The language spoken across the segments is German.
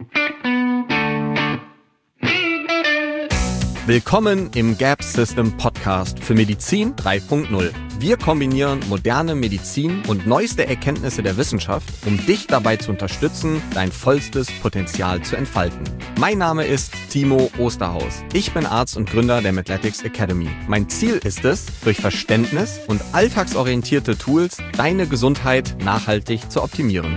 Willkommen im Gap System Podcast für Medizin 3.0. Wir kombinieren moderne Medizin und neueste Erkenntnisse der Wissenschaft, um dich dabei zu unterstützen, dein vollstes Potenzial zu entfalten. Mein Name ist Timo Osterhaus. Ich bin Arzt und Gründer der Medletics Academy. Mein Ziel ist es, durch Verständnis und alltagsorientierte Tools deine Gesundheit nachhaltig zu optimieren.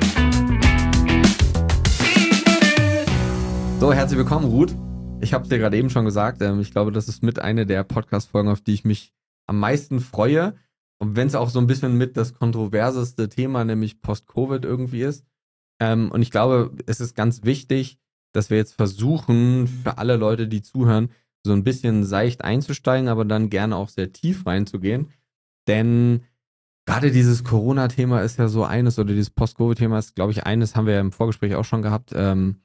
So, herzlich willkommen, Ruth. Ich habe es dir gerade eben schon gesagt, ich glaube, das ist mit eine der Podcast-Folgen, auf die ich mich am meisten freue. Und wenn es auch so ein bisschen mit das kontroverseste Thema, nämlich Post-Covid irgendwie ist. Und ich glaube, es ist ganz wichtig, dass wir jetzt versuchen, für alle Leute, die zuhören, so ein bisschen seicht einzusteigen, aber dann gerne auch sehr tief reinzugehen. Denn gerade dieses Corona-Thema ist ja so eines, oder dieses Post-Covid-Thema ist, glaube ich, eines, haben wir ja im Vorgespräch auch schon gehabt,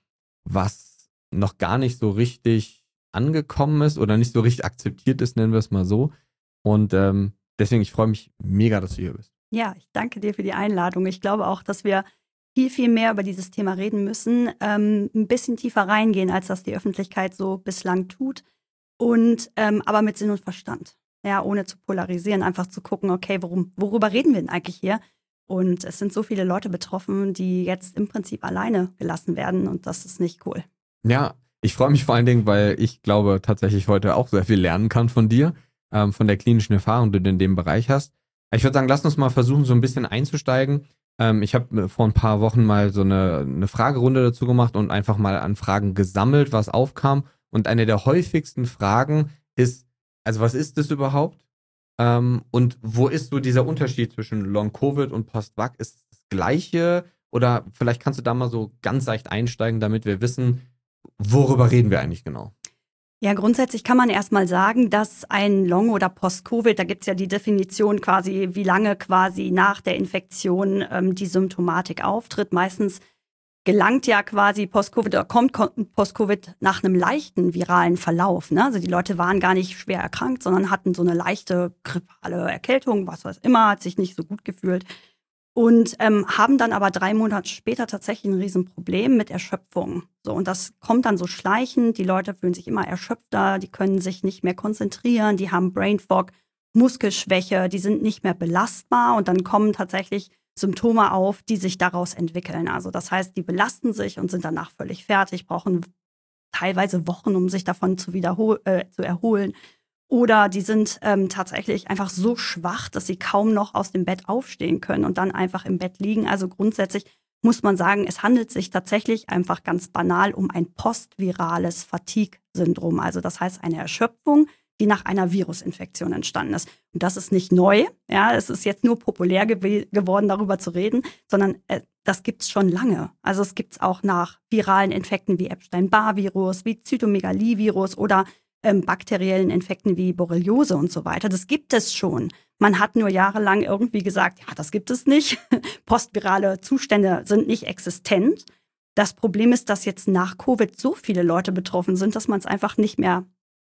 was noch gar nicht so richtig angekommen ist oder nicht so richtig akzeptiert ist, nennen wir es mal so. Und deswegen, ich freue mich mega, dass du hier bist. Ja, ich danke dir für die Einladung. Ich glaube auch, dass wir viel, viel mehr über dieses Thema reden müssen, ein bisschen tiefer reingehen, als das die Öffentlichkeit so bislang tut. Und aber mit Sinn und Verstand. Ja, ohne zu polarisieren, einfach zu gucken, okay, worüber reden wir denn eigentlich hier? Und es sind so viele Leute betroffen, die jetzt im Prinzip alleine gelassen werden und das ist nicht cool. Ja, ich freue mich vor allen Dingen, weil ich glaube tatsächlich heute auch sehr viel lernen kann von dir, von der klinischen Erfahrung, die du in dem Bereich hast. Ich würde sagen, lass uns mal versuchen, so ein bisschen einzusteigen. Ich habe vor ein paar Wochen mal so eine Fragerunde dazu gemacht und einfach mal an Fragen gesammelt, was aufkam. Und eine der häufigsten Fragen ist, also was ist das überhaupt? Und wo ist so dieser Unterschied zwischen Long-Covid und Post-Vac? Ist es das Gleiche? Oder vielleicht kannst du da mal so ganz leicht einsteigen, damit wir wissen, worüber reden wir eigentlich genau? Ja, grundsätzlich kann man erstmal sagen, dass ein Long- oder Post-Covid, da gibt es ja die Definition quasi, wie lange quasi nach der Infektion die Symptomatik auftritt. Meistens gelangt ja quasi Post-Covid oder kommt Post-Covid nach einem leichten viralen Verlauf. Ne? Also die Leute waren gar nicht schwer erkrankt, sondern hatten so eine leichte grippale Erkältung, was weiß immer, hat sich nicht so gut gefühlt. Und haben dann aber 3 Monate später tatsächlich ein Riesenproblem mit Erschöpfung. So, und das kommt dann so schleichend. Die Leute fühlen sich immer erschöpfter, die können sich nicht mehr konzentrieren, die haben Brain Fog, Muskelschwäche, die sind nicht mehr belastbar und dann kommen tatsächlich Symptome auf, die sich daraus entwickeln. Also das heißt, die belasten sich und sind danach völlig fertig, brauchen teilweise Wochen, um sich davon zu erholen. Oder die sind tatsächlich einfach so schwach, dass sie kaum noch aus dem Bett aufstehen können und dann einfach im Bett liegen. Also grundsätzlich muss man sagen, es handelt sich tatsächlich einfach ganz banal um ein postvirales Fatigue-Syndrom. Also das heißt eine Erschöpfung, die nach einer Virusinfektion entstanden ist. Und das ist nicht neu. Ja, es ist jetzt nur populär geworden, darüber zu reden, sondern das gibt es schon lange. Also es gibt es auch nach viralen Infekten wie Epstein-Barr-Virus, wie Zytomegalie-Virus oder bakteriellen Infekten wie Borreliose und so weiter. Das gibt es schon. Man hat nur jahrelang irgendwie gesagt, ja, das gibt es nicht. Postvirale Zustände sind nicht existent. Das Problem ist, dass jetzt nach Covid so viele Leute betroffen sind, dass man es einfach nicht mehr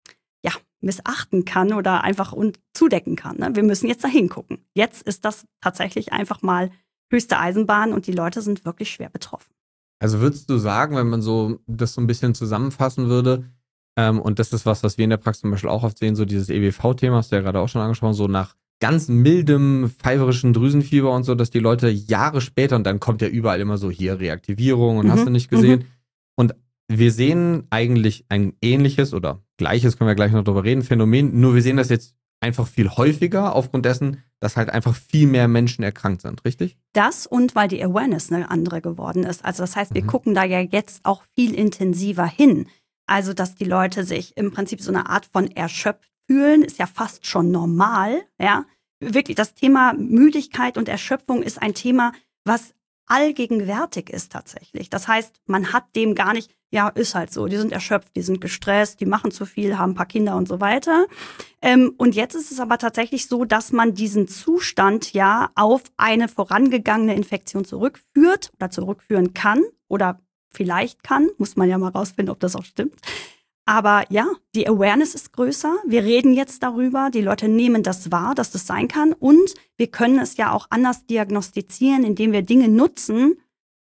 missachten kann oder einfach zudecken kann. Ne? Wir müssen jetzt da hingucken. Jetzt ist das tatsächlich einfach mal höchste Eisenbahn und die Leute sind wirklich schwer betroffen. Also würdest du sagen, wenn man so das so ein bisschen zusammenfassen würde, und das ist was wir in der Praxis zum Beispiel auch oft sehen, so dieses EBV-Thema, hast du ja gerade auch schon angesprochen, so nach ganz mildem, pfeiferischen Drüsenfieber und so, dass die Leute Jahre später, und dann kommt ja überall immer so hier Reaktivierung und hast du nicht gesehen. Und wir sehen eigentlich ein ähnliches oder gleiches, können wir gleich noch drüber reden, Phänomen, nur wir sehen das jetzt einfach viel häufiger aufgrund dessen, dass halt einfach viel mehr Menschen erkrankt sind, richtig? Das und weil die Awareness eine andere geworden ist. Also das heißt, wir gucken da ja jetzt auch viel intensiver hin. Also, dass die Leute sich im Prinzip so eine Art von erschöpft fühlen, ist ja fast schon normal, ja. Wirklich, das Thema Müdigkeit und Erschöpfung ist ein Thema, was allgegenwärtig ist tatsächlich. Das heißt, man hat dem gar nicht, ja, ist halt so, die sind erschöpft, die sind gestresst, die machen zu viel, haben ein paar Kinder und so weiter. Und jetzt ist es aber tatsächlich so, dass man diesen Zustand ja auf eine vorangegangene Infektion zurückführt oder zurückführen kann oder vielleicht kann, muss man ja mal rausfinden, ob das auch stimmt. Aber ja, die Awareness ist größer. Wir reden jetzt darüber. Die Leute nehmen das wahr, dass das sein kann. Und wir können es ja auch anders diagnostizieren, indem wir Dinge nutzen,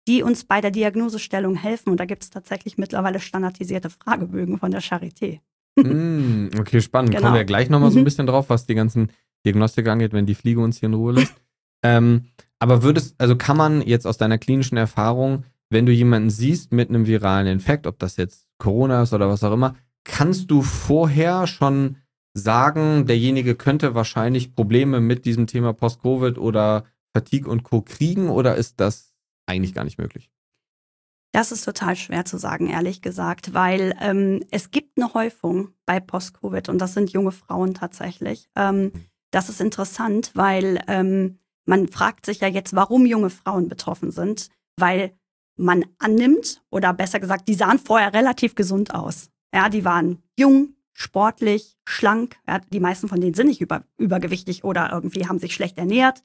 die uns bei der Diagnosestellung helfen. Und da gibt es tatsächlich mittlerweile standardisierte Fragebögen von der Charité. Okay, spannend. Genau. Kommen wir ja gleich nochmal so ein bisschen drauf, was die ganzen Diagnostik angeht, wenn die Fliege uns hier in Ruhe lässt. Aber kann man jetzt aus deiner klinischen Erfahrung, wenn du jemanden siehst mit einem viralen Infekt, ob das jetzt Corona ist oder was auch immer, kannst du vorher schon sagen, derjenige könnte wahrscheinlich Probleme mit diesem Thema Post-Covid oder Fatigue und Co. kriegen, oder ist das eigentlich gar nicht möglich? Das ist total schwer zu sagen, ehrlich gesagt, weil es gibt eine Häufung bei Post-Covid und das sind junge Frauen tatsächlich. Das ist interessant, weil man fragt sich ja jetzt, warum junge Frauen betroffen sind, weil man annimmt, oder besser gesagt, die sahen vorher relativ gesund aus. Ja, die waren jung, sportlich, schlank. Ja, die meisten von denen sind nicht übergewichtig oder irgendwie haben sich schlecht ernährt.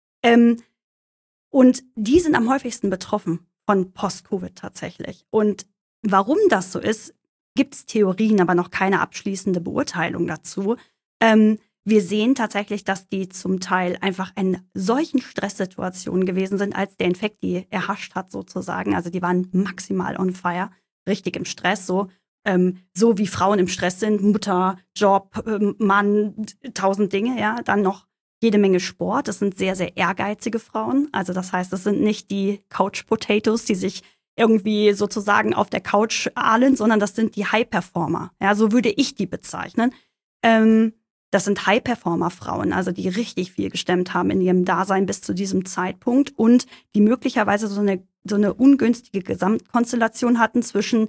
Und die sind am häufigsten betroffen von Post-Covid tatsächlich. Und warum das so ist, gibt es Theorien, aber noch keine abschließende Beurteilung dazu. Wir sehen tatsächlich, dass die zum Teil einfach in solchen Stresssituationen gewesen sind, als der Infekt die erhascht hat sozusagen. Also die waren maximal on fire, richtig im Stress, so wie Frauen im Stress sind, Mutter, Job, Mann, 1000 Dinge, ja, dann noch jede Menge Sport. Das sind sehr, sehr ehrgeizige Frauen. Also das heißt, das sind nicht die Couch-Potatoes, die sich irgendwie sozusagen auf der Couch ahlen, sondern das sind die High-Performer. Ja, so würde ich die bezeichnen. Das sind High-Performer-Frauen, also die richtig viel gestemmt haben in ihrem Dasein bis zu diesem Zeitpunkt und die möglicherweise so eine ungünstige Gesamtkonstellation hatten zwischen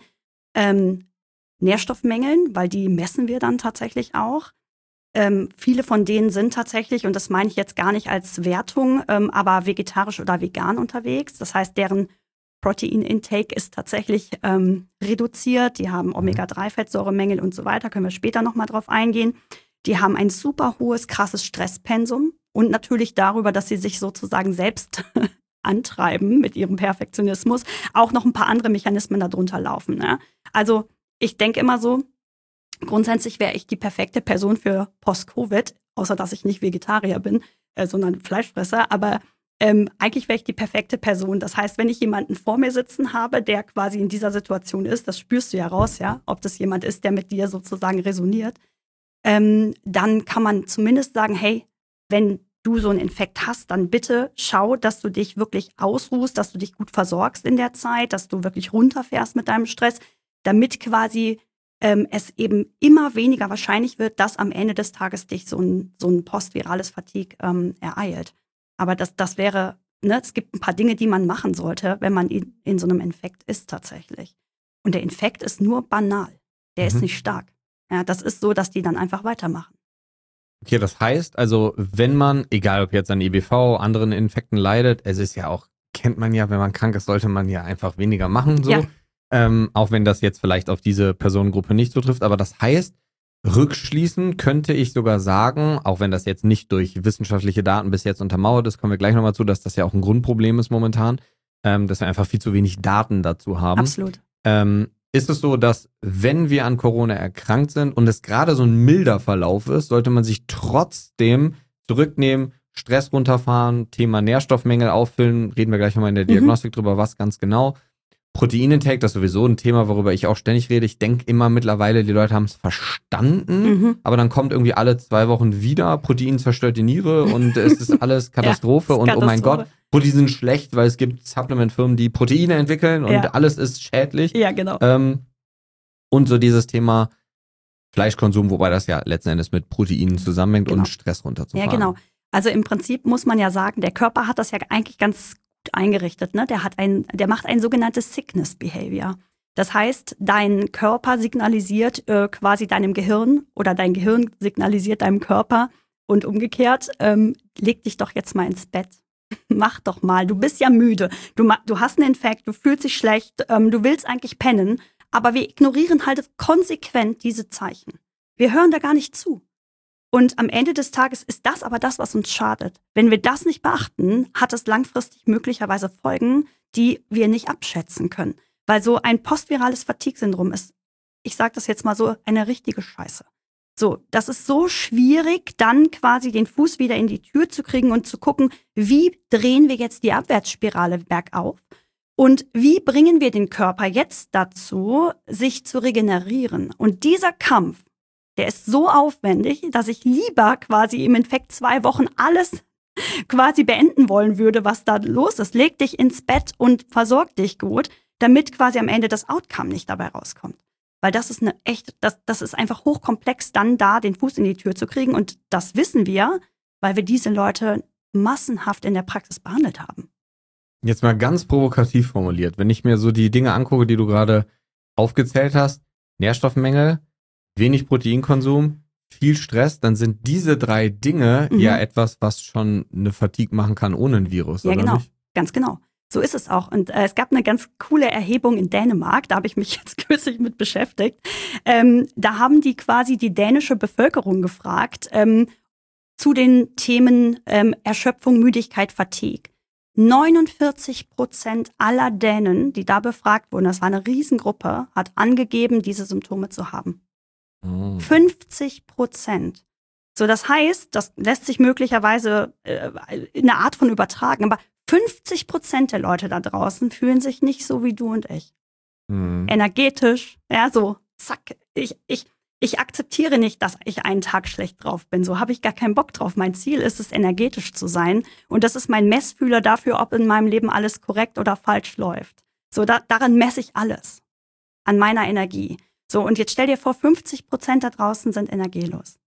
Nährstoffmängeln, weil die messen wir dann tatsächlich auch. Viele von denen sind tatsächlich, und das meine ich jetzt gar nicht als Wertung, aber vegetarisch oder vegan unterwegs. Das heißt, deren Protein-Intake ist tatsächlich reduziert. Die haben Omega-3-Fettsäuremängel und so weiter. Können wir später nochmal drauf eingehen. Die haben ein super hohes, krasses Stresspensum und natürlich darüber, dass sie sich sozusagen selbst antreiben mit ihrem Perfektionismus, auch noch ein paar andere Mechanismen darunter laufen. Ne? Also ich denke immer so, grundsätzlich wäre ich die perfekte Person für Post-Covid, außer dass ich nicht Vegetarier bin, sondern Fleischfresser, aber eigentlich wäre ich die perfekte Person. Das heißt, wenn ich jemanden vor mir sitzen habe, der quasi in dieser Situation ist, das spürst du ja raus, ja, ob das jemand ist, der mit dir sozusagen resoniert, dann kann man zumindest sagen, hey, wenn du so einen Infekt hast, dann bitte schau, dass du dich wirklich ausruhst, dass du dich gut versorgst in der Zeit, dass du wirklich runterfährst mit deinem Stress, damit quasi es eben immer weniger wahrscheinlich wird, dass am Ende des Tages dich so ein postvirales Fatigue ereilt. Aber das wäre, ne, es gibt ein paar Dinge, die man machen sollte, wenn man in so einem Infekt ist tatsächlich. Und der Infekt ist nur banal. Der ist nicht stark. Ja, das ist so, dass die dann einfach weitermachen. Okay, das heißt also, wenn man, egal ob jetzt an EBV, anderen Infekten leidet, es ist ja auch, kennt man ja, wenn man krank ist, sollte man ja einfach weniger machen, so. Ja. Auch wenn das jetzt vielleicht auf diese Personengruppe nicht so trifft. Aber das heißt, rückschließend könnte ich sogar sagen, auch wenn das jetzt nicht durch wissenschaftliche Daten bis jetzt untermauert ist, kommen wir gleich nochmal zu, dass das ja auch ein Grundproblem ist momentan, dass wir einfach viel zu wenig Daten dazu haben. Absolut. Ist es so, dass wenn wir an Corona erkrankt sind und es gerade so ein milder Verlauf ist, sollte man sich trotzdem zurücknehmen, Stress runterfahren, Thema Nährstoffmängel auffüllen, reden wir gleich nochmal in der Diagnostik drüber, was ganz genau. Proteinintake, das ist sowieso ein Thema, worüber ich auch ständig rede. Ich denke immer mittlerweile, die Leute haben es verstanden, aber dann kommt irgendwie alle 2 Wochen wieder, Protein zerstört die Niere und es ist alles Katastrophe und Katastrophe. Oh mein Gott, Proteine sind schlecht, weil es gibt Supplement-Firmen, die Proteine entwickeln und alles ist schädlich. Ja, genau. Und so dieses Thema Fleischkonsum, wobei das ja letzten Endes mit Proteinen zusammenhängt und Stress runterzufahren. Ja, genau. Also im Prinzip muss man ja sagen, der Körper hat das ja eigentlich ganz eingerichtet, ne? Der macht ein sogenanntes Sickness Behavior. Das heißt, dein Körper signalisiert quasi deinem Gehirn oder dein Gehirn signalisiert deinem Körper und umgekehrt, leg dich doch jetzt mal ins Bett. Mach doch mal, du bist ja müde, du hast einen Infekt, du fühlst dich schlecht, du willst eigentlich pennen, aber wir ignorieren halt konsequent diese Zeichen. Wir hören da gar nicht zu. Und am Ende des Tages ist das aber das, was uns schadet. Wenn wir das nicht beachten, hat es langfristig möglicherweise Folgen, die wir nicht abschätzen können. Weil so ein postvirales Fatigue-Syndrom ist, ich sage das jetzt mal so, eine richtige Scheiße. So, das ist so schwierig, dann quasi den Fuß wieder in die Tür zu kriegen und zu gucken, wie drehen wir jetzt die Abwärtsspirale bergauf. Und wie bringen wir den Körper jetzt dazu, sich zu regenerieren? Und dieser Kampf, der ist so aufwendig, dass ich lieber quasi im Infekt 2 Wochen alles quasi beenden wollen würde, was da los ist. Leg dich ins Bett und versorg dich gut, damit quasi am Ende das Outcome nicht dabei rauskommt. Weil das ist das ist einfach hochkomplex, dann da den Fuß in die Tür zu kriegen. Und das wissen wir, weil wir diese Leute massenhaft in der Praxis behandelt haben. Jetzt mal ganz provokativ formuliert, wenn ich mir so die Dinge angucke, die du gerade aufgezählt hast, Nährstoffmenge, wenig Proteinkonsum, viel Stress, dann sind diese 3 Dinge ja etwas, was schon eine Fatigue machen kann ohne ein Virus, ja, oder genau, nicht? Ganz genau. So ist es auch. Und es gab eine ganz coole Erhebung in Dänemark, da habe ich mich jetzt kürzlich mit beschäftigt. Da haben die quasi die dänische Bevölkerung gefragt zu den Themen Erschöpfung, Müdigkeit, Fatigue. 49% aller Dänen, die da befragt wurden, das war eine Riesengruppe, hat angegeben, diese Symptome zu haben. 50%. So, das heißt, das lässt sich möglicherweise in einer Art von übertragen, aber 50% der Leute da draußen fühlen sich nicht so wie du und ich. Energetisch, ja, so, zack, ich akzeptiere nicht, dass ich einen Tag schlecht drauf bin. So habe ich gar keinen Bock drauf. Mein Ziel ist es, energetisch zu sein. Und das ist mein Messfühler dafür, ob in meinem Leben alles korrekt oder falsch läuft. So, daran messe ich alles. An meiner Energie. So, und jetzt stell dir vor, 50% da draußen sind energielos.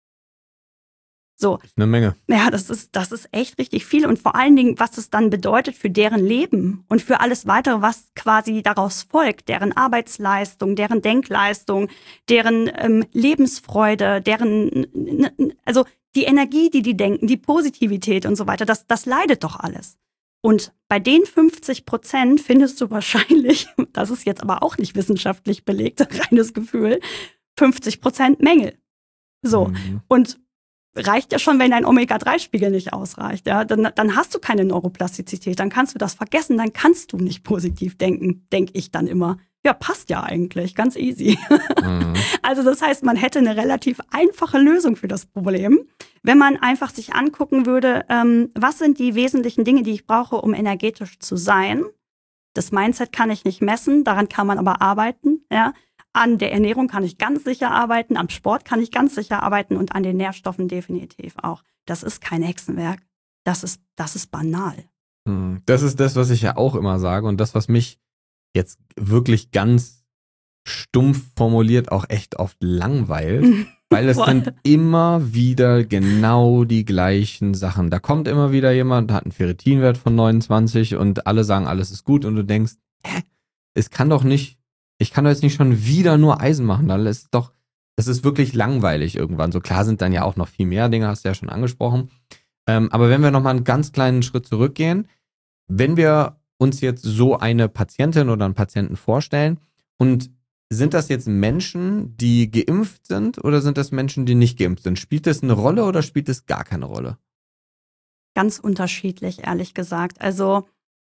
So. Das ist eine Menge. Ja, das ist echt richtig viel. Und vor allen Dingen, was es dann bedeutet für deren Leben und für alles weitere, was quasi daraus folgt, deren Arbeitsleistung, deren Denkleistung, deren Lebensfreude, also die Energie, die denken, die Positivität und so weiter, das leidet doch alles. Und bei den 50% findest du wahrscheinlich, das ist jetzt aber auch nicht wissenschaftlich belegt, reines Gefühl, 50% Mängel. So. Und reicht ja schon, wenn dein Omega-3-Spiegel nicht ausreicht. Ja? Dann hast du keine Neuroplastizität, dann kannst du das vergessen, dann kannst du nicht positiv denken, denke ich dann immer. Ja, passt ja eigentlich, ganz easy. Also das heißt, man hätte eine relativ einfache Lösung für das Problem, wenn man einfach sich angucken würde, was sind die wesentlichen Dinge, die ich brauche, um energetisch zu sein. Das Mindset kann ich nicht messen, daran kann man aber arbeiten, ja. An der Ernährung kann ich ganz sicher arbeiten, am Sport kann ich ganz sicher arbeiten und an den Nährstoffen definitiv auch. Das ist kein Hexenwerk. Das ist banal. Das ist das, was ich ja auch immer sage und das, was mich jetzt wirklich ganz stumpf formuliert auch echt oft langweilt, weil es sind immer wieder genau die gleichen Sachen. Da kommt immer wieder jemand, hat einen Ferritinwert von 29 und alle sagen, alles ist gut und du denkst, ich kann doch jetzt nicht schon wieder nur Eisen machen. Das ist wirklich langweilig irgendwann. So klar sind dann ja auch noch viel mehr Dinge, hast du ja schon angesprochen. Aber wenn wir nochmal einen ganz kleinen Schritt zurückgehen, wenn wir uns jetzt so eine Patientin oder einen Patienten vorstellen und sind das jetzt Menschen, die geimpft sind oder sind das Menschen, die nicht geimpft sind? Spielt das eine Rolle oder spielt das gar keine Rolle? Ganz unterschiedlich, ehrlich gesagt. Also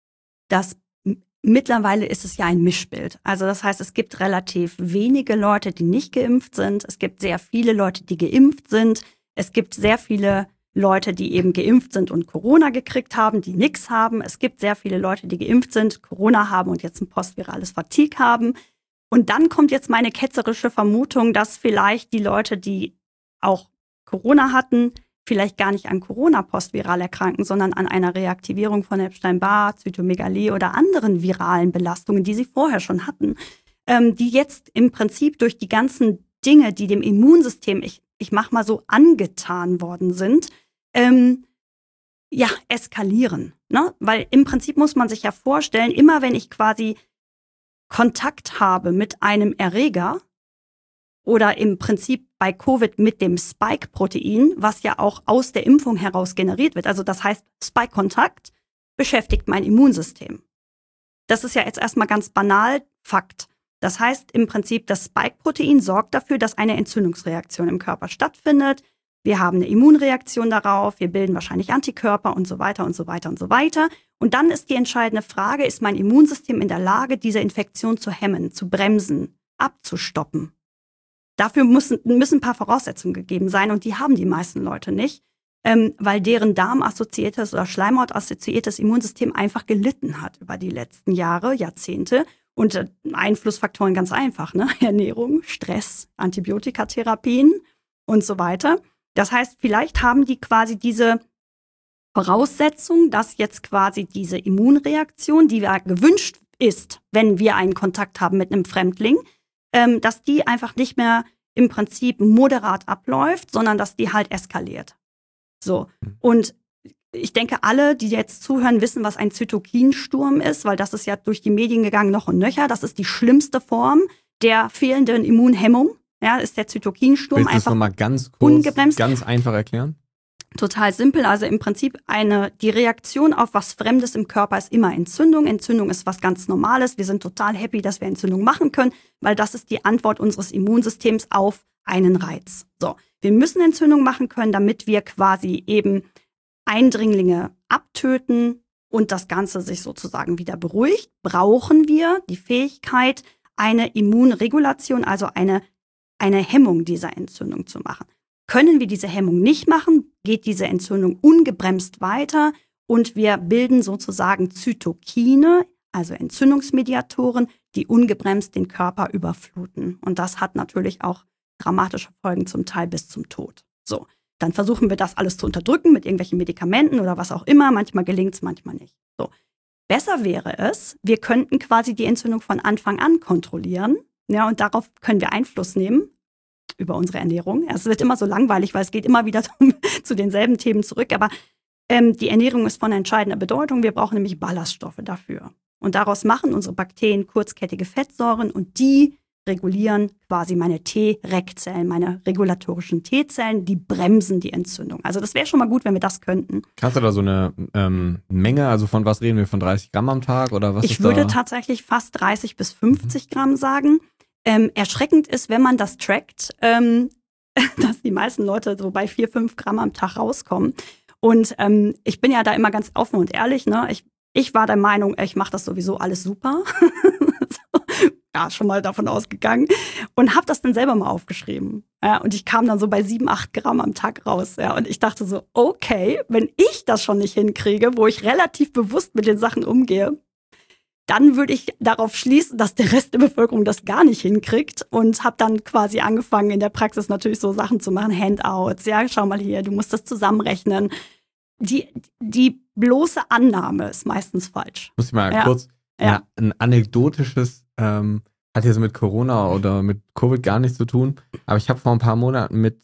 mittlerweile ist es ja ein Mischbild. Also das heißt, es gibt relativ wenige Leute, die nicht geimpft sind. Es gibt sehr viele Leute, die geimpft sind. Es gibt sehr viele Leute, die eben geimpft sind und Corona gekriegt haben, die nichts haben. Es gibt sehr viele Leute, die geimpft sind, Corona haben und jetzt ein postvirales Fatigue haben. Und dann kommt jetzt meine ketzerische Vermutung, dass vielleicht die Leute, die auch Corona hatten, vielleicht gar nicht an Corona postviral erkranken, sondern an einer Reaktivierung von Epstein-Barr, Zytomegalie oder anderen viralen Belastungen, die sie vorher schon hatten, die jetzt im Prinzip durch die ganzen Dinge, die dem Immunsystem, ich mach mal so, angetan worden sind, eskalieren. Ne? Weil im Prinzip muss man sich ja vorstellen, immer wenn ich quasi Kontakt habe mit einem Erreger oder im Prinzip bei Covid mit dem Spike-Protein, was ja auch aus der Impfung heraus generiert wird. Also das heißt, Spike-Kontakt beschäftigt mein Immunsystem. Das ist ja jetzt erstmal ganz banal Fakt. Das heißt im Prinzip, das Spike-Protein sorgt dafür, dass eine Entzündungsreaktion im Körper stattfindet. Wir haben eine Immunreaktion darauf, wir bilden wahrscheinlich Antikörper und so weiter und so weiter und so weiter. Und dann ist die entscheidende Frage, ist mein Immunsystem in der Lage, diese Infektion zu hemmen, zu bremsen, abzustoppen? Dafür müssen ein paar Voraussetzungen gegeben sein und die haben die meisten Leute nicht. weil deren darmassoziiertes oder schleimhautassoziiertes Immunsystem einfach gelitten hat über die letzten Jahre, Jahrzehnte. Und Einflussfaktoren ganz einfach, ne? Ernährung, Stress, Antibiotikatherapien und so weiter. Das heißt, vielleicht haben die quasi diese Voraussetzung, dass jetzt quasi diese Immunreaktion, die ja gewünscht ist, wenn wir einen Kontakt haben mit einem Fremdling, dass die einfach nicht mehr im Prinzip moderat abläuft, sondern dass die halt eskaliert. So. Und ich denke, alle, die jetzt zuhören, wissen, was ein Zytokinsturm ist, weil das ist ja durch die Medien gegangen noch und nöcher. Das ist die schlimmste Form der fehlenden Immunhemmung. Ja, ist der Zytokinsturm. Willst du das nochmal ganz kurz, ganz einfach erklären? Total simpel. Also im Prinzip die Reaktion auf was Fremdes im Körper ist immer Entzündung. Entzündung ist was ganz Normales. Wir sind total happy, dass wir Entzündung machen können, weil das ist die Antwort unseres Immunsystems auf einen Reiz. So, wir müssen Entzündung machen können, damit wir quasi eben Eindringlinge abtöten und das Ganze sich sozusagen wieder beruhigt, brauchen wir die Fähigkeit, eine Immunregulation, also eine Hemmung dieser Entzündung zu machen. Können wir diese Hemmung nicht machen, geht diese Entzündung ungebremst weiter und wir bilden sozusagen Zytokine, also Entzündungsmediatoren, die ungebremst den Körper überfluten. Und das hat natürlich auch dramatische Folgen, zum Teil bis zum Tod. So. Dann versuchen wir das alles zu unterdrücken mit irgendwelchen Medikamenten oder was auch immer. Manchmal gelingt es, manchmal nicht. So. Besser wäre es, wir könnten quasi die Entzündung von Anfang an kontrollieren. Ja, und darauf können wir Einfluss nehmen über unsere Ernährung. Es wird immer so langweilig, weil es geht immer wieder zu denselben Themen zurück. Aber die Ernährung ist von entscheidender Bedeutung. Wir brauchen nämlich Ballaststoffe dafür. Und daraus machen unsere Bakterien kurzkettige Fettsäuren und die regulieren quasi meine T-Reg-Zellen, meine regulatorischen T-Zellen, die bremsen die Entzündung. Also das wäre schon mal gut, wenn wir das könnten. Kannst du da so eine Menge, also von was reden wir, von 30 Gramm am Tag oder was? Ich würde tatsächlich fast 30 bis 50 Gramm sagen. Erschreckend ist, wenn man das trackt, dass die meisten Leute so bei 4, 5 Gramm am Tag rauskommen. Und ich bin ja da immer ganz offen und ehrlich, ne? Ich war der Meinung, ich mache das sowieso alles super. Ja, schon mal davon ausgegangen und habe das dann selber mal aufgeschrieben. Ja, und ich kam dann so bei 7, 8 Gramm am Tag raus. Ja, und ich dachte so, okay, wenn ich das schon nicht hinkriege, wo ich relativ bewusst mit den Sachen umgehe, dann würde ich darauf schließen, dass der Rest der Bevölkerung das gar nicht hinkriegt und habe dann quasi angefangen, in der Praxis natürlich so Sachen zu machen, Handouts, ja, schau mal hier, du musst das zusammenrechnen. Die bloße Annahme ist meistens falsch. Muss ich mal kurz ein anekdotisches hat jetzt mit Corona oder mit Covid gar nichts zu tun, aber ich habe vor ein paar Monaten mit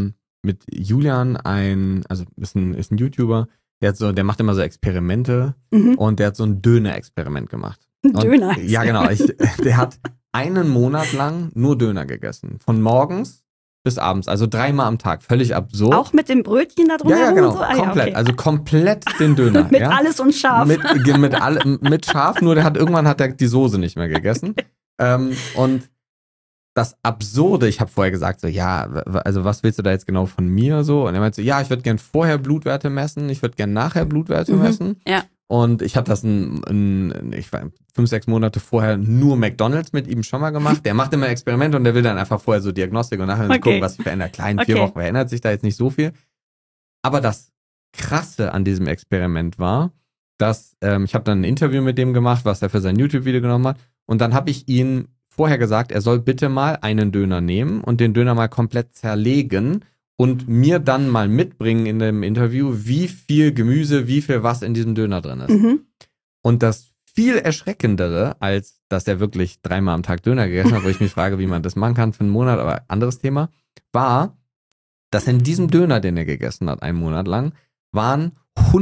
Julian ist ein YouTuber, der macht immer so Experimente und der hat so ein Döner-Experiment gemacht. Döner? Ja, genau. Der hat einen Monat lang nur Döner gegessen. Von morgens bis abends, also 3-mal am Tag. Völlig absurd. Auch mit dem Brötchen da drumherum? Ja, genau. Und so? Komplett. Okay. Also komplett den Döner. Mit alles und scharf. Mit scharf, nur irgendwann hat er die Soße nicht mehr gegessen. Und das Absurde, ich habe vorher gesagt, so, ja, also was willst du da jetzt genau von mir so? Und er meinte so, ja, ich würde gern vorher Blutwerte messen, ich würde gern nachher Blutwerte messen. Ja. Und ich habe das ich war 5, 6 Monate vorher nur McDonald's mit ihm schon mal gemacht. Der macht immer Experimente und der will dann einfach vorher so Diagnostik und nachher gucken, was sich verändert. Klar, in 4 Wochen verändert sich da jetzt nicht so viel. Aber das Krasse an diesem Experiment war, dass ich habe dann ein Interview mit dem gemacht, was er für sein YouTube-Video genommen hat. Und dann habe ich ihn vorher gesagt, er soll bitte mal einen Döner nehmen und den Döner mal komplett zerlegen und mir dann mal mitbringen in dem Interview, wie viel Gemüse, wie viel was in diesem Döner drin ist. Und das viel Erschreckendere, als dass er wirklich 3-mal am Tag Döner gegessen hat, wo ich mich frage, wie man das machen kann für einen Monat, aber anderes Thema, war, dass in diesem Döner, den er gegessen hat, einen Monat lang, waren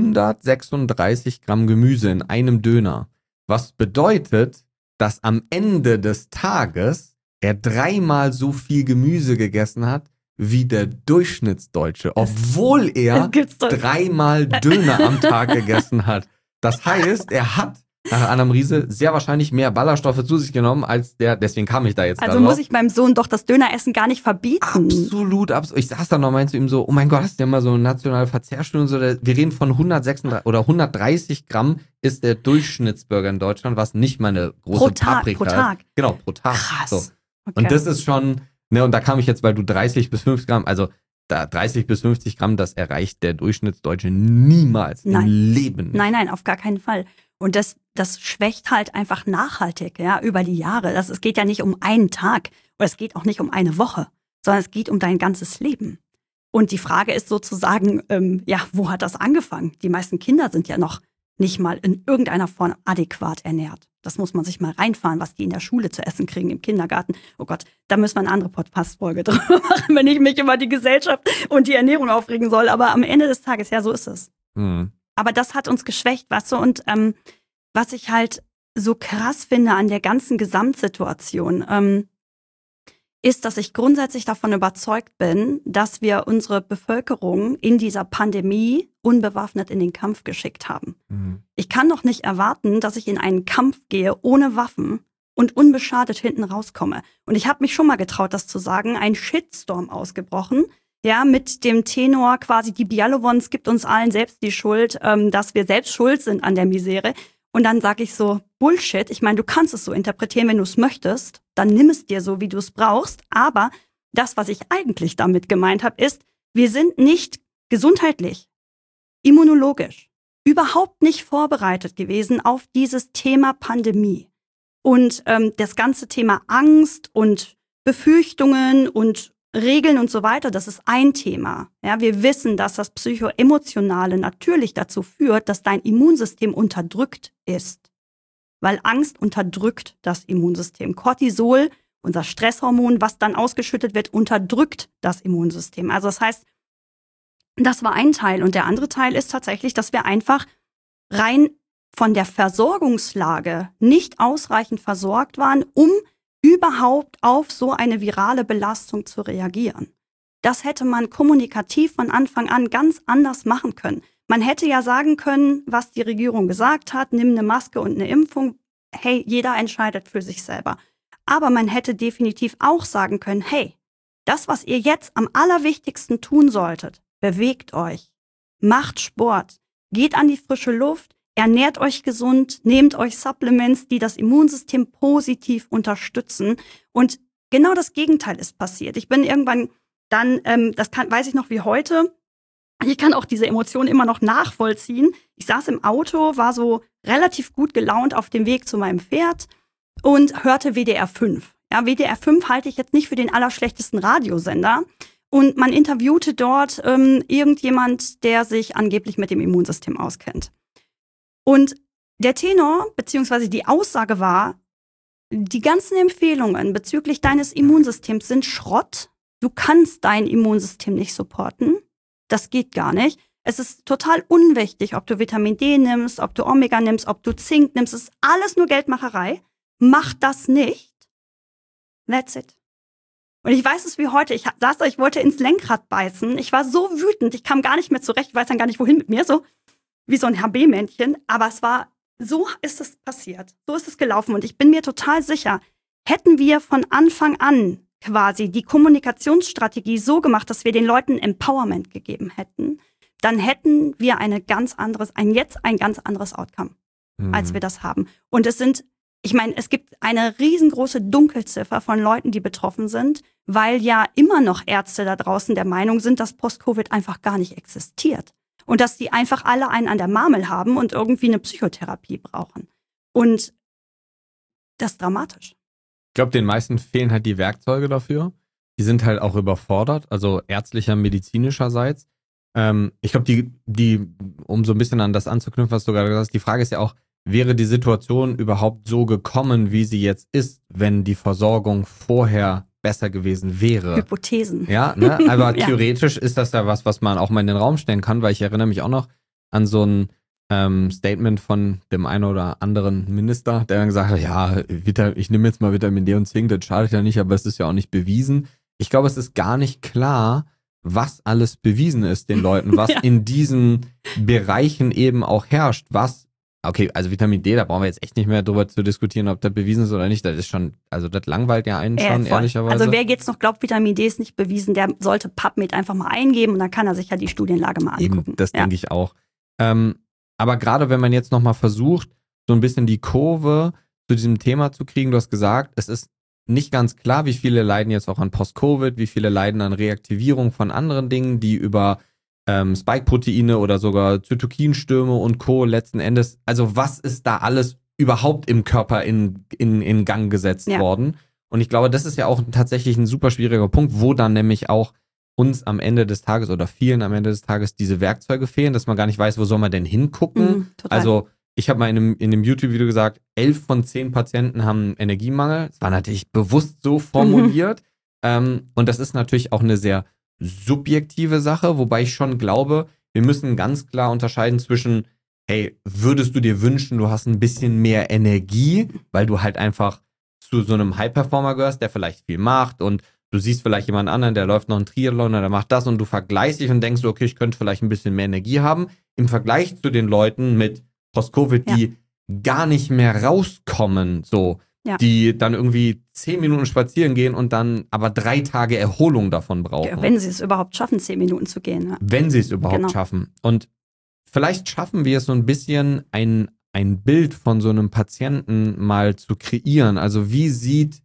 136 Gramm Gemüse in einem Döner. Was bedeutet, dass am Ende des Tages er 3-mal so viel Gemüse gegessen hat, wie der Durchschnittsdeutsche, obwohl er 3-mal Döner am Tag gegessen hat. Das heißt, er hat nach Anamnese sehr wahrscheinlich mehr Ballaststoffe zu sich genommen als deswegen kam ich da jetzt Also darauf. muss ich meinem Sohn doch das Döneressen gar nicht verbieten. Absolut. Ich saß da noch mal zu ihm so, oh mein Gott, hast du ja mal so eine nationale Verzehrstudie und so. Wir reden von 136 oder 130 Gramm ist der Durchschnittsbürger in Deutschland, was nicht mal eine große Paprika ist. Pro Tag? Genau, pro Tag. Krass. So. Okay. Und das ist schon, ne, und da kam ich jetzt, weil du 30 bis 50 Gramm, also da 30 bis 50 Gramm, das erreicht der Durchschnittsdeutsche niemals im Leben nicht. Nein, auf gar keinen Fall. Und das schwächt halt einfach nachhaltig, ja, über die Jahre. Es geht ja nicht um einen Tag oder es geht auch nicht um eine Woche, sondern es geht um dein ganzes Leben. Und die Frage ist sozusagen, wo hat das angefangen? Die meisten Kinder sind ja noch nicht mal in irgendeiner Form adäquat ernährt. Das muss man sich mal reinfahren, was die in der Schule zu essen kriegen, im Kindergarten. Oh Gott, da müssen wir eine andere Podcast-Folge drüber machen, wenn ich mich über die Gesellschaft und die Ernährung aufregen soll. Aber am Ende des Tages, ja, so ist es. Mhm. Aber das hat uns geschwächt, weißt du? Und was ich halt so krass finde an der ganzen Gesamtsituation, ist, dass ich grundsätzlich davon überzeugt bin, dass wir unsere Bevölkerung in dieser Pandemie unbewaffnet in den Kampf geschickt haben. Mhm. Ich kann doch nicht erwarten, dass ich in einen Kampf gehe ohne Waffen und unbeschadet hinten rauskomme. Und ich habe mich schon mal getraut, das zu sagen, ein Shitstorm ausgebrochen, ja, mit dem Tenor quasi, die Bialowons gibt uns allen selbst die Schuld, dass wir selbst schuld sind an der Misere. Und dann sage ich so, Bullshit, ich meine, du kannst es so interpretieren, wenn du es möchtest, dann nimm es dir so, wie du es brauchst. Aber das, was ich eigentlich damit gemeint habe, ist, wir sind nicht gesundheitlich, immunologisch, überhaupt nicht vorbereitet gewesen auf dieses Thema Pandemie. Und das ganze Thema Angst und Befürchtungen und Regeln und so weiter, das ist ein Thema. Ja, wir wissen, dass das Psychoemotionale natürlich dazu führt, dass dein Immunsystem unterdrückt ist. Weil Angst unterdrückt das Immunsystem. Cortisol, unser Stresshormon, was dann ausgeschüttet wird, unterdrückt das Immunsystem. Also das heißt, das war ein Teil. Und der andere Teil ist tatsächlich, dass wir einfach rein von der Versorgungslage nicht ausreichend versorgt waren, um überhaupt auf so eine virale Belastung zu reagieren. Das hätte man kommunikativ von Anfang an ganz anders machen können. Man hätte ja sagen können, was die Regierung gesagt hat, nimm eine Maske und eine Impfung. Hey, jeder entscheidet für sich selber. Aber man hätte definitiv auch sagen können, hey, das, was ihr jetzt am allerwichtigsten tun solltet, bewegt euch, macht Sport, geht an die frische Luft, ernährt euch gesund, nehmt euch Supplements, die das Immunsystem positiv unterstützen. Und genau das Gegenteil ist passiert. Ich bin irgendwann dann, weiß ich noch wie heute, ich kann auch diese Emotionen immer noch nachvollziehen. Ich saß im Auto, war so relativ gut gelaunt auf dem Weg zu meinem Pferd und hörte WDR 5. Ja, WDR 5 halte ich jetzt nicht für den allerschlechtesten Radiosender. Und man interviewte dort irgendjemand, der sich angeblich mit dem Immunsystem auskennt. Und der Tenor, beziehungsweise die Aussage war, die ganzen Empfehlungen bezüglich deines Immunsystems sind Schrott. Du kannst dein Immunsystem nicht supporten. Das geht gar nicht. Es ist total unwichtig, ob du Vitamin D nimmst, ob du Omega nimmst, ob du Zink nimmst. Es ist alles nur Geldmacherei. Mach das nicht. That's it. Und ich weiß es wie heute. Ich saß da, ich wollte ins Lenkrad beißen. Ich war so wütend. Ich kam gar nicht mehr zurecht. Ich weiß dann gar nicht, wohin mit mir. So wie so ein HB-Männchen. Aber so ist es passiert. So ist es gelaufen. Und ich bin mir total sicher, hätten wir von Anfang an quasi die Kommunikationsstrategie so gemacht, dass wir den Leuten Empowerment gegeben hätten, dann hätten wir ein ganz anderes Outcome, als wir das haben. Und es gibt eine riesengroße Dunkelziffer von Leuten, die betroffen sind, weil ja immer noch Ärzte da draußen der Meinung sind, dass Post-Covid einfach gar nicht existiert. Und dass die einfach alle einen an der Marmel haben und irgendwie eine Psychotherapie brauchen. Und das ist dramatisch. Ich glaube, den meisten fehlen halt die Werkzeuge dafür. Die sind halt auch überfordert, also ärztlicher, medizinischerseits. Ich glaube, um so ein bisschen an das anzuknüpfen, was du gerade gesagt hast, die Frage ist ja auch, wäre die Situation überhaupt so gekommen, wie sie jetzt ist, wenn die Versorgung vorher besser gewesen wäre? Hypothesen. Ja, ne? Aber theoretisch ist das ja was man auch mal in den Raum stellen kann, weil ich erinnere mich auch noch an so ein Statement von dem einen oder anderen Minister, der dann gesagt hat, ja, ich nehme jetzt mal Vitamin D und Zink, das schadet ja nicht, aber es ist ja auch nicht bewiesen. Ich glaube, es ist gar nicht klar, was alles bewiesen ist den Leuten, was in diesen Bereichen eben auch herrscht, okay, also Vitamin D, da brauchen wir jetzt echt nicht mehr drüber zu diskutieren, ob das bewiesen ist oder nicht. Das ist schon, also das langweilt ja einen schon, ehrlicherweise. Also wer jetzt noch glaubt, Vitamin D ist nicht bewiesen, der sollte PubMed einfach mal eingeben und dann kann er sich ja die Studienlage mal angucken. Eben, das denke ich auch. Aber gerade wenn man jetzt nochmal versucht, so ein bisschen die Kurve zu diesem Thema zu kriegen, du hast gesagt, es ist nicht ganz klar, wie viele leiden jetzt auch an Post-Covid, wie viele leiden an Reaktivierung von anderen Dingen, die über Spike-Proteine oder sogar Zytokinstürme und Co. letzten Endes, also was ist da alles überhaupt im Körper in Gang gesetzt worden? Und ich glaube, das ist ja auch tatsächlich ein super schwieriger Punkt, wo dann nämlich auch uns am Ende des Tages oder vielen am Ende des Tages diese Werkzeuge fehlen, dass man gar nicht weiß, wo soll man denn hingucken. Also ich habe mal in einem YouTube-Video gesagt, 11 von 10 Patienten haben Energiemangel. Das war natürlich bewusst so formuliert. Und das ist natürlich auch eine sehr subjektive Sache, wobei ich schon glaube, wir müssen ganz klar unterscheiden zwischen, hey, würdest du dir wünschen, du hast ein bisschen mehr Energie, weil du halt einfach zu so einem High-Performer gehörst, der vielleicht viel macht und du siehst vielleicht jemand anderen, der läuft noch einen Triathlon oder der macht das und du vergleichst dich und denkst, okay, ich könnte vielleicht ein bisschen mehr Energie haben. Im Vergleich zu den Leuten mit Post-Covid, die gar nicht mehr rauskommen, so, die dann irgendwie 10 Minuten spazieren gehen und dann aber 3 Tage Erholung davon brauchen. Ja, wenn sie es überhaupt schaffen, 10 Minuten zu gehen. Ja. Wenn sie es überhaupt schaffen. Und vielleicht schaffen wir es so ein bisschen, ein Bild von so einem Patienten mal zu kreieren. Also wie sieht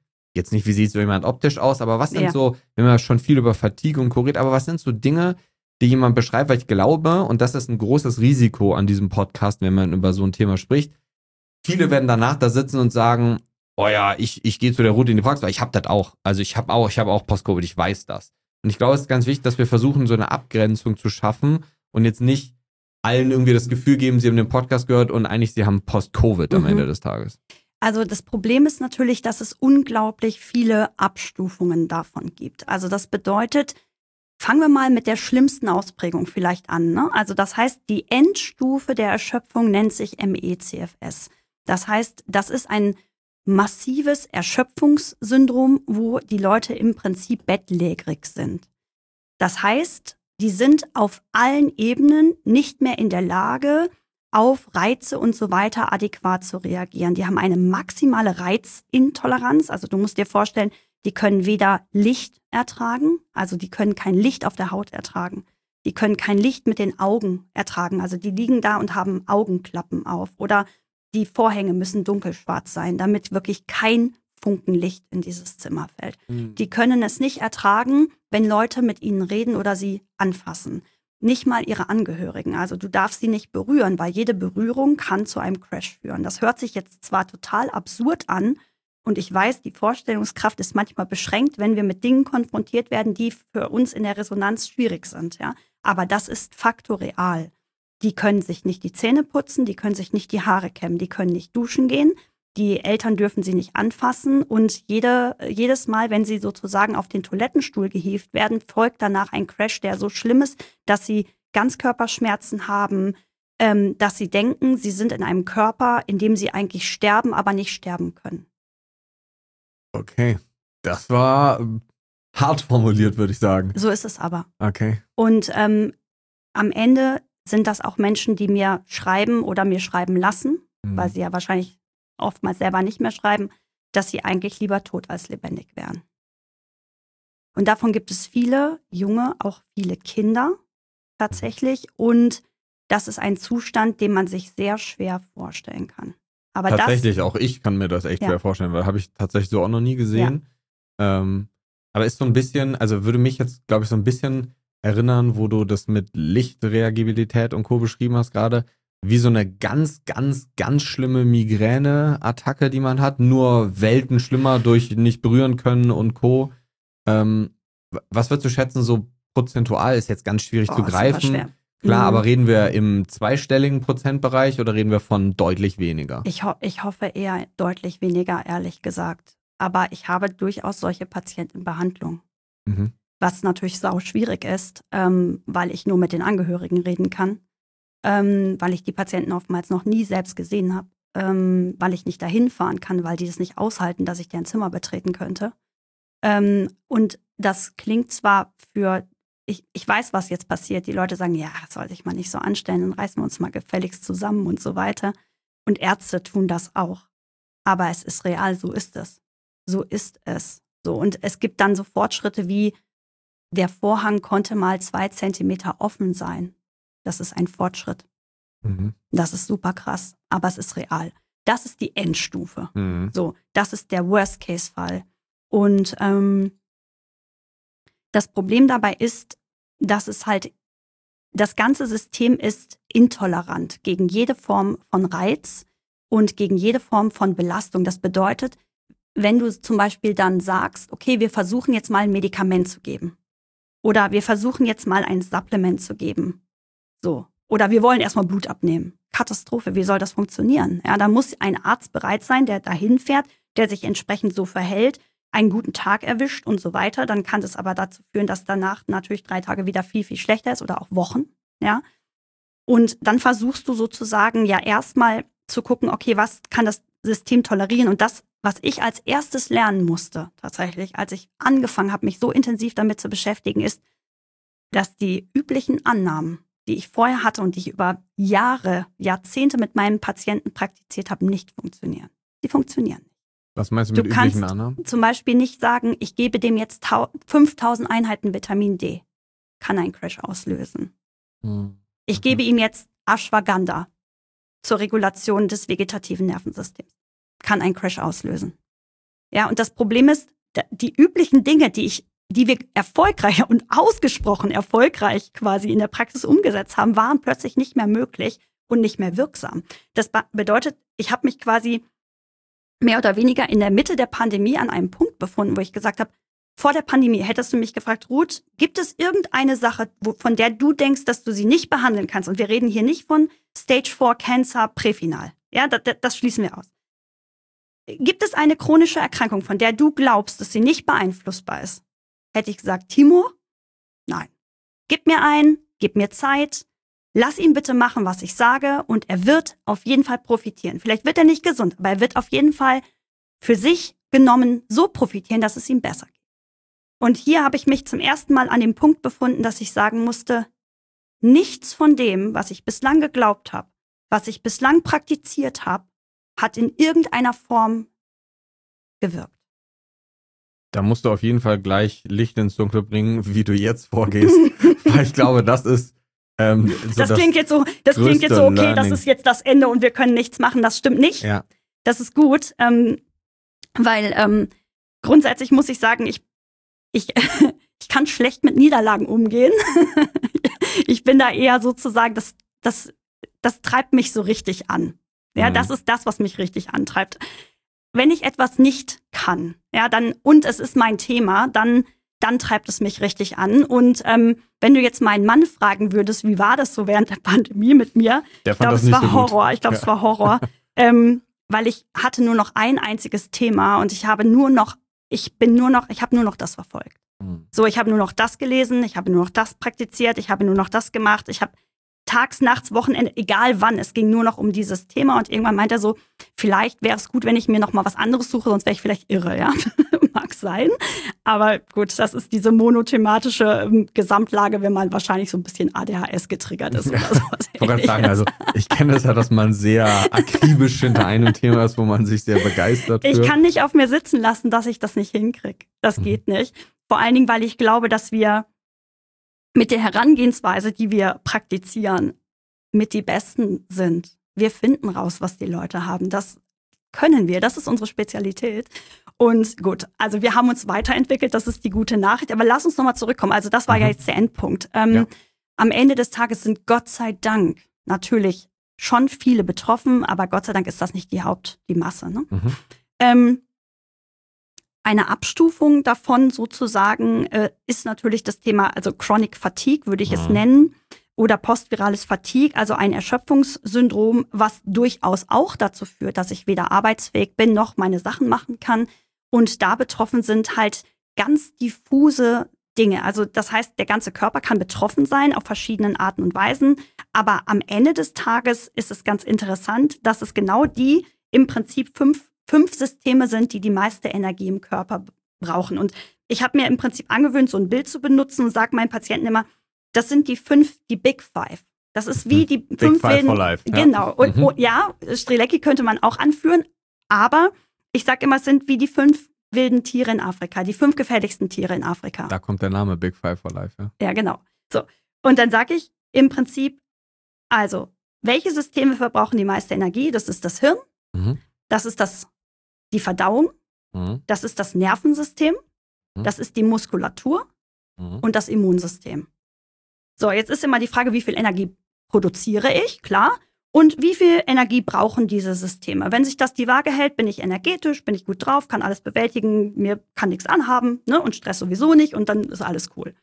so jemand optisch aus, aber was sind so, wenn man schon viel über Fatigue und Co. redet, aber was sind so Dinge, die jemand beschreibt, weil ich glaube, und das ist ein großes Risiko an diesem Podcast, wenn man über so ein Thema spricht, viele werden danach da sitzen und sagen, oh ja, ich gehe zu der Route in die Praxis, weil ich habe das auch. Also ich habe auch Post-Covid, ich weiß das. Und ich glaube, es ist ganz wichtig, dass wir versuchen, so eine Abgrenzung zu schaffen und jetzt nicht allen irgendwie das Gefühl geben, sie haben den Podcast gehört und eigentlich sie haben Post-Covid am Ende des Tages. Also das Problem ist natürlich, dass es unglaublich viele Abstufungen davon gibt. Also das bedeutet, fangen wir mal mit der schlimmsten Ausprägung vielleicht an. Ne? Also das heißt, die Endstufe der Erschöpfung nennt sich ME/CFS. Das heißt, das ist ein massives Erschöpfungssyndrom, wo die Leute im Prinzip bettlägerig sind. Das heißt, die sind auf allen Ebenen nicht mehr in der Lage, auf Reize und so weiter adäquat zu reagieren. Die haben eine maximale Reizintoleranz. Also du musst dir vorstellen, die können weder Licht ertragen, also die können kein Licht auf der Haut ertragen. Die können kein Licht mit den Augen ertragen. Also die liegen da und haben Augenklappen auf. Oder die Vorhänge müssen dunkelschwarz sein, damit wirklich kein Funken Licht in dieses Zimmer fällt. Die können es nicht ertragen, wenn Leute mit ihnen reden oder sie anfassen. Nicht mal ihre Angehörigen. Also du darfst sie nicht berühren, weil jede Berührung kann zu einem Crash führen. Das hört sich jetzt zwar total absurd an und ich weiß, die Vorstellungskraft ist manchmal beschränkt, wenn wir mit Dingen konfrontiert werden, die für uns in der Resonanz schwierig sind. Ja? Aber das ist faktoreal. Die können sich nicht die Zähne putzen, die können sich nicht die Haare kämmen, die können nicht duschen gehen. Die Eltern dürfen sie nicht anfassen und jedes Mal, wenn sie sozusagen auf den Toilettenstuhl gehievt werden, folgt danach ein Crash, der so schlimm ist, dass sie Ganzkörperschmerzen haben, dass sie denken, sie sind in einem Körper, in dem sie eigentlich sterben, aber nicht sterben können. Okay, das war hart formuliert, würde ich sagen. So ist es aber. Okay. Und am Ende sind das auch Menschen, die mir schreiben oder mir schreiben lassen, weil sie ja wahrscheinlich oftmals selber nicht mehr schreiben, dass sie eigentlich lieber tot als lebendig wären. Und davon gibt es viele Junge, auch viele Kinder tatsächlich. Und das ist ein Zustand, den man sich sehr schwer vorstellen kann. Aber tatsächlich, auch ich kann mir das echt schwer vorstellen, weil habe ich tatsächlich so auch noch nie gesehen. Aber ist so ein bisschen, also würde mich jetzt, glaube ich, so ein bisschen erinnern, wo du das mit Lichtreagibilität und Co. beschrieben hast gerade, wie so eine ganz, ganz, ganz schlimme Migräne-Attacke, die man hat, nur Welten schlimmer durch nicht berühren können und Co. Was würdest du schätzen, so prozentual ist jetzt ganz schwierig zu greifen. Klar, aber reden wir im zweistelligen Prozentbereich oder reden wir von deutlich weniger? Ich hoffe eher deutlich weniger, ehrlich gesagt. Aber ich habe durchaus solche Patienten in Behandlung. Was natürlich sau schwierig ist, weil ich nur mit den Angehörigen reden kann. Weil ich die Patienten oftmals noch nie selbst gesehen habe, weil ich nicht dahin fahren kann, weil die das nicht aushalten, dass ich deren Zimmer betreten könnte. Und das klingt zwar ich weiß, was jetzt passiert. Die Leute sagen, ja, soll sich mal nicht so anstellen, dann reißen wir uns mal gefälligst zusammen und so weiter. Und Ärzte tun das auch. Aber es ist real, so ist es. So ist es. So, und es gibt dann so Fortschritte wie, der Vorhang konnte mal 2 Zentimeter offen sein. Das ist ein Fortschritt. Das ist super krass, aber es ist real. Das ist die Endstufe. So, das ist der Worst-Case-Fall. Und das Problem dabei ist, dass es halt, das ganze System ist intolerant gegen jede Form von Reiz und gegen jede Form von Belastung. Das bedeutet, wenn du zum Beispiel dann sagst, okay, wir versuchen jetzt mal ein Medikament zu geben oder wir versuchen jetzt mal ein Supplement zu geben, so, oder wir wollen erstmal Blut abnehmen. Katastrophe, wie soll das funktionieren? Ja, da muss ein Arzt bereit sein, der dahin fährt, der sich entsprechend so verhält, einen guten Tag erwischt und so weiter. Dann kann das aber dazu führen, dass danach natürlich 3 Tage wieder viel, viel schlechter ist oder auch Wochen, ja. Und dann versuchst du sozusagen ja erstmal zu gucken, okay, was kann das System tolerieren? Und das, was ich als erstes lernen musste, tatsächlich, als ich angefangen habe, mich so intensiv damit zu beschäftigen, ist, dass die üblichen Annahmen, die ich vorher hatte und die ich über Jahre, Jahrzehnte mit meinen Patienten praktiziert habe, nicht funktionieren. Die funktionieren nicht. Was meinst du mit üblichen Annahmen? Du kannst zum Beispiel nicht sagen, ich gebe dem jetzt 5000 Einheiten Vitamin D. Kann einen Crash auslösen. Ich gebe ihm jetzt Ashwagandha zur Regulation des vegetativen Nervensystems. Kann einen Crash auslösen. Ja, und das Problem ist, die üblichen Dinge, die wir erfolgreich und ausgesprochen erfolgreich quasi in der Praxis umgesetzt haben, waren plötzlich nicht mehr möglich und nicht mehr wirksam. Das bedeutet, ich habe mich quasi mehr oder weniger in der Mitte der Pandemie an einem Punkt befunden, wo ich gesagt habe, vor der Pandemie hättest du mich gefragt, Ruth, gibt es irgendeine Sache, von der du denkst, dass du sie nicht behandeln kannst? Und wir reden hier nicht von Stage 4 Cancer präfinal. Ja, das schließen wir aus. Gibt es eine chronische Erkrankung, von der du glaubst, dass sie nicht beeinflussbar ist? Hätte ich gesagt, Timo? Nein. Gib mir Zeit, lass ihn bitte machen, was ich sage und er wird auf jeden Fall profitieren. Vielleicht wird er nicht gesund, aber er wird auf jeden Fall für sich genommen so profitieren, dass es ihm besser geht. Und hier habe ich mich zum ersten Mal an dem Punkt befunden, dass ich sagen musste, nichts von dem, was ich bislang geglaubt habe, was ich bislang praktiziert habe, hat in irgendeiner Form gewirkt. Da musst du auf jeden Fall gleich Licht ins Dunkle bringen, wie du jetzt vorgehst. Weil ich glaube, das ist so das klingt jetzt so, okay, Learning. Das ist jetzt das Ende und wir können nichts machen. Das stimmt nicht. Ja. Das ist gut, weil grundsätzlich muss ich sagen, ich kann schlecht mit Niederlagen umgehen. Ich bin da eher sozusagen, das treibt mich so richtig an. Ja, das ist das, was mich richtig antreibt. Wenn ich etwas nicht kann, ja, und es ist mein Thema, dann treibt es mich richtig an. Und wenn du jetzt meinen Mann fragen würdest, wie war das so während der Pandemie mit mir? Ich glaube, es war Horror. Ich glaube, es war Horror. Weil ich hatte nur noch ein einziges Thema und ich habe nur noch das verfolgt. So, ich habe nur noch das gelesen, ich habe nur noch das praktiziert, ich habe nur noch das gemacht, ich habe tags, nachts, Wochenende, egal wann, es ging nur noch um dieses Thema und irgendwann meint er so, vielleicht wäre es gut, wenn ich mir noch mal was anderes suche, sonst wäre ich vielleicht irre, ja, mag sein, aber gut, das ist diese monothematische Gesamtlage, wenn man wahrscheinlich so ein bisschen ADHS getriggert ist oder sowas. Ich wollte gerade sagen, also ich kenne das ja, dass man sehr akribisch hinter einem Thema ist, wo man sich sehr begeistert Ich kann nicht auf mir sitzen lassen, dass ich das nicht hinkriege. Das geht nicht. Vor allen Dingen, weil ich glaube, dass wir mit der Herangehensweise, die wir praktizieren, mit die Besten sind. Wir finden raus, was die Leute haben. Das können wir. Das ist unsere Spezialität. Und gut, also wir haben uns weiterentwickelt. Das ist die gute Nachricht. Aber lass uns nochmal zurückkommen. Also das war ja jetzt der Endpunkt. Am Ende des Tages sind Gott sei Dank natürlich schon viele betroffen. Aber Gott sei Dank ist das nicht die Masse. Ne? Eine Abstufung davon sozusagen ist natürlich das Thema, also Chronic Fatigue würde ich es nennen, oder postvirales Fatigue, also ein Erschöpfungssyndrom, was durchaus auch dazu führt, dass ich weder arbeitsfähig bin, noch meine Sachen machen kann. Und da betroffen sind halt ganz diffuse Dinge. Also das heißt, der ganze Körper kann betroffen sein auf verschiedenen Arten und Weisen. Aber am Ende des Tages ist es ganz interessant, dass es genau die im Prinzip fünf Systeme sind, die meiste Energie im Körper brauchen. Und ich habe mir im Prinzip angewöhnt, so ein Bild zu benutzen und sage meinen Patienten immer, das sind die Big Five. Das ist wie die Big 5 Five wilden. for life. Ja. Genau. Und ja, Strelecki könnte man auch anführen, aber ich sage immer, es sind wie die 5 wilden Tiere in Afrika, die 5 gefährlichsten Tiere in Afrika. Da kommt der Name Big Five for life. Ja, genau. So. Und dann sage ich im Prinzip, also, welche Systeme verbrauchen die meiste Energie? Das ist das Hirn, das ist die Verdauung, Das ist das Nervensystem, das ist die Muskulatur und das Immunsystem. So, jetzt ist immer die Frage, wie viel Energie produziere ich, klar. Und wie viel Energie brauchen diese Systeme? Wenn sich das die Waage hält, bin ich energetisch, bin ich gut drauf, kann alles bewältigen, mir kann nichts anhaben, ne, und Stress sowieso nicht und dann ist alles cool.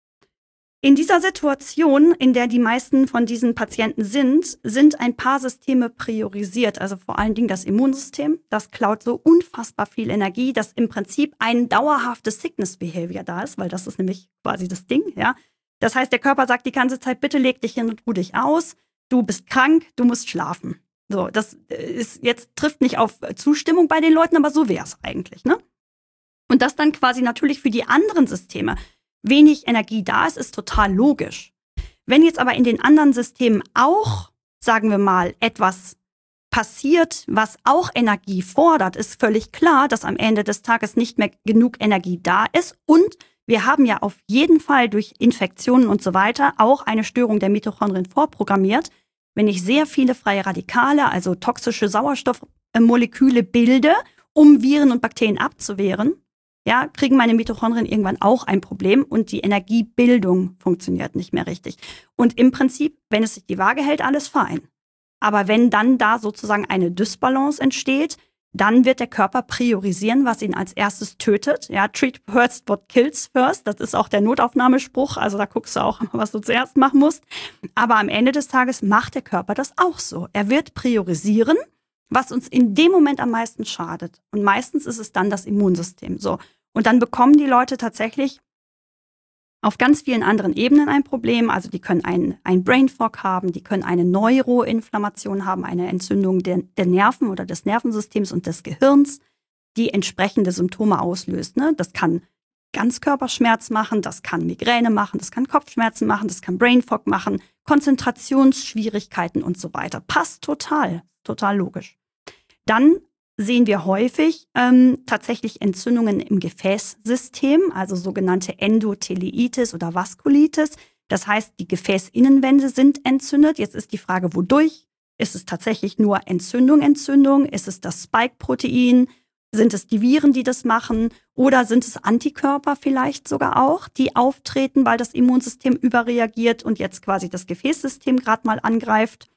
In dieser Situation, in der die meisten von diesen Patienten sind ein paar Systeme priorisiert. Also vor allen Dingen das Immunsystem. Das klaut so unfassbar viel Energie, dass im Prinzip ein dauerhaftes Sickness Behavior da ist, weil das ist nämlich quasi das Ding, ja. Das heißt, der Körper sagt die ganze Zeit, bitte leg dich hin und ruh dich aus. Du bist krank, du musst schlafen. So, das ist jetzt trifft nicht auf Zustimmung bei den Leuten, aber so wäre es eigentlich, ne? Und das dann quasi natürlich für die anderen Systeme wenig Energie da ist, ist total logisch. Wenn jetzt aber in den anderen Systemen auch, sagen wir mal, etwas passiert, was auch Energie fordert, ist völlig klar, dass am Ende des Tages nicht mehr genug Energie da ist. Und wir haben ja auf jeden Fall durch Infektionen und so weiter auch eine Störung der Mitochondrien vorprogrammiert. Wenn ich sehr viele freie Radikale, also toxische Sauerstoffmoleküle bilde, um Viren und Bakterien abzuwehren, ja, kriegen meine Mitochondrien irgendwann auch ein Problem und die Energiebildung funktioniert nicht mehr richtig. Und im Prinzip, wenn es sich die Waage hält, alles fein. Aber wenn dann da sozusagen eine Dysbalance entsteht, dann wird der Körper priorisieren, was ihn als erstes tötet. Ja, treat first what kills first. Das ist auch der Notaufnahmespruch. Also da guckst du auch, was du zuerst machen musst. Aber am Ende des Tages macht der Körper das auch so. Er wird priorisieren, was uns in dem Moment am meisten schadet. Und meistens ist es dann das Immunsystem. So. Und dann bekommen die Leute tatsächlich auf ganz vielen anderen Ebenen ein Problem. Also die können ein Brain Fog haben, die können eine Neuroinflammation haben, eine Entzündung der Nerven oder des Nervensystems und des Gehirns, die entsprechende Symptome auslöst. Ne? Das kann Ganzkörperschmerz machen, das kann Migräne machen, das kann Kopfschmerzen machen, das kann Brain Fog machen, Konzentrationsschwierigkeiten und so weiter. Passt total logisch. Dann sehen wir häufig tatsächlich Entzündungen im Gefäßsystem, also sogenannte Endotheliitis oder Vaskulitis. Das heißt, die Gefäßinnenwände sind entzündet. Jetzt ist die Frage, wodurch? Ist es tatsächlich nur Entzündung? Ist es das Spike-Protein? Sind es die Viren, die das machen? Oder sind es Antikörper vielleicht sogar auch, die auftreten, weil das Immunsystem überreagiert und jetzt quasi das Gefäßsystem gerade mal angreift?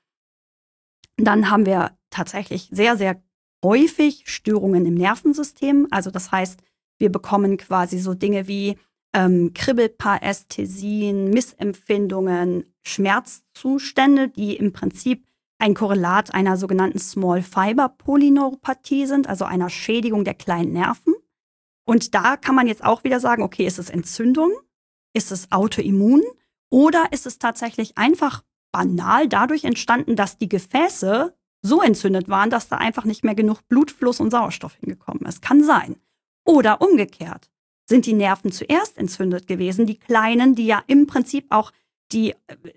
Dann haben wir tatsächlich sehr, sehr häufig Störungen im Nervensystem. Also das heißt, wir bekommen quasi so Dinge wie Kribbelparästhesien, Missempfindungen, Schmerzzustände, die im Prinzip ein Korrelat einer sogenannten Small Fiber Polyneuropathie sind, also einer Schädigung der kleinen Nerven. Und da kann man jetzt auch wieder sagen, okay, ist es Entzündung? Ist es Autoimmun? Oder ist es tatsächlich einfach banal dadurch entstanden, dass die Gefäße so entzündet waren, dass da einfach nicht mehr genug Blutfluss und Sauerstoff hingekommen ist. Kann sein. Oder umgekehrt. Sind die Nerven zuerst entzündet gewesen, die kleinen, die ja im Prinzip auch die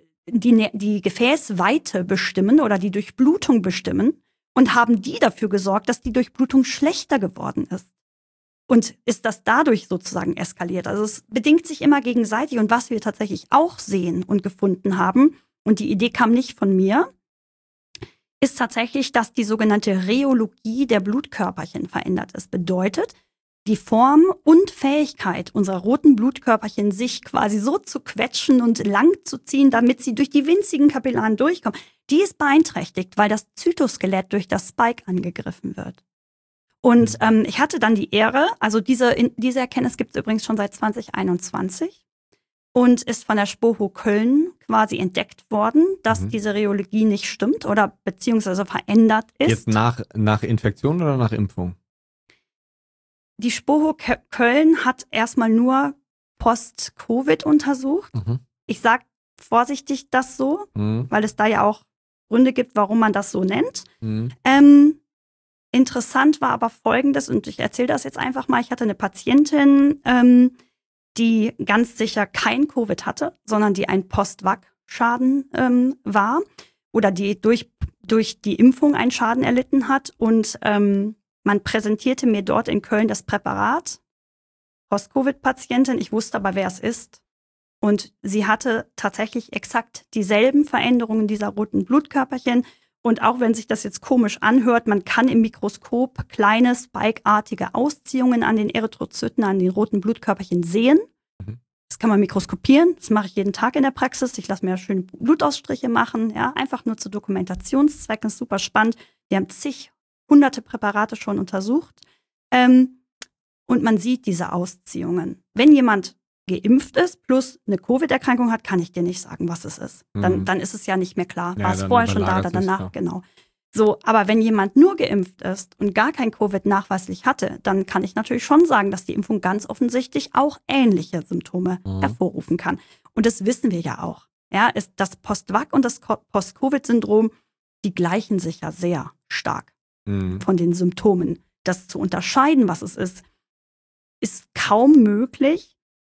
Gefäßweite bestimmen oder die Durchblutung bestimmen und haben die dafür gesorgt, dass die Durchblutung schlechter geworden ist. Und ist das dadurch sozusagen eskaliert? Also es bedingt sich immer gegenseitig und was wir tatsächlich auch sehen und gefunden haben, und die Idee kam nicht von mir, ist tatsächlich, dass die sogenannte Rheologie der Blutkörperchen verändert ist. Bedeutet, die Form und Fähigkeit unserer roten Blutkörperchen, sich quasi so zu quetschen und lang zu ziehen, damit sie durch die winzigen Kapillaren durchkommen, die ist beeinträchtigt, weil das Zytoskelett durch das Spike angegriffen wird. Und ich hatte dann die Ehre, also diese Erkenntnis gibt es übrigens schon seit 2021 und ist von der SPOHO Köln quasi entdeckt worden, dass diese Rheologie nicht stimmt oder beziehungsweise verändert ist. Jetzt nach Infektion oder nach Impfung? Die SPOHO Köln hat erstmal nur Post-Covid untersucht. Ich sage vorsichtig das so, weil es da ja auch Gründe gibt, warum man das so nennt. Interessant war aber Folgendes, und ich erzähle das jetzt einfach mal. Ich hatte eine Patientin, die ganz sicher kein Covid hatte, sondern die ein Post-Vac-Schaden war oder die durch die Impfung einen Schaden erlitten hat. Und man präsentierte mir dort in Köln das Präparat, Post-Covid-Patientin. Ich wusste aber, wer es ist. Und sie hatte tatsächlich exakt dieselben Veränderungen dieser roten Blutkörperchen Und auch wenn sich das jetzt komisch anhört, man kann im Mikroskop kleine spikeartige Ausziehungen an den Erythrozyten, an den roten Blutkörperchen sehen. Das kann man mikroskopieren. Das mache ich jeden Tag in der Praxis. Ich lasse mir schöne Blutausstriche machen. Ja, einfach nur zu Dokumentationszwecken. Das ist super spannend. Wir haben hunderte Präparate schon untersucht. Und man sieht diese Ausziehungen. Wenn jemand geimpft ist plus eine Covid-Erkrankung hat, kann ich dir nicht sagen, was es ist. Dann ist es ja nicht mehr klar. Ja, war es vorher schon da oder danach? Genau. So, aber wenn jemand nur geimpft ist und gar kein Covid nachweislich hatte, dann kann ich natürlich schon sagen, dass die Impfung ganz offensichtlich auch ähnliche Symptome hervorrufen kann. Und das wissen wir ja auch. Ja, das Post-Vac und das Post-Covid-Syndrom, die gleichen sich ja sehr stark von den Symptomen. Das zu unterscheiden, was es ist kaum möglich.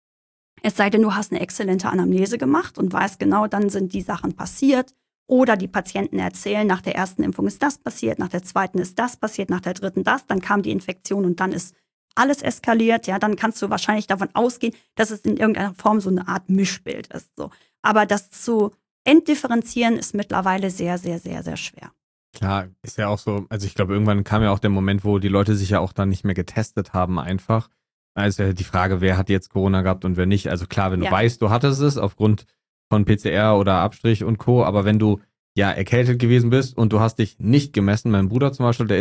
Es sei denn, du hast eine exzellente Anamnese gemacht und weißt genau, dann sind die Sachen passiert. Oder die Patienten erzählen, nach der ersten Impfung ist das passiert, nach der zweiten ist das passiert, nach der dritten das. Dann kam die Infektion und dann ist alles eskaliert. Ja, dann kannst du wahrscheinlich davon ausgehen, dass es in irgendeiner Form so eine Art Mischbild ist. So. Aber das zu entdifferenzieren ist mittlerweile sehr, sehr, sehr, sehr schwer. Klar, ist ja auch so, also ich glaube, irgendwann kam ja auch der Moment, wo die Leute sich ja auch dann nicht mehr getestet haben einfach. Also die Frage, wer hat jetzt Corona gehabt und wer nicht. Also klar, wenn du weißt, du hattest es aufgrund von PCR oder Abstrich und Co., aber wenn du ja erkältet gewesen bist und du hast dich nicht gemessen, mein Bruder zum Beispiel,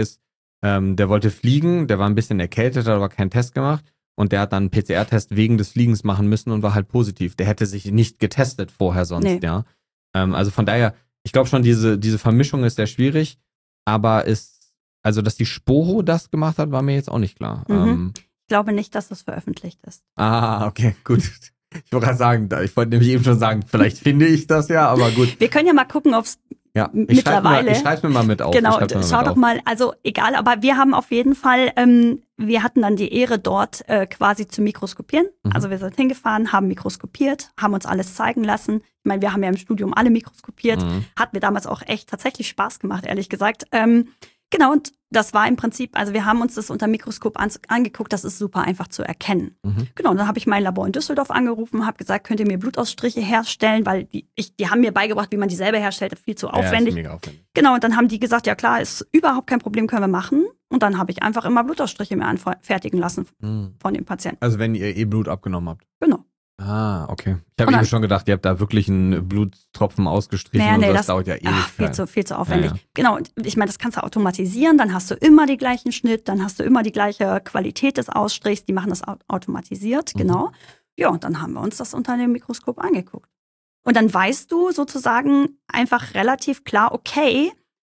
der wollte fliegen, der war ein bisschen erkältet, hat aber keinen Test gemacht und der hat dann einen PCR-Test wegen des Fliegens machen müssen und war halt positiv. Der hätte sich nicht getestet vorher sonst, ja. Also von daher, ich glaube schon, diese Vermischung ist sehr schwierig, aber also dass die Sporo das gemacht hat, war mir jetzt auch nicht klar. Ich glaube nicht, dass das veröffentlicht ist. Ah, okay, gut. Ich wollte gerade sagen, ich wollte nämlich eben schon sagen, vielleicht finde ich das ja, aber gut. Wir können ja mal gucken, ob es mittlerweile. Ich schreibe mir mal mit auf. Genau, schau doch mal, also egal, aber wir haben auf jeden Fall, wir hatten dann die Ehre, dort quasi zu mikroskopieren. Also wir sind hingefahren, haben mikroskopiert, haben uns alles zeigen lassen. Ich meine, wir haben ja im Studium alle mikroskopiert. Hat mir damals auch echt tatsächlich Spaß gemacht, ehrlich gesagt. Genau, und das war im Prinzip, also wir haben uns das unter Mikroskop angeguckt, das ist super einfach zu erkennen. Genau, und dann habe ich mein Labor in Düsseldorf angerufen, habe gesagt, könnt ihr mir Blutausstriche herstellen, weil die haben mir beigebracht, wie man die selber herstellt, viel zu aufwendig. Ja, ist mega aufwendig. Genau, und dann haben die gesagt, ja klar, ist überhaupt kein Problem, können wir machen. Und dann habe ich einfach immer Blutausstriche mir anfertigen lassen von den Patienten. Also wenn ihr Blut abgenommen habt? Genau. Ah, okay. Ich habe eben schon gedacht, ihr habt da wirklich einen Bluttropfen ausgestrichen und das dauert ja ewig. Viel zu aufwendig. Ja. Genau, und ich meine, das kannst du automatisieren, dann hast du immer den gleichen Schnitt, dann hast du immer die gleiche Qualität des Ausstrichs, die machen das automatisiert, genau. Ja, und dann haben wir uns das unter dem Mikroskop angeguckt. Und dann weißt du sozusagen einfach relativ klar, okay,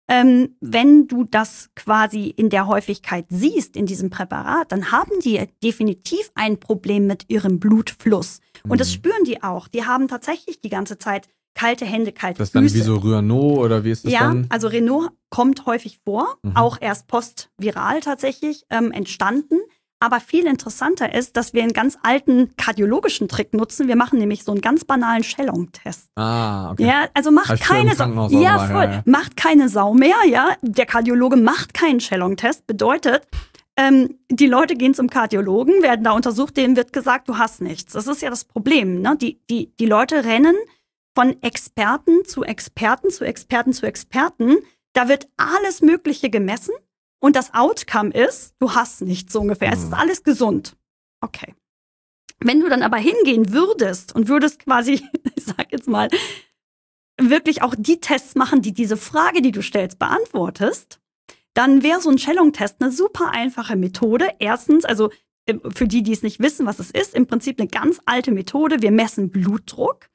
wenn du das quasi in der Häufigkeit siehst, in diesem Präparat, dann haben die definitiv ein Problem mit ihrem Blutfluss. Und das spüren die auch. Die haben tatsächlich die ganze Zeit kalte Hände, kalte Füße. Das ist dann wie so Rhino oder wie ist das dann? Ja, also Rhino kommt häufig vor, auch erst postviral tatsächlich entstanden. Aber viel interessanter ist, dass wir einen ganz alten kardiologischen Trick nutzen. Wir machen nämlich so einen ganz banalen Schellung-Test. Ah, okay. Ja, also macht keine Sau. Ja, voll. Ja. Macht keine Sau mehr, ja. Der Kardiologe macht keinen Schellung-Test. Bedeutet, die Leute gehen zum Kardiologen, werden da untersucht, denen wird gesagt, du hast nichts. Das ist ja das Problem, ne? Die Leute rennen von Experten zu Experten zu Experten zu Experten. Da wird alles Mögliche gemessen. Und das Outcome ist, du hast nichts so ungefähr. Es ist alles gesund. Okay. Wenn du dann aber hingehen würdest und würdest quasi, ich sag jetzt mal, wirklich auch die Tests machen, die diese Frage, die du stellst, beantwortest, dann wäre so ein Schellung-Test eine super einfache Methode. Erstens, also für die es nicht wissen, was es ist, im Prinzip eine ganz alte Methode. Wir messen Blutdruck.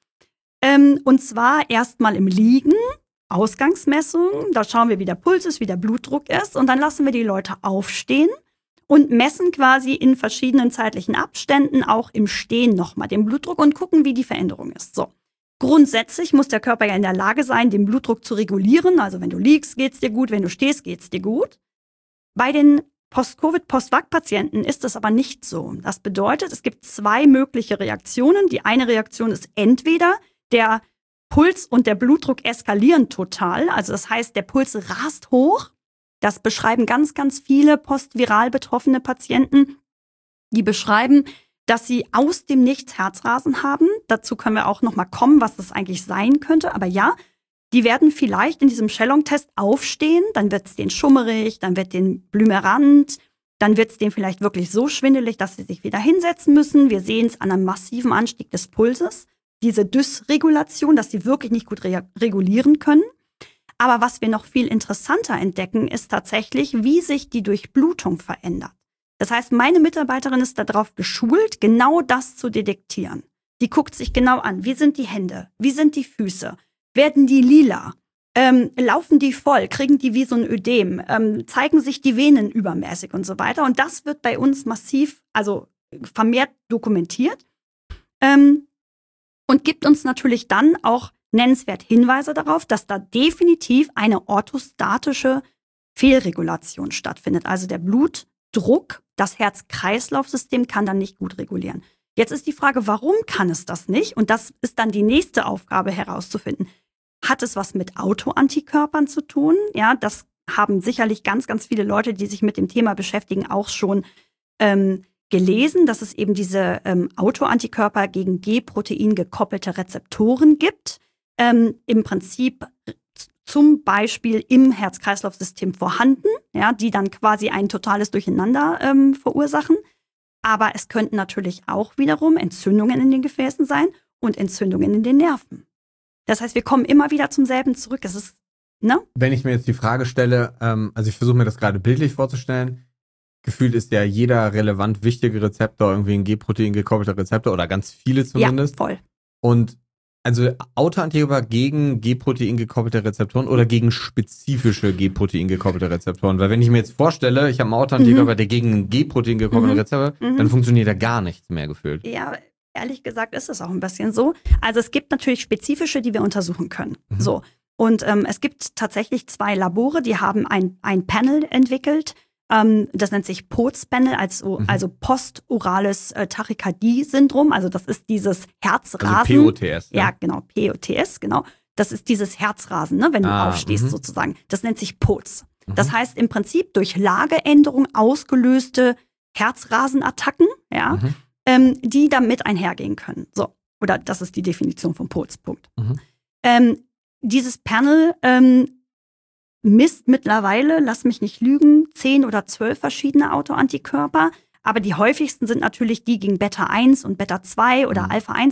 Und zwar erstmal im Liegen. Ausgangsmessung, da schauen wir, wie der Puls ist, wie der Blutdruck ist und dann lassen wir die Leute aufstehen und messen quasi in verschiedenen zeitlichen Abständen auch im Stehen nochmal den Blutdruck und gucken, wie die Veränderung ist. So. Grundsätzlich muss der Körper ja in der Lage sein, den Blutdruck zu regulieren. Also wenn du liegst, geht's dir gut, wenn du stehst, geht's dir gut. Bei den Post-Covid, Post-Vac-Patienten ist das aber nicht so. Das bedeutet, es gibt zwei mögliche Reaktionen. Die eine Reaktion ist entweder der Puls und der Blutdruck eskalieren total. Also das heißt, der Puls rast hoch. Das beschreiben ganz, ganz viele postviral betroffene Patienten. Die beschreiben, dass sie aus dem Nichts Herzrasen haben. Dazu können wir auch noch mal kommen, was das eigentlich sein könnte. Aber ja, Die werden vielleicht in diesem Schellong-Test aufstehen, dann wird es denen schummerig, dann wird denen blümerant, dann wird es denen vielleicht wirklich so schwindelig, dass sie sich wieder hinsetzen müssen. Wir sehen es an einem massiven Anstieg des Pulses, diese Dysregulation, dass sie wirklich nicht gut regulieren können. Aber was wir noch viel interessanter entdecken, ist tatsächlich, wie sich die Durchblutung verändert. Das heißt, meine Mitarbeiterin ist darauf geschult, genau das zu detektieren. Die guckt sich genau an, wie sind die Hände, wie sind die Füße, werden die lila, laufen die voll, kriegen die wie so ein Ödem, zeigen sich die Venen übermäßig und so weiter. Und das wird bei uns massiv, also vermehrt dokumentiert und gibt uns natürlich dann auch nennenswert Hinweise darauf, dass da definitiv eine orthostatische Fehlregulation stattfindet. Also der Blutdruck, das Herz-Kreislauf-System kann dann nicht gut regulieren. Jetzt ist die Frage, warum kann es das nicht? Und das ist dann die nächste Aufgabe herauszufinden. Hat es was mit Autoantikörpern zu tun? Ja, das haben sicherlich ganz, ganz viele Leute, die sich mit dem Thema beschäftigen, auch schon gelesen, dass es eben diese Autoantikörper gegen G-Protein gekoppelte Rezeptoren gibt. Im Prinzip zum Beispiel im Herz-Kreislauf-System vorhanden, ja, die dann quasi ein totales Durcheinander verursachen. Aber es könnten natürlich auch wiederum Entzündungen in den Gefäßen sein und Entzündungen in den Nerven. Das heißt, wir kommen immer wieder zum selben zurück. Es ist, ne? Wenn ich mir jetzt die Frage stelle, also ich versuche mir das gerade bildlich vorzustellen, gefühlt ist ja jeder relevant wichtige Rezeptor irgendwie ein G-Protein gekoppelter Rezeptor oder ganz viele zumindest. Ja, voll. Und also Autoantikörper gegen G-Protein gekoppelte Rezeptoren oder gegen spezifische G-Protein gekoppelte Rezeptoren? Weil wenn ich mir jetzt vorstelle, ich habe einen Autoantikörper, der gegen einen G-Protein gekoppelte Rezeptor, dann funktioniert da gar nichts mehr gefühlt. Ja, ehrlich gesagt ist es auch ein bisschen so. Also es gibt natürlich spezifische, die wir untersuchen können. So. Und es gibt tatsächlich 2 Labore, die haben ein Panel entwickelt. Das nennt sich POTS-Panel, also postorales Tachykardie-Syndrom. Also das ist dieses Herzrasen. Also POTS. Ja, genau, POTS, genau. Das ist dieses Herzrasen, ne, wenn du aufstehst sozusagen. Das nennt sich POTS. Das heißt im Prinzip durch Lageänderung ausgelöste Herzrasenattacken, ja, die damit einhergehen können. So, oder das ist die Definition von POTS, Punkt. Dieses Panel misst mittlerweile, lass mich nicht lügen, 10 oder 12 verschiedene Autoantikörper. Aber die häufigsten sind natürlich die gegen Beta-1 und Beta-2 oder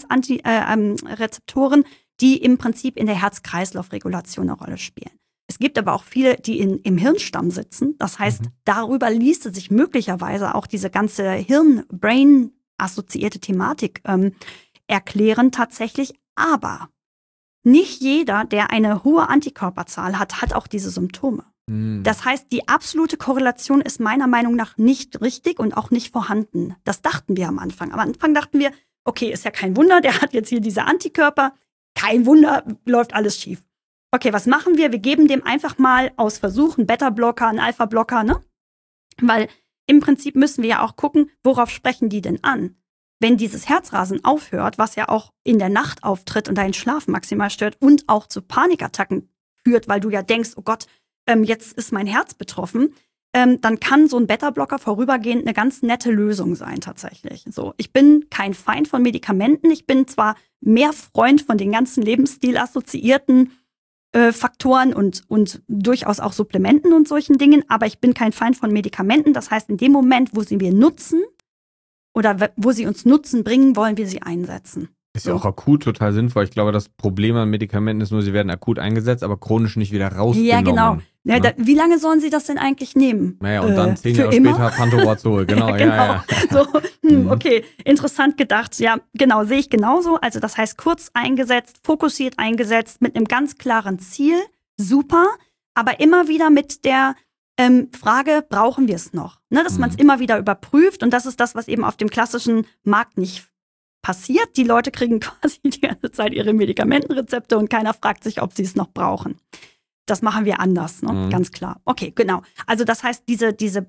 Alpha-1-Rezeptoren, die im Prinzip in der Herz-Kreislauf-Regulation eine Rolle spielen. Es gibt aber auch viele, die im Hirnstamm sitzen. Das heißt, darüber ließe sich möglicherweise auch diese ganze Hirn-Brain-assoziierte Thematik erklären tatsächlich. Aber nicht jeder, der eine hohe Antikörperzahl hat, hat auch diese Symptome. Das heißt, die absolute Korrelation ist meiner Meinung nach nicht richtig und auch nicht vorhanden. Das dachten wir am Anfang. Am Anfang dachten wir, okay, ist ja kein Wunder, der hat jetzt hier diese Antikörper. Kein Wunder, läuft alles schief. Okay, was machen wir? Wir geben dem einfach mal aus Versuch einen Beta-Blocker, einen Alpha-Blocker, ne? Weil im Prinzip müssen wir ja auch gucken, worauf sprechen die denn an? Wenn dieses Herzrasen aufhört, was ja auch in der Nacht auftritt und deinen Schlaf maximal stört und auch zu Panikattacken führt, weil du ja denkst, oh Gott, jetzt ist mein Herz betroffen, dann kann so ein Beta-Blocker vorübergehend eine ganz nette Lösung sein tatsächlich. So, ich bin kein Feind von Medikamenten, ich bin zwar mehr Freund von den ganzen Lebensstil-assoziierten Faktoren und durchaus auch Supplementen und solchen Dingen, aber ich bin kein Feind von Medikamenten. Das heißt, in dem Moment, wo sie wir nutzen oder wo sie uns Nutzen bringen, wollen wir sie einsetzen. Ist ja auch akut total sinnvoll. Ich glaube, das Problem an Medikamenten ist nur, sie werden akut eingesetzt, aber chronisch nicht wieder rausgenommen. Ja, genau. Ja, Ne? wie lange sollen sie das denn eigentlich nehmen? Naja, und dann 10 für Jahre immer? später Pantobrazol. Genau, Ja, genau. ja. So, okay, interessant gedacht. Ja, genau, sehe ich genauso. Also das heißt, kurz eingesetzt, fokussiert eingesetzt, mit einem ganz klaren Ziel. Super. Aber immer wieder mit der Frage, brauchen wir es noch? Ne, dass man es immer wieder überprüft. Und das ist das, was eben auf dem klassischen Markt nicht passiert. Die Leute kriegen quasi die ganze Zeit ihre Medikamentenrezepte und keiner fragt sich, ob sie es noch brauchen. Das machen wir anders, ne? Ganz klar. Okay, genau. Also das heißt, diese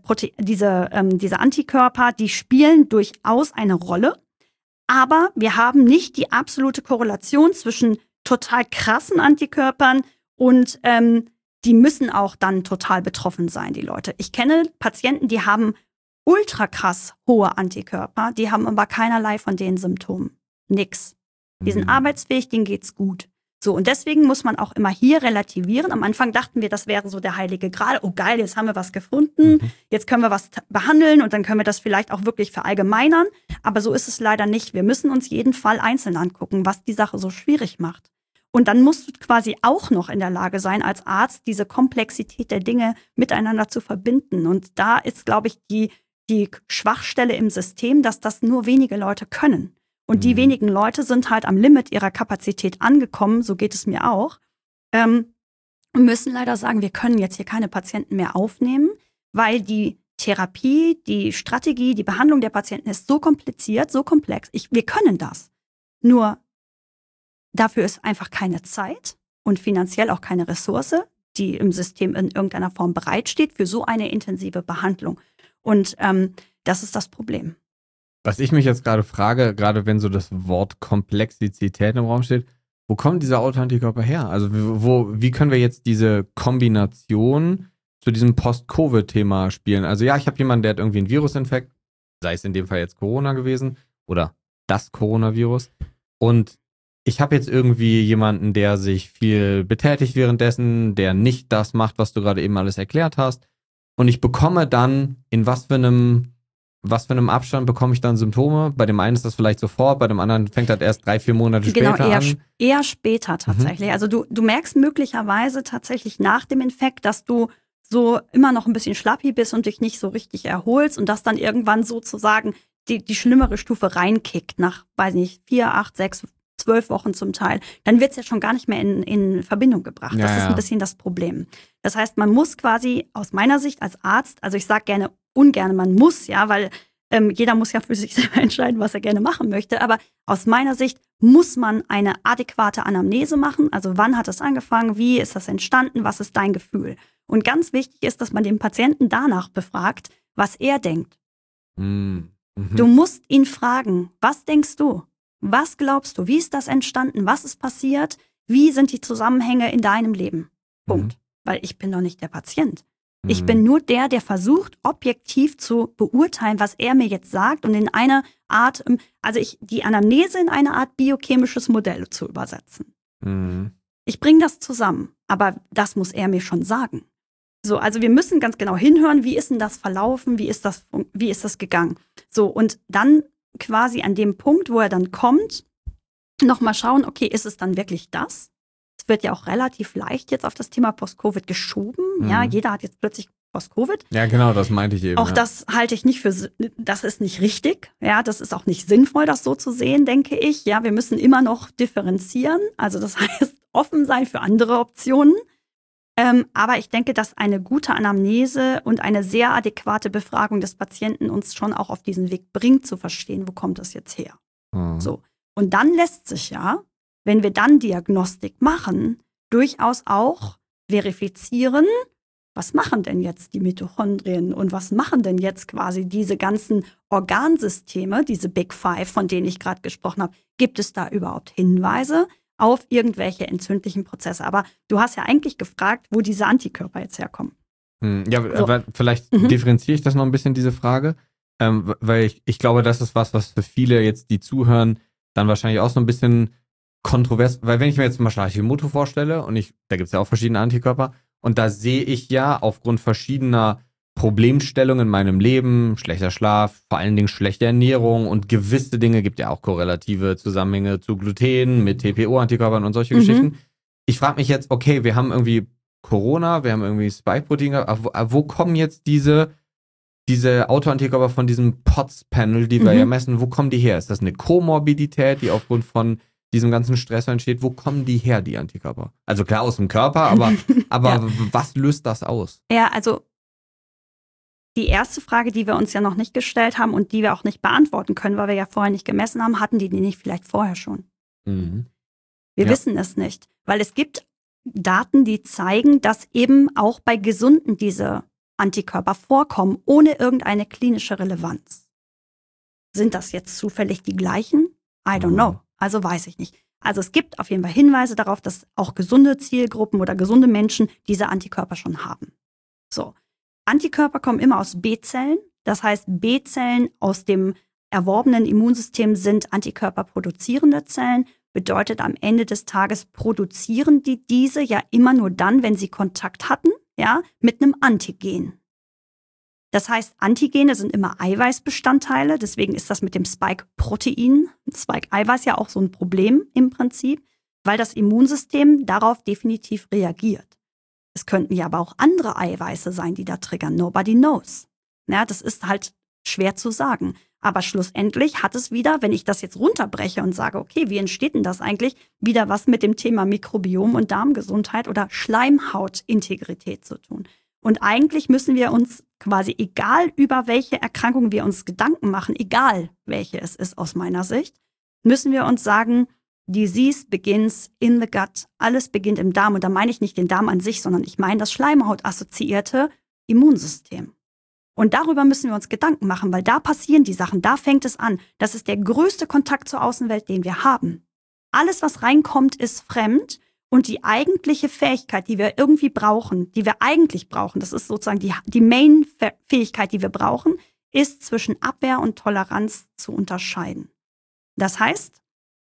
Antikörper, die spielen durchaus eine Rolle, aber wir haben nicht die absolute Korrelation zwischen total krassen Antikörpern und die müssen auch dann total betroffen sein, die Leute. Ich kenne Patienten, die haben ultra krass hohe Antikörper, die haben aber keinerlei von den Symptomen. Nix. Die sind arbeitsfähig, denen geht's gut. So, und deswegen muss man auch immer hier relativieren. Am Anfang dachten wir, das wäre so der heilige Gral. Oh geil, jetzt haben wir was gefunden, jetzt können wir was behandeln und dann können wir das vielleicht auch wirklich verallgemeinern. Aber so ist es leider nicht. Wir müssen uns jeden Fall einzeln angucken, was die Sache so schwierig macht. Und dann musst du quasi auch noch in der Lage sein, als Arzt diese Komplexität der Dinge miteinander zu verbinden. Und da ist, glaube ich, die Schwachstelle im System, dass das nur wenige Leute können. Und die wenigen Leute sind halt am Limit ihrer Kapazität angekommen, so geht es mir auch, und müssen leider sagen, wir können jetzt hier keine Patienten mehr aufnehmen, weil die Therapie, die Strategie, die Behandlung der Patienten ist so kompliziert, so komplex. Wir können das. Nur dafür ist einfach keine Zeit und finanziell auch keine Ressource, die im System in irgendeiner Form bereitsteht für so eine intensive Behandlung. Und das ist das Problem. Was ich mich jetzt gerade frage, gerade wenn so das Wort Komplexität im Raum steht, wo kommen diese Autoantikörper her? Also wie können wir jetzt diese Kombination zu diesem Post-Covid-Thema spielen? Also ja, ich habe jemanden, der hat irgendwie einen Virusinfekt, sei es in dem Fall jetzt Corona gewesen oder das Coronavirus. Und ich habe jetzt irgendwie jemanden, der sich viel betätigt währenddessen, der nicht das macht, was du gerade eben alles erklärt hast. Und ich bekomme dann in was für einem Abstand bekomme ich dann Symptome? Bei dem einen ist das vielleicht sofort, bei dem anderen fängt das erst 3-4 Monate später an. Eher später tatsächlich. Also du merkst möglicherweise tatsächlich nach dem Infekt, dass du so immer noch ein bisschen schlappi bist und dich nicht so richtig erholst und dass dann irgendwann sozusagen die schlimmere Stufe reinkickt nach, weiß nicht, 4, 8, 6, 12 Wochen zum Teil. Dann wird es ja schon gar nicht mehr in Verbindung gebracht. Das ist ein bisschen das Problem. Das heißt, man muss quasi aus meiner Sicht als Arzt, also ich sage ungern, man muss, ja, weil jeder muss ja für sich selber entscheiden, was er gerne machen möchte. Aber aus meiner Sicht muss man eine adäquate Anamnese machen. Also wann hat es angefangen? Wie ist das entstanden? Was ist dein Gefühl? Und ganz wichtig ist, dass man den Patienten danach befragt, was er denkt. Du musst ihn fragen, was denkst du? Was glaubst du? Wie ist das entstanden? Was ist passiert? Wie sind die Zusammenhänge in deinem Leben? Punkt. Weil ich bin doch nicht der Patient. Ich bin nur der versucht, objektiv zu beurteilen, was er mir jetzt sagt und in eine Art, also die Anamnese in eine Art biochemisches Modell zu übersetzen. Ich bringe das zusammen, aber das muss er mir schon sagen. So, also wir müssen ganz genau hinhören, wie ist denn das verlaufen, wie ist das gegangen? So, und dann quasi an dem Punkt, wo er dann kommt, nochmal schauen, okay, ist es dann wirklich das? Es wird ja auch relativ leicht jetzt auf das Thema Post-Covid geschoben. Ja, jeder hat jetzt plötzlich Post-Covid. Ja, genau, das meinte ich eben. Auch das halte ich nicht das ist nicht richtig. Ja, das ist auch nicht sinnvoll, das so zu sehen, denke ich. Ja, wir müssen immer noch differenzieren. Also das heißt, offen sein für andere Optionen. Aber ich denke, dass eine gute Anamnese und eine sehr adäquate Befragung des Patienten uns schon auch auf diesen Weg bringt, zu verstehen, wo kommt das jetzt her. So. Und dann lässt sich ja, wenn wir dann Diagnostik machen, durchaus auch verifizieren, was machen denn jetzt die Mitochondrien und was machen denn jetzt quasi diese ganzen Organsysteme, diese Big Five, von denen ich gerade gesprochen habe. Gibt es da überhaupt Hinweise auf irgendwelche entzündlichen Prozesse? Aber du hast ja eigentlich gefragt, wo diese Antikörper jetzt herkommen. Ja, so. Aber vielleicht differenziere ich das noch ein bisschen, diese Frage, weil ich glaube, das ist was für viele jetzt, die zuhören, dann wahrscheinlich auch so ein bisschen kontrovers, weil wenn ich mir jetzt zum Beispiel Hashimoto vorstelle und da gibt es ja auch verschiedene Antikörper und da sehe ich ja aufgrund verschiedener Problemstellungen in meinem Leben, schlechter Schlaf, vor allen Dingen schlechte Ernährung und gewisse Dinge, gibt ja auch korrelative Zusammenhänge zu Gluten mit TPO-Antikörpern und solche Geschichten. Ich frage mich jetzt, okay, wir haben irgendwie Corona, wir haben irgendwie Spike-Protein, aber wo kommen jetzt diese Autoantikörper von diesem POTS-Panel, die wir ja messen, wo kommen die her? Ist das eine Komorbidität, die aufgrund von diesem ganzen Stress entsteht? Wo kommen die her, die Antikörper? Also klar aus dem Körper, aber ja. Was löst das aus? Ja, also die erste Frage, die wir uns ja noch nicht gestellt haben und die wir auch nicht beantworten können, weil wir ja vorher nicht gemessen haben, hatten die nicht vielleicht vorher schon? Wir wissen es nicht, weil es gibt Daten, die zeigen, dass eben auch bei Gesunden diese Antikörper vorkommen, ohne irgendeine klinische Relevanz. Sind das jetzt zufällig die gleichen? I don't know. Also weiß ich nicht. Also es gibt auf jeden Fall Hinweise darauf, dass auch gesunde Zielgruppen oder gesunde Menschen diese Antikörper schon haben. So. Antikörper kommen immer aus B-Zellen. Das heißt, B-Zellen aus dem erworbenen Immunsystem sind antikörperproduzierende Zellen. bedeutet am Ende des Tages produzieren die diese ja immer nur dann, wenn sie Kontakt hatten, ja, mit einem Antigen. Das heißt, Antigene sind immer Eiweißbestandteile, deswegen ist das mit dem Spike-Protein, Spike-Eiweiß ja auch so ein Problem im Prinzip, weil das Immunsystem darauf definitiv reagiert. Es könnten ja aber auch andere Eiweiße sein, die da triggern. Nobody knows. Ja, das ist halt schwer zu sagen. Aber schlussendlich hat es wieder, wenn ich das jetzt runterbreche und sage, okay, wie entsteht denn das eigentlich, wieder was mit dem Thema Mikrobiom und Darmgesundheit oder Schleimhautintegrität zu tun. Und eigentlich müssen wir uns quasi, egal über welche Erkrankungen wir uns Gedanken machen, egal welche es ist aus meiner Sicht, müssen wir uns sagen, Disease begins in the gut. Alles beginnt im Darm. Und da meine ich nicht den Darm an sich, sondern ich meine das schleimhautassoziierte Immunsystem. Und darüber müssen wir uns Gedanken machen, weil da passieren die Sachen, da fängt es an. Das ist der größte Kontakt zur Außenwelt, den wir haben. Alles, was reinkommt, ist fremd. Und die Fähigkeit, die wir irgendwie brauchen, die wir eigentlich brauchen, das ist sozusagen die Main-Fähigkeit, die wir brauchen, ist zwischen Abwehr und Toleranz zu unterscheiden. Das heißt,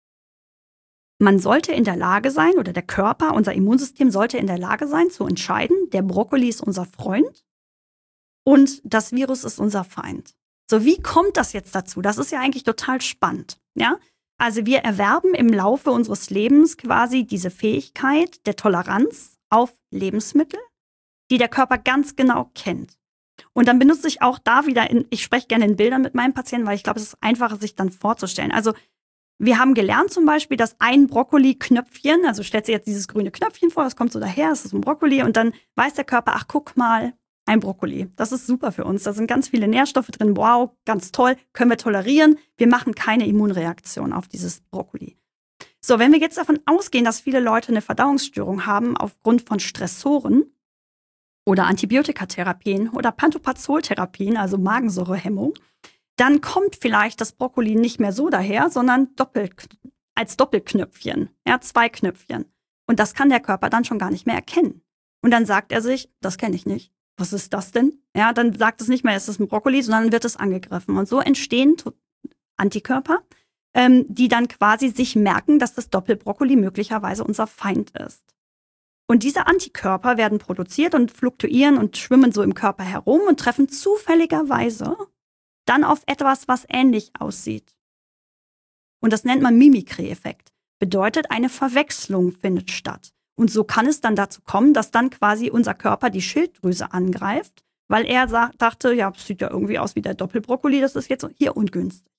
man sollte in der Lage sein, oder der Körper, unser Immunsystem sollte in der Lage sein, zu entscheiden, der Brokkoli ist unser Freund und das Virus ist unser Feind. So, wie kommt das jetzt dazu? Das ist ja eigentlich total spannend, ja? Also wir erwerben im Laufe unseres Lebens quasi diese Fähigkeit der Toleranz auf Lebensmittel, die der Körper ganz genau kennt. Und dann benutze ich auch da wieder, ich spreche gerne in Bildern mit meinen Patienten, weil ich glaube, es ist einfacher, sich dann vorzustellen. Also wir haben gelernt zum Beispiel, dass ein Brokkoli-Knöpfchen, also stellt sich jetzt dieses grüne Knöpfchen vor, das kommt so daher, das ist ein Brokkoli und dann weiß der Körper, ach guck mal, ein Brokkoli. Das ist super für uns. Da sind ganz viele Nährstoffe drin. Wow, ganz toll. Können wir tolerieren. Wir machen keine Immunreaktion auf dieses Brokkoli. So, wenn wir jetzt davon ausgehen, dass viele Leute eine Verdauungsstörung haben aufgrund von Stressoren oder Antibiotikatherapien oder Pantoprazoltherapien, also Magensäurehemmung, dann kommt vielleicht das Brokkoli nicht mehr so daher, sondern als Doppelknöpfchen, ja, 2 Knöpfchen. Und das kann der Körper dann schon gar nicht mehr erkennen. Und dann sagt er sich, das kenne ich nicht. Was ist das denn? Ja, dann sagt es nicht mehr, es ist ein Brokkoli, sondern wird es angegriffen. Und so entstehen Antikörper, die dann quasi sich merken, dass das Doppelbrokkoli möglicherweise unser Feind ist. Und diese Antikörper werden produziert und fluktuieren und schwimmen so im Körper herum und treffen zufälligerweise dann auf etwas, was ähnlich aussieht. Und das nennt man Mimikry-Effekt. Bedeutet, eine Verwechslung findet statt. Und so kann es dann dazu kommen, dass dann quasi unser Körper die Schilddrüse angreift, weil er dachte, ja, das sieht ja irgendwie aus wie der Doppelbrokkoli, das ist jetzt hier ungünstig.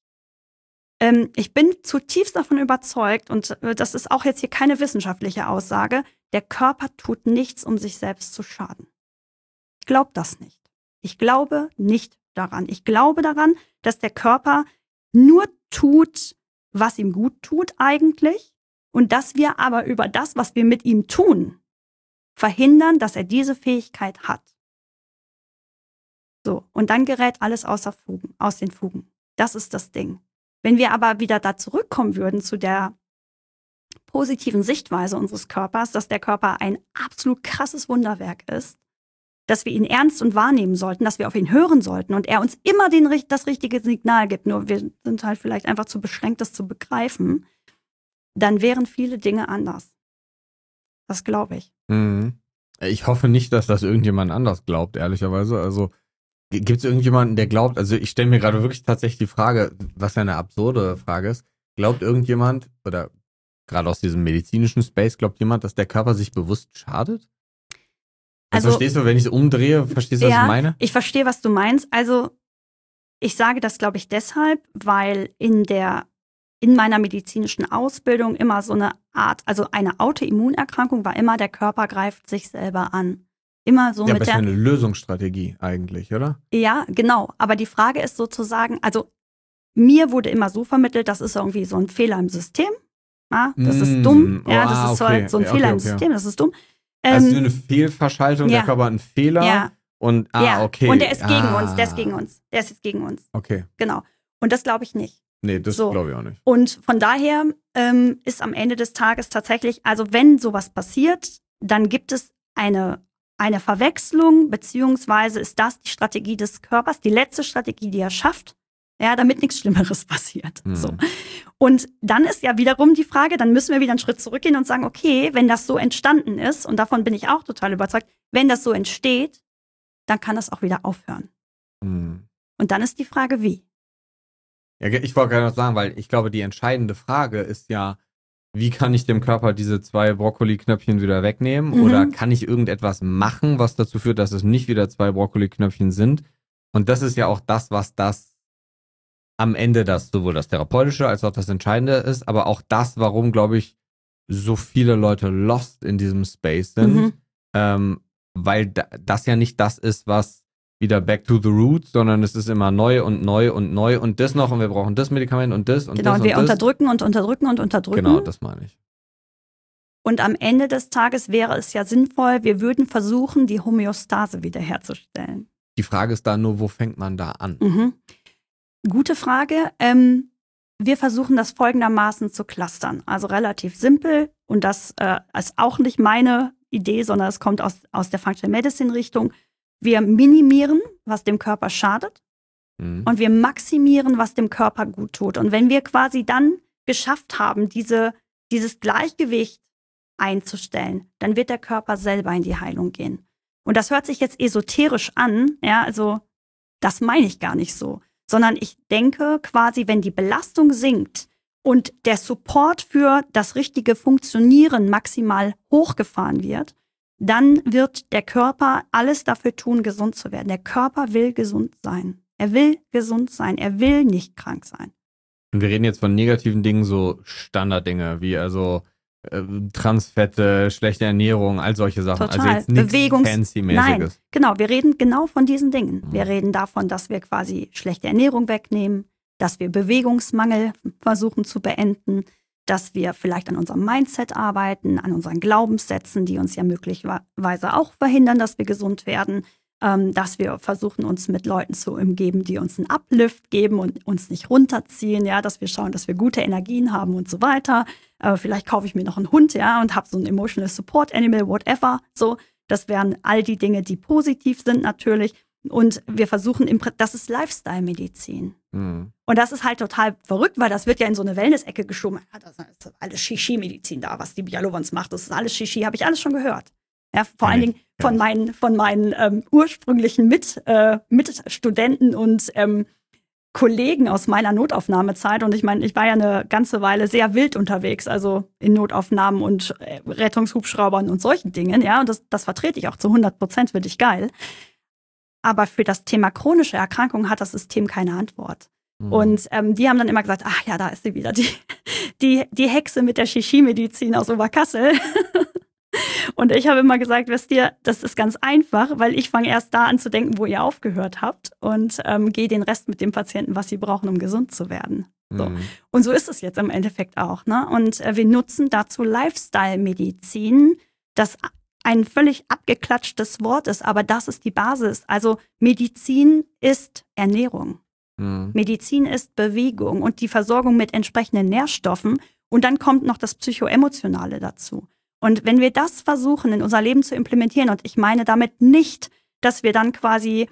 Ich bin zutiefst davon überzeugt, und das ist auch jetzt hier keine wissenschaftliche Aussage, der Körper tut nichts, um sich selbst zu schaden. Ich glaube das nicht. Ich glaube nicht daran. Ich glaube daran, dass der Körper nur tut, was ihm gut tut eigentlich. Und dass wir aber über das, was wir mit ihm tun, verhindern, dass er diese Fähigkeit hat. So, und dann gerät alles aus den Fugen. Das ist das Ding. Wenn wir aber wieder da zurückkommen würden zu der positiven Sichtweise unseres Körpers, dass der Körper ein absolut krasses Wunderwerk ist, dass wir ihn ernst und wahrnehmen sollten, dass wir auf ihn hören sollten und er uns immer das richtige Signal gibt, nur wir sind halt vielleicht einfach zu beschränkt, das zu begreifen, dann wären viele Dinge anders. Das glaube ich. Mhm. Ich hoffe nicht, dass das irgendjemand anders glaubt, ehrlicherweise. Also gibt es irgendjemanden, der glaubt, also ich stelle mir gerade wirklich tatsächlich die Frage, was ja eine absurde Frage ist, glaubt irgendjemand, oder gerade aus diesem medizinischen Space, glaubt jemand, dass der Körper sich bewusst schadet? Also verstehst du, wenn ich es umdrehe, verstehst du, was ich meine? Ich verstehe, was du meinst. Also ich sage das, glaube ich, deshalb, weil in meiner medizinischen Ausbildung immer so eine Art, also eine Autoimmunerkrankung war immer, der Körper greift sich selber an. Immer so ja, mit aber ist ja eine Lösungsstrategie eigentlich, oder? Ja, genau. Aber die Frage ist sozusagen, also mir wurde immer so vermittelt, das ist irgendwie so ein Fehler im System. Ja, das ist dumm. Ja, das ist okay. so ein Fehler im System, das ist dumm. Also eine Fehlverschaltung, der Körper hat einen Fehler. Ja. Und, okay. Und der ist gegen uns, der ist gegen uns. Der ist jetzt gegen uns. Okay. Genau. Und das glaube ich nicht. Nee, das glaube ich auch nicht. Und von daher ist am Ende des Tages tatsächlich, also wenn sowas passiert, dann gibt es eine Verwechslung, beziehungsweise ist das die Strategie des Körpers, die letzte Strategie, die er schafft, Ja, damit nichts Schlimmeres passiert. Mhm. So. Und dann ist ja wiederum die Frage, dann müssen wir wieder einen Schritt zurückgehen und sagen, okay, wenn das so entstanden ist, und davon bin ich auch total überzeugt, wenn das so entsteht, dann kann das auch wieder aufhören. Mhm. Und dann ist die Frage, wie? Ja, ich wollte gerade noch sagen, weil ich glaube, die entscheidende Frage ist ja, wie kann ich dem Körper diese 2 Brokkoli-Knöpfchen wieder wegnehmen? Oder kann ich irgendetwas machen, was dazu führt, dass es nicht wieder 2 Brokkoli-Knöpfchen sind? Und das ist ja auch das, was das am Ende sowohl das Therapeutische als auch das Entscheidende ist, aber auch das, warum, glaube ich, so viele Leute lost in diesem Space sind, weil das ja nicht das ist, was wieder back to the roots, sondern es ist immer neu und neu und neu und das noch und wir brauchen das Medikament und das und genau, das und wir das. unterdrücken und unterdrücken und unterdrücken. Genau, das meine ich. Und am Ende des Tages wäre es ja sinnvoll, wir würden versuchen, die Homöostase wiederherzustellen. Die Frage ist da nur, wo fängt man da an? Gute Frage. Wir versuchen das folgendermaßen zu clustern. Also relativ simpel. Und das ist auch nicht meine Idee, sondern es kommt aus der Functional Medicine Richtung. Wir minimieren, was dem Körper schadet. Und wir maximieren, was dem Körper gut tut. Und wenn wir quasi dann geschafft haben, dieses Gleichgewicht einzustellen, dann wird der Körper selber in die Heilung gehen. Und das hört sich jetzt esoterisch an, ja, also das meine ich gar nicht so, sondern ich denke quasi, wenn die Belastung sinkt und der Support für das richtige Funktionieren maximal hochgefahren wird, dann wird der Körper alles dafür tun, gesund zu werden. Der Körper will gesund sein. Er will gesund sein. Er will nicht krank sein. Und wir reden jetzt von negativen Dingen, so Standarddinge, wie also Transfette, schlechte Ernährung, all solche Sachen. Total. Also jetzt nichts Fancy-mäßiges. Nein, genau, wir reden genau von diesen Dingen. Wir reden davon, dass wir quasi schlechte Ernährung wegnehmen, dass wir Bewegungsmangel versuchen zu beenden, dass wir vielleicht an unserem Mindset arbeiten, an unseren Glaubenssätzen, die uns ja möglicherweise auch verhindern, dass wir gesund werden, dass wir versuchen, uns mit Leuten zu umgeben, die uns einen Uplift geben und uns nicht runterziehen, ja, dass wir schauen, dass wir gute Energien haben und so weiter. Vielleicht kaufe ich mir noch einen Hund, ja, und habe so ein Emotional Support Animal, whatever. So, das wären all die Dinge, die positiv sind natürlich. Und wir versuchen, das ist Lifestyle-Medizin. Und das ist halt total verrückt, weil das wird ja in so eine Wellness-Ecke geschoben. Ja, das ist alles Shishi-Medizin da, was die Bialovans macht. Das ist alles Shishi, habe ich alles schon gehört. Ja, vor allen Dingen von meinen ursprünglichen Mitstudenten und Kollegen aus meiner Notaufnahmezeit. Und ich meine, ich war ja eine ganze Weile sehr wild unterwegs, also in Notaufnahmen und Rettungshubschraubern und solchen Dingen. Ja, und das vertrete ich auch zu 100%, finde ich geil. Aber für das Thema chronische Erkrankungen hat das System keine Antwort. Und die haben dann immer gesagt, ach ja, da ist sie wieder, die Hexe mit der Shishi-Medizin aus Oberkassel. Und ich habe immer gesagt, wisst ihr, das ist ganz einfach, weil ich fange erst da an zu denken, wo ihr aufgehört habt und gehe den Rest mit dem Patienten, was sie brauchen, um gesund zu werden. So. Und so ist es jetzt im Endeffekt auch. Ne? Und wir nutzen dazu Lifestyle-Medizin, das ein völlig abgeklatschtes Wort ist, aber das ist die Basis. Also Medizin ist Ernährung. Medizin ist Bewegung und die Versorgung mit entsprechenden Nährstoffen. Und dann kommt noch das Psychoemotionale dazu. Und wenn wir das versuchen, in unser Leben zu implementieren, und ich meine damit nicht, dass wir dann quasi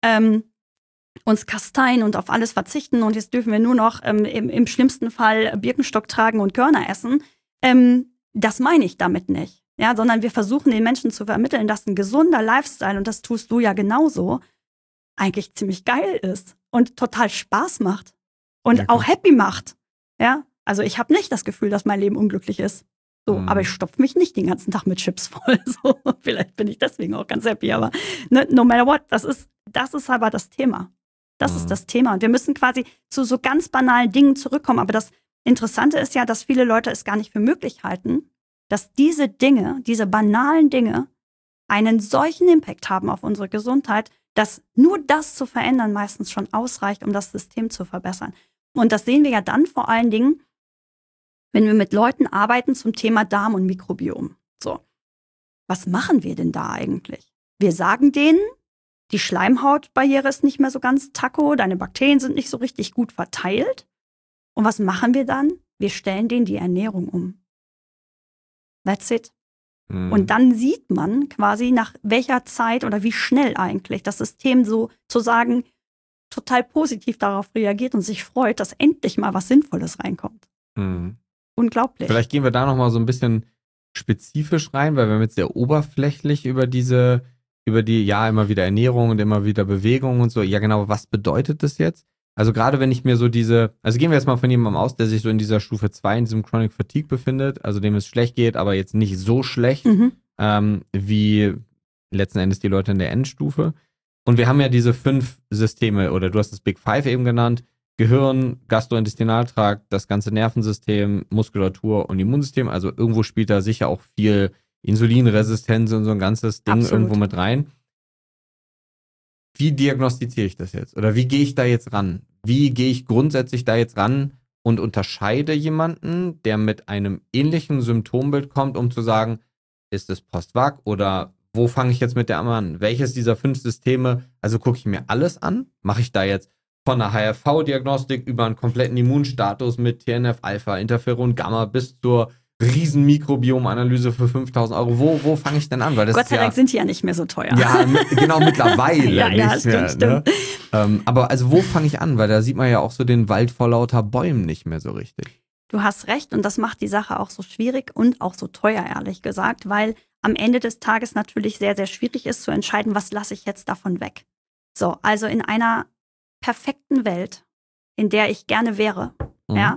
uns kasteien und auf alles verzichten und jetzt dürfen wir nur noch im schlimmsten Fall Birkenstock tragen und Körner essen, das meine ich damit nicht. Ja, sondern wir versuchen den Menschen zu vermitteln, dass ein gesunder Lifestyle, und das tust du ja genauso, eigentlich ziemlich geil ist und total Spaß macht und auch happy macht. Ja, also ich habe nicht das Gefühl, dass mein Leben unglücklich ist. So, aber ich stopfe mich nicht den ganzen Tag mit Chips voll. So, vielleicht bin ich deswegen auch ganz happy, aber no matter what, das ist aber das Thema. Das ist das Thema. Und wir müssen quasi zu so ganz banalen Dingen zurückkommen. Aber das Interessante ist ja, dass viele Leute es gar nicht für möglich halten, dass diese Dinge, diese banalen Dinge, einen solchen Impact haben auf unsere Gesundheit, dass nur das zu verändern meistens schon ausreicht, um das System zu verbessern. Und das sehen wir ja dann vor allen Dingen, wenn wir mit Leuten arbeiten zum Thema Darm und Mikrobiom. So, was machen wir denn da eigentlich? Wir sagen denen, die Schleimhautbarriere ist nicht mehr so ganz taco, deine Bakterien sind nicht so richtig gut verteilt. Und was machen wir dann? Wir stellen denen die Ernährung um. That's it. Und dann sieht man quasi, nach welcher Zeit oder wie schnell eigentlich das System so zu sagen, total positiv darauf reagiert und sich freut, dass endlich mal was Sinnvolles reinkommt. Mhm. Unglaublich. Vielleicht gehen wir da nochmal so ein bisschen spezifisch rein, weil wir haben jetzt sehr oberflächlich über die, ja, immer wieder Ernährung und immer wieder Bewegung und so. Ja, genau, was bedeutet das jetzt? Also gerade wenn ich mir so also gehen wir jetzt mal von jemandem aus, der sich so in dieser Stufe 2, in diesem Chronic Fatigue befindet, also dem es schlecht geht, aber jetzt nicht so schlecht, wie letzten Endes die Leute in der Endstufe. Und wir haben ja diese 5 Systeme, oder du hast das Big Five eben genannt: Gehirn, Gastrointestinaltrakt, das ganze Nervensystem, Muskulatur und Immunsystem. Also irgendwo spielt da sicher auch viel Insulinresistenz und so ein ganzes Ding irgendwo mit rein. Wie diagnostiziere ich das jetzt? Oder wie gehe ich da jetzt ran? Wie gehe ich grundsätzlich da jetzt ran und unterscheide jemanden, der mit einem ähnlichen Symptombild kommt, um zu sagen, ist es Post-Vac oder wo fange ich jetzt mit der an? Welches dieser 5 Systeme, also gucke ich mir alles an? Mache ich da jetzt von der HRV-Diagnostik über einen kompletten Immunstatus mit TNF-Alpha, Interferon Gamma bis zur riesen Mikrobiomanalyse für 5.000 €. Wo fange ich denn an? Weil das Gott sei Dank sind die ja nicht mehr so teuer. Ja, genau, mittlerweile. Ja, nicht mehr, stimmt. Ne? Aber also wo fange ich an? Weil da sieht man ja auch so den Wald vor lauter Bäumen nicht mehr so richtig. Du hast recht und das macht die Sache auch so schwierig und auch so teuer, ehrlich gesagt, weil am Ende des Tages natürlich sehr, sehr schwierig ist zu entscheiden, was lasse ich jetzt davon weg. So, also in einer perfekten Welt, in der ich gerne wäre, ja,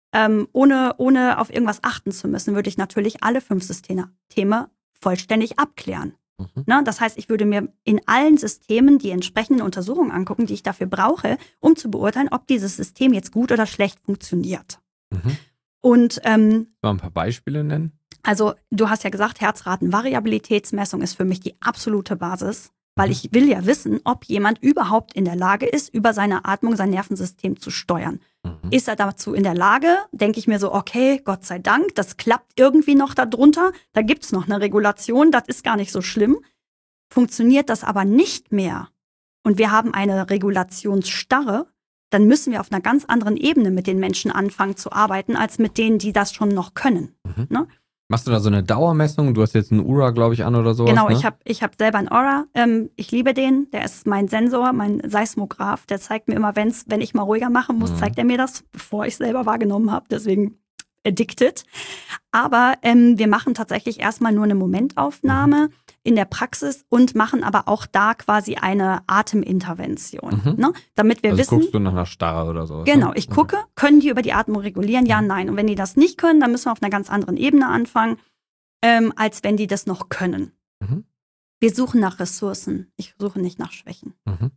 ohne auf irgendwas achten zu müssen, würde ich natürlich alle 5 Systeme vollständig abklären. Ne? Das heißt, ich würde mir in allen Systemen die entsprechenden Untersuchungen angucken, die ich dafür brauche, um zu beurteilen, ob dieses System jetzt gut oder schlecht funktioniert. Und mal ein paar Beispiele nennen. Also du hast ja gesagt, Herzratenvariabilitätsmessung ist für mich die absolute Basis, weil ich will ja wissen, ob jemand überhaupt in der Lage ist, über seine Atmung sein Nervensystem zu steuern. Ist er dazu in der Lage? Denke ich mir so, okay, Gott sei Dank, das klappt irgendwie noch darunter. Da gibt es noch eine Regulation, das ist gar nicht so schlimm. Funktioniert das aber nicht mehr und wir haben eine Regulationsstarre, dann müssen wir auf einer ganz anderen Ebene mit den Menschen anfangen zu arbeiten, als mit denen, die das schon noch können. Ne? Machst du da so eine Dauermessung? Du hast jetzt einen Oura, glaube ich, an oder sowas, Genau, ne? ich hab selber einen Oura. Ich liebe den. Der ist mein Sensor, mein Seismograph. Der zeigt mir immer, wenn ich mal ruhiger machen muss, zeigt er mir das, bevor ich es selber wahrgenommen habe. Deswegen addicted. Aber wir machen tatsächlich erstmal nur eine Momentaufnahme in der Praxis und machen aber auch da quasi eine Atemintervention. Ne? Damit wir also wissen. Guckst du nach einer Starre oder sowas? Genau, ne? ich gucke, können die über die Atmung regulieren? Ja, nein. Und wenn die das nicht können, dann müssen wir auf einer ganz anderen Ebene anfangen, als wenn die das noch können. Wir suchen nach Ressourcen. Ich suche nicht nach Schwächen.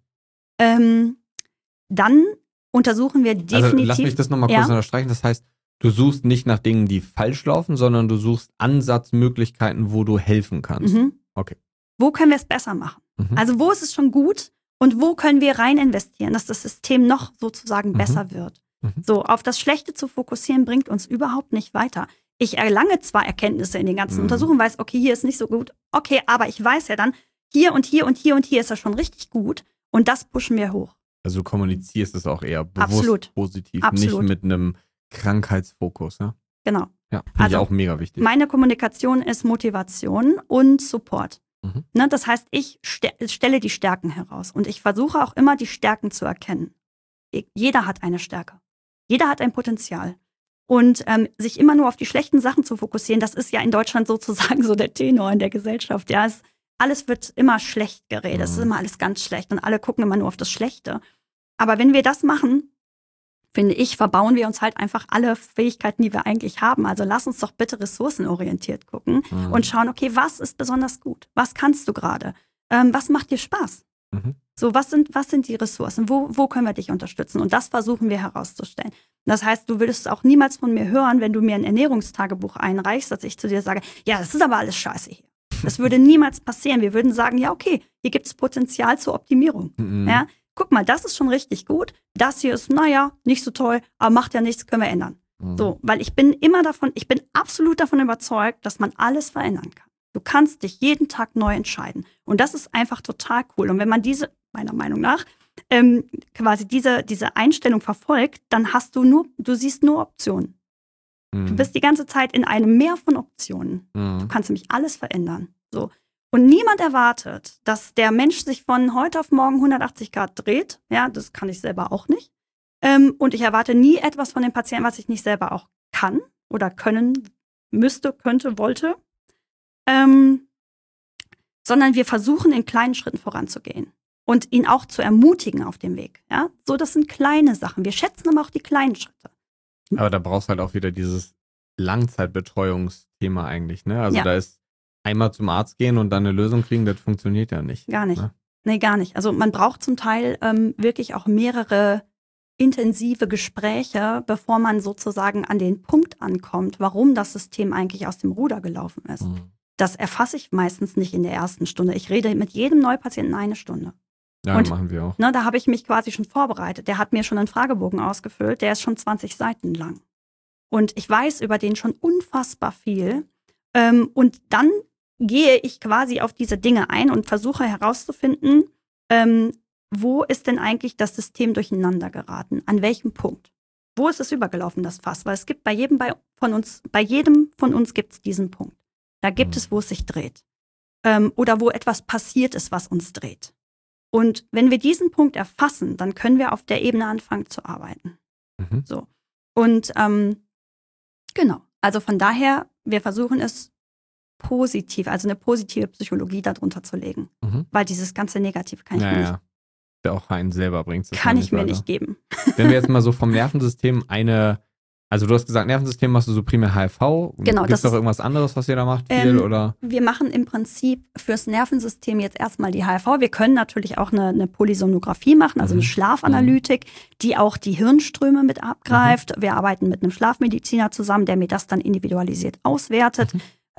Dann untersuchen wir definitiv. Also lass mich das nochmal kurz unterstreichen. Das heißt, du suchst nicht nach Dingen, die falsch laufen, sondern du suchst Ansatzmöglichkeiten, wo du helfen kannst. Okay. Wo können wir es besser machen? Also wo ist es schon gut und wo können wir rein investieren, dass das System noch sozusagen besser wird? So, auf das Schlechte zu fokussieren, bringt uns überhaupt nicht weiter. Ich erlange zwar Erkenntnisse in den ganzen Untersuchungen, weiß, okay, hier ist nicht so gut, okay, aber ich weiß ja dann, hier und hier und hier und hier ist das schon richtig gut und das pushen wir hoch. Also du kommunizierst es auch eher bewusst positiv, nicht mit einem Krankheitsfokus, ja? Genau. Ja, finde ich auch mega wichtig. Meine Kommunikation ist Motivation und Support. Ne, das heißt, ich stelle die Stärken heraus und ich versuche auch immer, die Stärken zu erkennen. Jeder hat eine Stärke. Jeder hat ein Potenzial. Und sich immer nur auf die schlechten Sachen zu fokussieren, das ist ja in Deutschland sozusagen so der Tenor in der Gesellschaft. Ja, alles wird immer schlecht geredet, es ist immer alles ganz schlecht und alle gucken immer nur auf das Schlechte. Aber wenn wir das machen, finde ich, verbauen wir uns halt einfach alle Fähigkeiten, die wir eigentlich haben. Also lass uns doch bitte ressourcenorientiert gucken und schauen, okay, was ist besonders gut? Was kannst du gerade? Was macht dir Spaß? So, was sind die Ressourcen? Wo können wir dich unterstützen? Und das versuchen wir herauszustellen. Das heißt, du würdest auch niemals von mir hören, wenn du mir ein Ernährungstagebuch einreichst, dass ich zu dir sage, ja, das ist aber alles scheiße hier. Das würde niemals passieren. Wir würden sagen, ja, okay, hier gibt es Potenzial zur Optimierung. Ja? Guck mal, das ist schon richtig gut. Das hier ist, naja, nicht so toll, aber macht ja nichts, können wir ändern. So, weil ich bin absolut davon überzeugt, dass man alles verändern kann. Du kannst dich jeden Tag neu entscheiden. Und das ist einfach total cool. Und wenn man meiner Meinung nach, quasi diese Einstellung verfolgt, dann du siehst nur Optionen. Du bist die ganze Zeit in einem Meer von Optionen. Du kannst nämlich alles verändern. So. und niemand erwartet, dass der Mensch sich von heute auf morgen 180 Grad dreht, ja, das kann ich selber auch nicht. Und ich erwarte nie etwas von dem Patienten, was ich nicht selber auch kann oder können müsste, könnte, wollte. Sondern wir versuchen, in kleinen Schritten voranzugehen und ihn auch zu ermutigen auf dem Weg. Ja? So, das sind kleine Sachen. Wir schätzen aber auch die kleinen Schritte. Aber da brauchst du halt auch wieder dieses Langzeitbetreuungsthema eigentlich, ne? Also da ist einmal zum Arzt gehen und dann eine Lösung kriegen, das funktioniert ja nicht. Gar nicht. Ne? Nee, gar nicht. Also man braucht zum Teil wirklich auch mehrere intensive Gespräche, bevor man sozusagen an den Punkt ankommt, warum das System eigentlich aus dem Ruder gelaufen ist. Mhm. Das erfasse ich meistens nicht in der ersten Stunde. Ich rede mit jedem Neupatienten 1 Stunde. Ja, und machen wir auch. Ne, da habe ich mich quasi schon vorbereitet. Der hat mir schon einen Fragebogen ausgefüllt, der ist schon 20 Seiten lang. Und ich weiß über den schon unfassbar viel. Und dann gehe ich quasi auf diese Dinge ein und versuche herauszufinden, wo ist denn eigentlich das System durcheinander geraten? An welchem Punkt? Wo ist es übergelaufen, das Fass? Weil es gibt bei jedem von uns gibt es diesen Punkt. Da gibt es, wo es sich dreht. Oder wo etwas passiert ist, was uns dreht. Und wenn wir diesen Punkt erfassen, dann können wir auf der Ebene anfangen zu arbeiten. Mhm. So. Und genau. Also von daher, wir versuchen es positiv, also eine positive Psychologie darunter zu legen. Mhm. Weil dieses ganze Negative kann ich mir nicht. Der auch einen selber bringt. Kann ich mir nicht geben. Wenn wir jetzt mal so vom Nervensystem also du hast gesagt, Nervensystem machst du so primär HRV. Genau. Gibt es doch irgendwas anderes, was ihr da macht? Viel, oder? Wir machen im Prinzip fürs Nervensystem jetzt erstmal die HRV. Wir können natürlich auch eine Polysomnographie machen, also eine Schlafanalytik, die auch die Hirnströme mit abgreift. Wir arbeiten mit einem Schlafmediziner zusammen, der mir das dann individualisiert auswertet.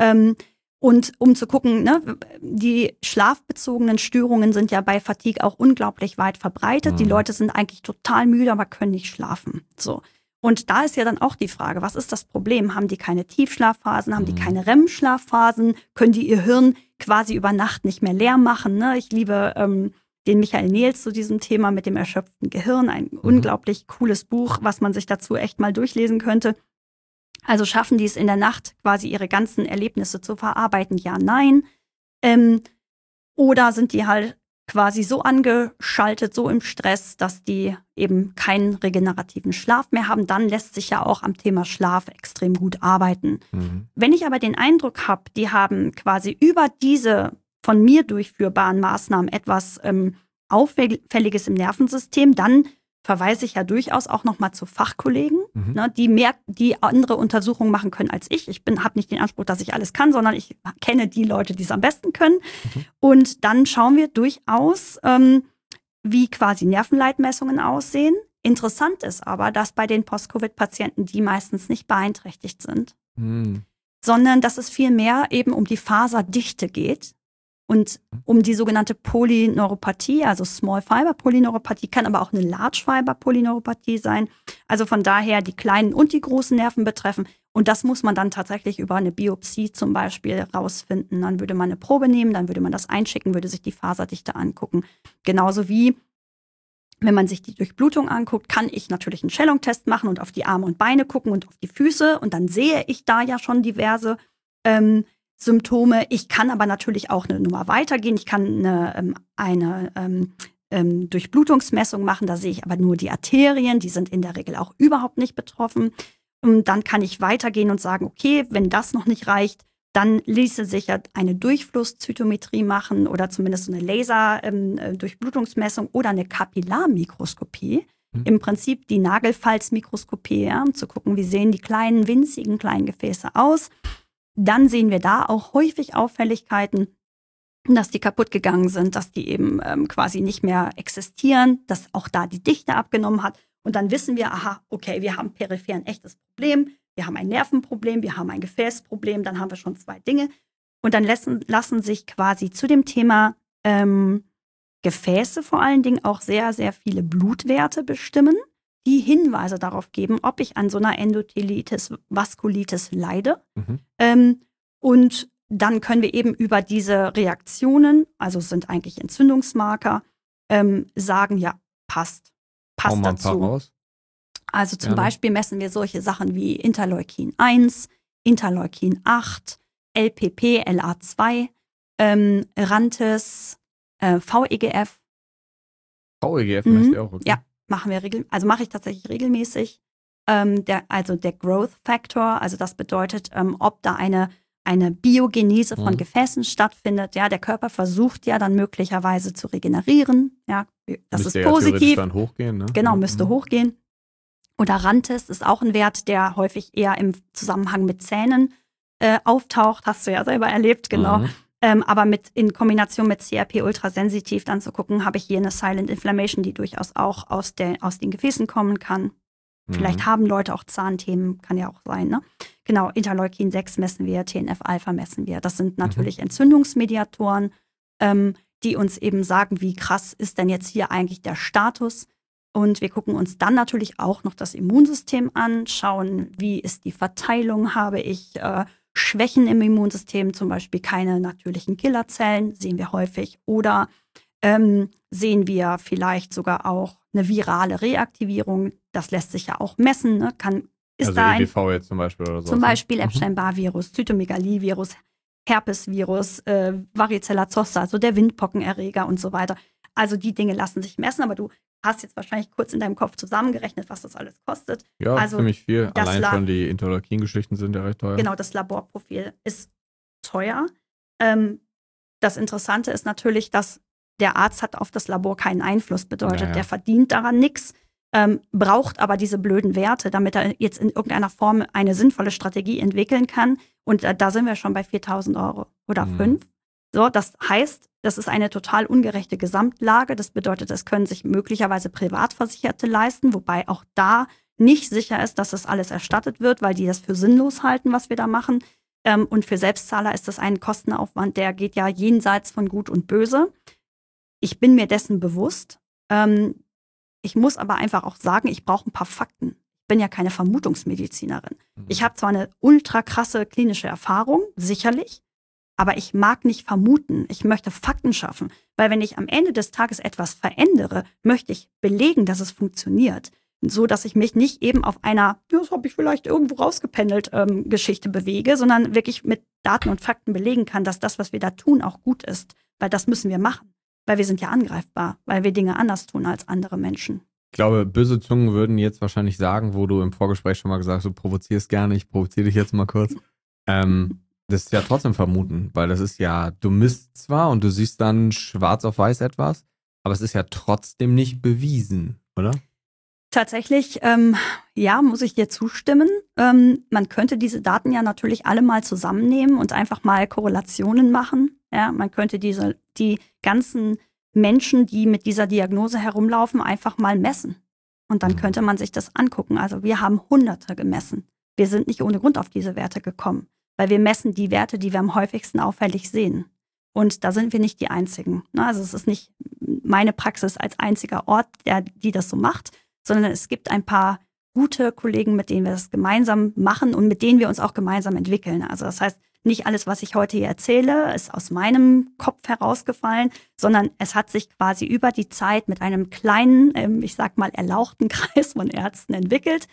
Und um zu gucken, ne, die schlafbezogenen Störungen sind ja bei Fatigue auch unglaublich weit verbreitet. Die Leute sind eigentlich total müde, aber können nicht schlafen. So. Und da ist ja dann auch die Frage, was ist das Problem? Haben die keine Tiefschlafphasen? Haben die keine REM-Schlafphasen? Können die ihr Hirn quasi über Nacht nicht mehr leer machen? Ne? Ich liebe den Michael Nehls zu diesem Thema mit dem erschöpften Gehirn. Ein unglaublich cooles Buch, was man sich dazu echt mal durchlesen könnte. Also schaffen die es in der Nacht quasi ihre ganzen Erlebnisse zu verarbeiten? Ja, nein. Oder sind die halt quasi so angeschaltet, so im Stress, dass die eben keinen regenerativen Schlaf mehr haben? Dann lässt sich ja auch am Thema Schlaf extrem gut arbeiten. Wenn ich aber den Eindruck habe, die haben quasi über diese von mir durchführbaren Maßnahmen etwas Auffälliges im Nervensystem, dann verweise ich ja durchaus auch nochmal zu Fachkollegen, ne, die andere Untersuchungen machen können als ich. Ich habe nicht den Anspruch, dass ich alles kann, sondern ich kenne die Leute, die es am besten können. Und dann schauen wir durchaus, wie quasi Nervenleitmessungen aussehen. Interessant ist aber, dass bei den Post-Covid-Patienten die meistens nicht beeinträchtigt sind, sondern dass es vielmehr eben um die Faserdichte geht. Und um die sogenannte Polyneuropathie, also Small Fiber Polyneuropathie, kann aber auch eine Large Fiber Polyneuropathie sein. Also von daher die kleinen und die großen Nerven betreffen. Und das muss man dann tatsächlich über eine Biopsie zum Beispiel rausfinden. Dann würde man eine Probe nehmen, dann würde man das einschicken, würde sich die Faserdichte angucken. Genauso wie, wenn man sich die Durchblutung anguckt, kann ich natürlich einen Schellung-Test machen und auf die Arme und Beine gucken und auf die Füße. Und dann sehe ich da ja schon diverse Symptome. Ich kann aber natürlich auch eine Nummer weitergehen. Ich kann eine Durchblutungsmessung machen. Da sehe ich aber nur die Arterien. Die sind in der Regel auch überhaupt nicht betroffen. Und dann kann ich weitergehen und sagen, okay, wenn das noch nicht reicht, dann ließe sich ja eine Durchflusszytometrie machen oder zumindest eine Laser-Durchblutungsmessung oder eine Kapillarmikroskopie. Im Prinzip die Nagelfalzmikroskopie, ja, um zu gucken, wie sehen die kleinen, winzigen kleinen Gefäße aus. Dann sehen wir da auch häufig Auffälligkeiten, dass die kaputt gegangen sind, dass die eben quasi nicht mehr existieren, dass auch da die Dichte abgenommen hat. Und dann wissen wir, aha, okay, wir haben peripher ein echtes Problem, wir haben ein Nervenproblem, wir haben ein Gefäßproblem, dann haben wir schon 2 Dinge. Und dann lassen sich quasi zu dem Thema Gefäße vor allen Dingen auch sehr, sehr viele Blutwerte bestimmen, die Hinweise darauf geben, ob ich an so einer Endothelitis, Vaskulitis leide. Und dann können wir eben über diese Reaktionen, also es sind eigentlich Entzündungsmarker, sagen, ja, passt dazu. Raus. Also zum Beispiel messen wir solche Sachen wie Interleukin 1, Interleukin 8, LPP, LA2. Rantes, VEGF. VEGF meinst du auch, okay. Ja, mache ich tatsächlich regelmäßig. Der Growth Factor, also das bedeutet, ob da eine Biogenese von Gefäßen stattfindet. Ja, der Körper versucht ja dann möglicherweise zu regenerieren. Ja, das müsste ist ja positiv. theoretisch dann hochgehen, ne? Genau, müsste hochgehen. Oder Rantes ist auch ein Wert, der häufig eher im Zusammenhang mit Zähnen auftaucht. Hast du ja selber erlebt, genau. Aber in Kombination mit CRP ultrasensitiv dann zu gucken, habe ich hier eine Silent Inflammation, die durchaus auch aus den Gefäßen kommen kann. Vielleicht haben Leute auch Zahnthemen, kann ja auch sein, ne? Genau, Interleukin 6 messen wir, TNF-Alpha messen wir. Das sind natürlich Entzündungsmediatoren, die uns eben sagen, wie krass ist denn jetzt hier eigentlich der Status. Und wir gucken uns dann natürlich auch noch das Immunsystem an, schauen, wie ist die Verteilung, habe ich Schwächen im Immunsystem, zum Beispiel keine natürlichen Killerzellen, sehen wir häufig. Oder sehen wir vielleicht sogar auch eine virale Reaktivierung. Das lässt sich ja auch messen. Ne? Also EBV jetzt zum Beispiel oder so. Zum Beispiel Epstein-Barr-Virus, Zytomegalie-Virus, Herpes-Virus, Varicella zoster, also der Windpockenerreger und so weiter. Also die Dinge lassen sich messen, aber du hast jetzt wahrscheinlich kurz in deinem Kopf zusammengerechnet, was das alles kostet. Ja, also ziemlich viel. Allein schon die Interleukin-Geschichten sind ja recht teuer. Genau, das Laborprofil ist teuer. Das Interessante ist natürlich, dass der Arzt hat auf das Labor keinen Einfluss, bedeutet, der verdient daran nichts, braucht aber diese blöden Werte, damit er jetzt in irgendeiner Form eine sinnvolle Strategie entwickeln kann. Und da sind wir schon bei 4.000 € oder 5. So, das heißt, das ist eine total ungerechte Gesamtlage. Das bedeutet, es können sich möglicherweise Privatversicherte leisten, wobei auch da nicht sicher ist, dass das alles erstattet wird, weil die das für sinnlos halten, was wir da machen. Und für Selbstzahler ist das ein Kostenaufwand, der geht ja jenseits von Gut und Böse. Ich bin mir dessen bewusst. Ich muss aber einfach auch sagen, ich brauche ein paar Fakten. Ich bin ja keine Vermutungsmedizinerin. Ich habe zwar eine ultra krasse klinische Erfahrung, sicherlich, aber ich mag nicht vermuten. Ich möchte Fakten schaffen, weil wenn ich am Ende des Tages etwas verändere, möchte ich belegen, dass es funktioniert. So, dass ich mich nicht eben auf einer, das habe ich vielleicht irgendwo rausgependelt, Geschichte bewege, sondern wirklich mit Daten und Fakten belegen kann, dass das, was wir da tun, auch gut ist. Weil das müssen wir machen. Weil wir sind ja angreifbar, weil wir Dinge anders tun als andere Menschen. Ich glaube, böse Zungen würden jetzt wahrscheinlich sagen, wo du im Vorgespräch schon mal gesagt hast, du provozierst gerne, ich provoziere dich jetzt mal kurz. Das ist ja trotzdem vermuten, weil das ist ja, du misst zwar und du siehst dann schwarz auf weiß etwas, aber es ist ja trotzdem nicht bewiesen, oder? Tatsächlich, ja, muss ich dir zustimmen. Man könnte diese Daten ja natürlich alle mal zusammennehmen und einfach mal Korrelationen machen. Ja, man könnte die ganzen Menschen, die mit dieser Diagnose herumlaufen, einfach mal messen. Und dann könnte man sich das angucken. Also wir haben Hunderte gemessen. Wir sind nicht ohne Grund auf diese Werte gekommen, weil wir messen die Werte, die wir am häufigsten auffällig sehen. Und da sind wir nicht die Einzigen. Also es ist nicht meine Praxis als einziger Ort, die das so macht, sondern es gibt ein paar gute Kollegen, mit denen wir das gemeinsam machen und mit denen wir uns auch gemeinsam entwickeln. Also das heißt, nicht alles, was ich heute hier erzähle, ist aus meinem Kopf herausgefallen, sondern es hat sich quasi über die Zeit mit einem kleinen, ich sag mal, erlauchten Kreis von Ärzten entwickelt,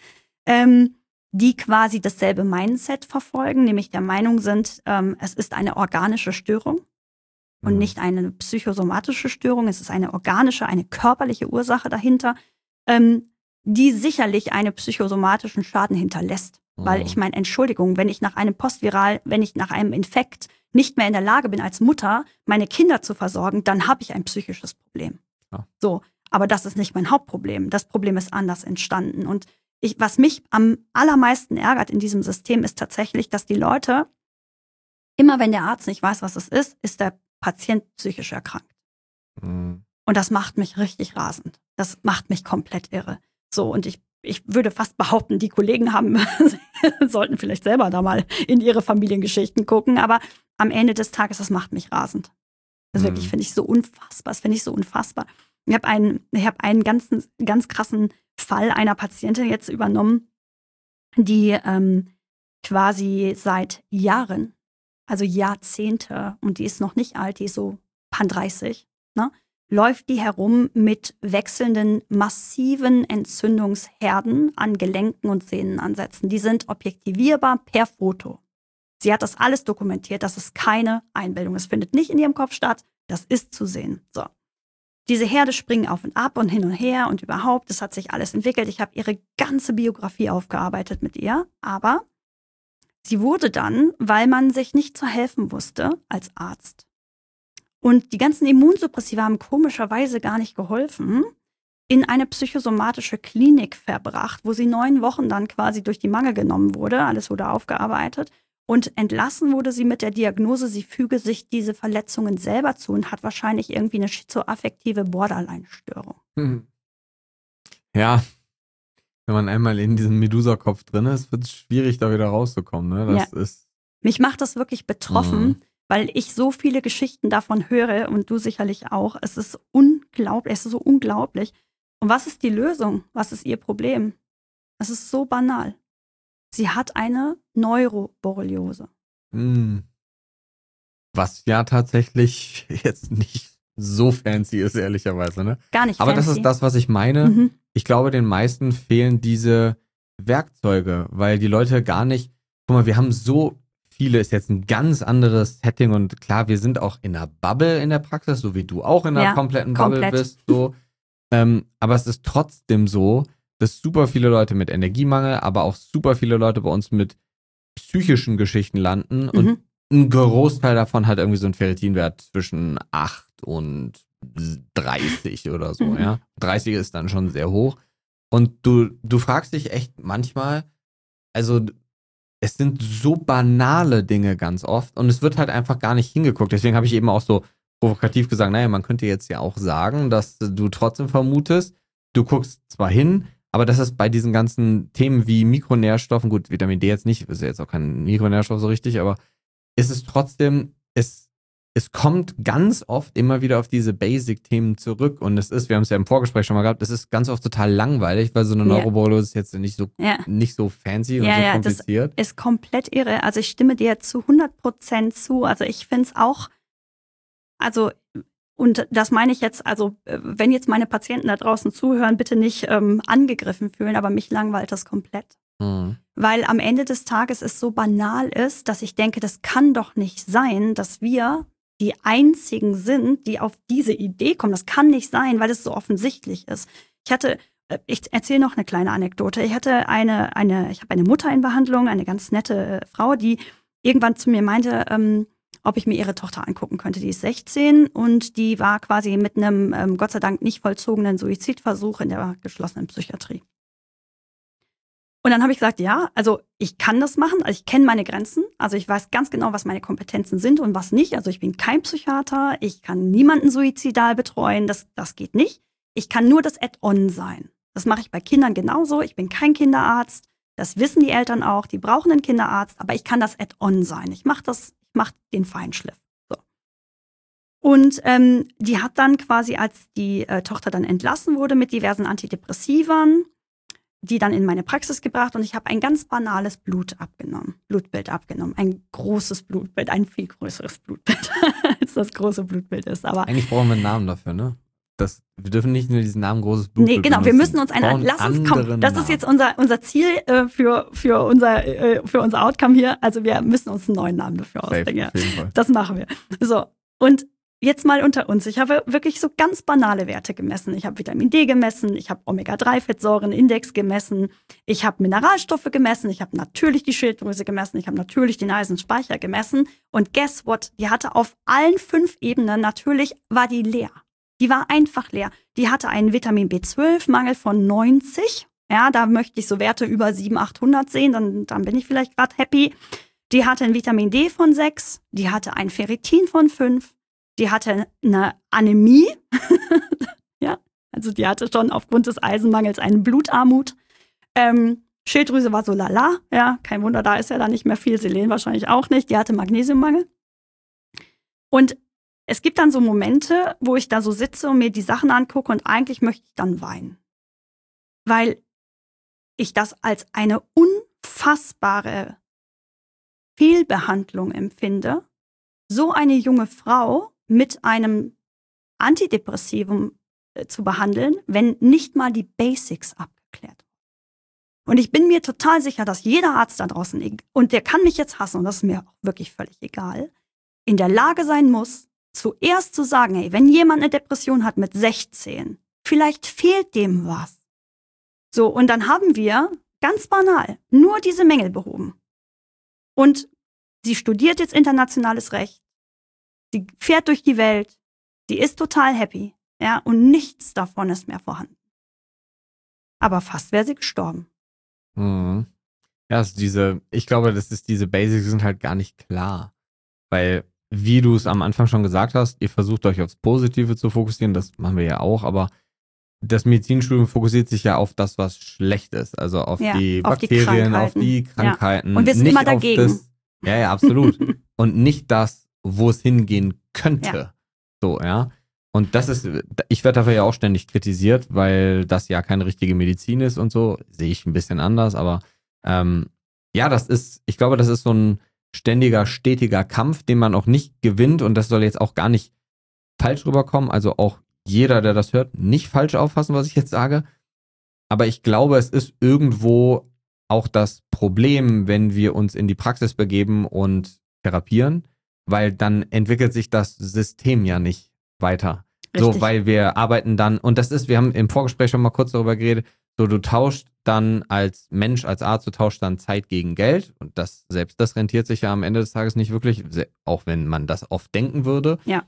die quasi dasselbe Mindset verfolgen, nämlich der Meinung sind, es ist eine organische Störung und nicht eine psychosomatische Störung. Es ist eine organische, eine körperliche Ursache dahinter, die sicherlich einen psychosomatischen Schaden hinterlässt. Weil ich meine, Entschuldigung, wenn ich nach einem Infekt nicht mehr in der Lage bin, als Mutter meine Kinder zu versorgen, dann habe ich ein psychisches Problem. Ja. So, aber das ist nicht mein Hauptproblem. Das Problem ist anders entstanden. Und was mich am allermeisten ärgert in diesem System, ist tatsächlich, dass die Leute, immer wenn der Arzt nicht weiß, was es ist der Patient psychisch erkrankt. Und das macht mich richtig rasend. Das macht mich komplett irre. So, und ich würde fast behaupten, die Kollegen sollten vielleicht selber da mal in ihre Familiengeschichten gucken, aber am Ende des Tages, das macht mich rasend. Das wirklich finde ich so unfassbar. Das finde ich so unfassbar. Ich habe einen ganz krassen Fall einer Patientin jetzt übernommen, die quasi seit Jahren, also Jahrzehnte, und die ist noch nicht alt, die ist so Pan 30, ne? Läuft die herum mit wechselnden, massiven Entzündungsherden an Gelenken und Sehnenansätzen. Die sind objektivierbar per Foto. Sie hat das alles dokumentiert. Das ist keine Einbildung. Es findet nicht in ihrem Kopf statt. Das ist zu sehen. So. Diese Herde springen auf und ab und hin und her und überhaupt. Das hat sich alles entwickelt. Ich habe ihre ganze Biografie aufgearbeitet mit ihr. Aber sie wurde dann, weil man sich nicht zu helfen wusste als Arzt. Und die ganzen Immunsuppressiva haben komischerweise gar nicht geholfen, in eine psychosomatische Klinik verbracht, wo sie 9 Wochen dann quasi durch die Mangel genommen wurde. Alles wurde aufgearbeitet. Und entlassen wurde sie mit der Diagnose, sie füge sich diese Verletzungen selber zu und hat wahrscheinlich irgendwie eine schizoaffektive Borderline-Störung. Ja, wenn man einmal in diesem Medusa-Kopf drin ist, wird es schwierig, da wieder rauszukommen. Ne? Das ist Mich macht das wirklich betroffen, weil ich so viele Geschichten davon höre und du sicherlich auch. Es ist unglaublich, es ist so unglaublich. Und was ist die Lösung? Was ist ihr Problem? Es ist so banal. Sie hat eine Neuroborreliose. Was ja tatsächlich jetzt nicht so fancy ist, ehrlicherweise. Ne? Gar nicht Aber fancy. das ist das, was ich meine. Ich glaube, den meisten fehlen diese Werkzeuge, weil die Leute gar nicht, guck mal, wir haben so viele, ist jetzt ein ganz anderes Setting und klar, wir sind auch in einer Bubble in der Praxis, so wie du auch in einer kompletten Bubble bist. So. Aber es ist trotzdem so, dass super viele Leute mit Energiemangel, aber auch super viele Leute bei uns mit psychischen Geschichten landen und ein Großteil davon hat irgendwie so einen Ferritinwert zwischen 8 und 30 oder so, ja. 30 ist dann schon sehr hoch. Und du fragst dich echt manchmal, also es sind so banale Dinge ganz oft und es wird halt einfach gar nicht hingeguckt. Deswegen habe ich eben auch so provokativ gesagt, naja, man könnte jetzt ja auch sagen, dass du trotzdem vermutest, du guckst zwar hin, aber das ist bei diesen ganzen Themen wie Mikronährstoffen, gut, Vitamin D jetzt nicht, ist ja jetzt auch kein Mikronährstoff so richtig, aber ist es trotzdem, es kommt ganz oft immer wieder auf diese Basic-Themen zurück und es ist, wir haben es ja im Vorgespräch schon mal gehabt, es ist ganz oft total langweilig, weil so eine Neuroborreliose ist jetzt nicht so fancy und so kompliziert. Das ist komplett irre. Also ich stimme dir zu 100% zu. Also ich finde es auch, also und das meine ich jetzt, also wenn jetzt meine Patienten da draußen zuhören, bitte nicht angegriffen fühlen, aber mich langweilt das komplett. Weil am Ende des Tages es so banal ist, dass ich denke, das kann doch nicht sein, dass wir die Einzigen sind, die auf diese Idee kommen. Das kann nicht sein, weil es so offensichtlich ist. Ich erzähle noch eine kleine Anekdote. Ich habe eine Mutter in Behandlung, eine ganz nette Frau, die irgendwann zu mir meinte, ob ich mir ihre Tochter angucken könnte. Die ist 16 und die war quasi mit einem Gott sei Dank nicht vollzogenen Suizidversuch in der geschlossenen Psychiatrie. Und dann habe ich gesagt, ja, also ich kann das machen, also ich kenne meine Grenzen, also ich weiß ganz genau, was meine Kompetenzen sind und was nicht. Also ich bin kein Psychiater, ich kann niemanden suizidal betreuen, das geht nicht. Ich kann nur das Add-on sein. Das mache ich bei Kindern genauso, ich bin kein Kinderarzt, das wissen die Eltern auch, die brauchen einen Kinderarzt, aber ich kann das Add-on sein. Ich mache den Feinschliff. So. Und die hat dann quasi, als die Tochter dann entlassen wurde mit diversen Antidepressivern, die dann in meine Praxis gebracht und ich habe ein ganz banales Blutbild abgenommen. Ein großes Blutbild, ein viel größeres Blutbild, als das große Blutbild ist. Aber eigentlich brauchen wir einen Namen dafür, ne? Wir dürfen nicht nur diesen Namen großes Blutbild genau, benutzen. wir müssen uns das ist jetzt unser Ziel für unser Outcome hier. Also wir müssen uns einen neuen Namen dafür ausdenken. Ja. Das machen wir. So, und jetzt mal unter uns. Ich habe wirklich so ganz banale Werte gemessen. Ich habe Vitamin D gemessen, ich habe Omega-3-Fettsäurenindex gemessen, ich habe Mineralstoffe gemessen, ich habe natürlich die Schilddrüse gemessen, ich habe natürlich den Eisenspeicher gemessen. Und guess what? Die hatte auf allen 5 Ebenen, natürlich war die leer. Die war einfach leer. Die hatte einen Vitamin B12-Mangel von 90. Ja, da möchte ich so Werte über 700, 800 sehen, dann bin ich vielleicht gerade happy. Die hatte ein Vitamin D von 6, die hatte ein Ferritin von 5. Die hatte eine Anämie, ja, also die hatte schon aufgrund des Eisenmangels einen Blutarmut. Schilddrüse war so lala, ja, kein Wunder, da ist ja dann nicht mehr viel, Selen wahrscheinlich auch nicht. Die hatte Magnesiummangel. Und es gibt dann so Momente, wo ich da so sitze und mir die Sachen angucke und eigentlich möchte ich dann weinen. Weil ich das als eine unfassbare Fehlbehandlung empfinde, so eine junge Frau mit einem Antidepressivum zu behandeln, wenn nicht mal die Basics abgeklärt werden. Und ich bin mir total sicher, dass jeder Arzt da draußen, und der kann mich jetzt hassen, und das ist mir auch wirklich völlig egal, in der Lage sein muss, zuerst zu sagen, hey, wenn jemand eine Depression hat mit 16, vielleicht fehlt dem was. So, und dann haben wir ganz banal nur diese Mängel behoben. Und sie studiert jetzt internationales Recht, sie fährt durch die Welt, sie ist total happy, ja, und nichts davon ist mehr vorhanden. Aber fast wäre sie gestorben. Mhm. Ja, ich glaube, diese Basics sind halt gar nicht klar. Weil, wie du es am Anfang schon gesagt hast, ihr versucht euch aufs Positive zu fokussieren, das machen wir ja auch, aber das Medizinstudium fokussiert sich ja auf das, was schlecht ist. Also auf die Bakterien, auf die Krankheiten. Ja. Und wir sind nicht immer dagegen. Ja, absolut. Und nicht das, wo es hingehen könnte. Ja. So, ja. Und ich werde dafür ja auch ständig kritisiert, weil das ja keine richtige Medizin ist und so. Sehe ich ein bisschen anders, aber ich glaube, das ist so ein ständiger, stetiger Kampf, den man auch nicht gewinnt, und das soll jetzt auch gar nicht falsch rüberkommen. Also auch jeder, der das hört, nicht falsch auffassen, was ich jetzt sage. Aber ich glaube, es ist irgendwo auch das Problem, wenn wir uns in die Praxis begeben und therapieren, weil dann entwickelt sich das System ja nicht weiter. Richtig. So, weil wir arbeiten dann, und wir haben im Vorgespräch schon mal kurz darüber geredet, so, du tauschst dann als Mensch, als Arzt, du tauschst dann Zeit gegen Geld, und selbst das rentiert sich ja am Ende des Tages nicht wirklich, auch wenn man das oft denken würde. Ja.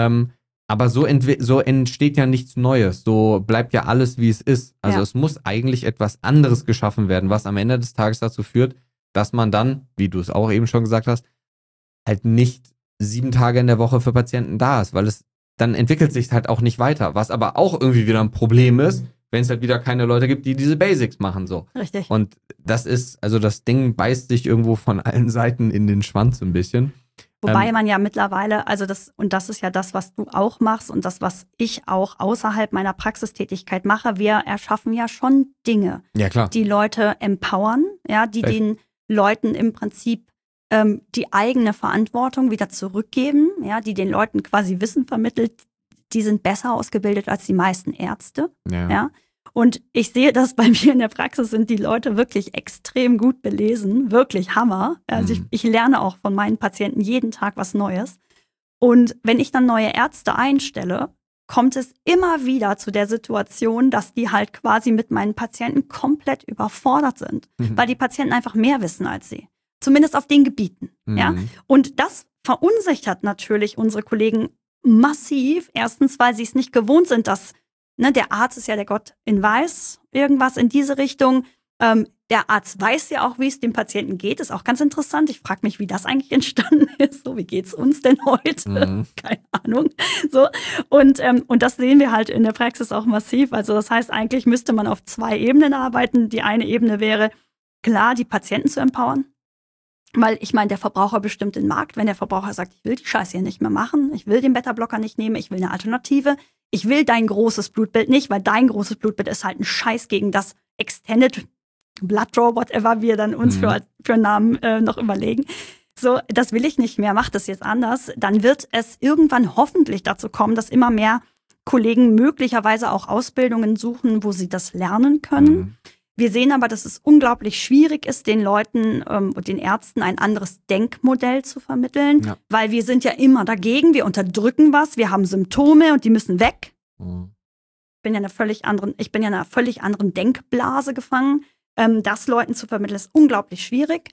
Aber so entsteht ja nichts Neues, so bleibt ja alles, wie es ist. Also es muss eigentlich etwas anderes geschaffen werden, was am Ende des Tages dazu führt, dass man dann, wie du es auch eben schon gesagt hast, halt nicht 7 Tage in der Woche für Patienten da ist, weil dann entwickelt sich halt auch nicht weiter, was aber auch irgendwie wieder ein Problem ist, wenn es halt wieder keine Leute gibt, die diese Basics machen, so. Richtig. Und das Ding beißt sich irgendwo von allen Seiten in den Schwanz ein bisschen. Wobei man ja mittlerweile, und das ist ja das, was du auch machst und das, was ich auch außerhalb meiner Praxistätigkeit mache, wir erschaffen ja schon Dinge, die Leute empowern, ja, die den Leuten im Prinzip die eigene Verantwortung wieder zurückgeben, ja, die den Leuten quasi Wissen vermittelt, die sind besser ausgebildet als die meisten Ärzte, ja. Und ich sehe das bei mir in der Praxis, sind die Leute wirklich extrem gut belesen, wirklich Hammer. Also ich lerne auch von meinen Patienten jeden Tag was Neues. Und wenn ich dann neue Ärzte einstelle, kommt es immer wieder zu der Situation, dass die halt quasi mit meinen Patienten komplett überfordert sind, weil die Patienten einfach mehr wissen als sie. Zumindest auf den Gebieten. Ja? Und das verunsichert natürlich unsere Kollegen massiv. Erstens, weil sie es nicht gewohnt sind, dass der Arzt ist ja der Gott in Weiß, irgendwas in diese Richtung. Der Arzt weiß ja auch, wie es dem Patienten geht. Ist auch ganz interessant. Ich frage mich, wie das eigentlich entstanden ist. So, wie geht's uns denn heute? Keine Ahnung. So, und das sehen wir halt in der Praxis auch massiv. Also das heißt, eigentlich müsste man auf 2 Ebenen arbeiten. Die eine Ebene wäre, klar, die Patienten zu empowern. Weil ich meine, der Verbraucher bestimmt den Markt. Wenn der Verbraucher sagt, ich will die Scheiße hier nicht mehr machen, ich will den Beta-Blocker nicht nehmen, ich will eine Alternative, ich will dein großes Blutbild nicht, weil dein großes Blutbild ist halt ein Scheiß gegen das Extended Blood Draw, whatever wir dann uns für Namen noch überlegen. So, das will ich nicht mehr, mach das jetzt anders. Dann wird es irgendwann hoffentlich dazu kommen, dass immer mehr Kollegen möglicherweise auch Ausbildungen suchen, wo sie das lernen können. Wir sehen aber, dass es unglaublich schwierig ist, den Leuten und den Ärzten ein anderes Denkmodell zu vermitteln, weil wir sind ja immer dagegen, wir unterdrücken was, wir haben Symptome und die müssen weg. Ich bin ja in einer völlig anderen Denkblase gefangen. Das Leuten zu vermitteln, ist unglaublich schwierig.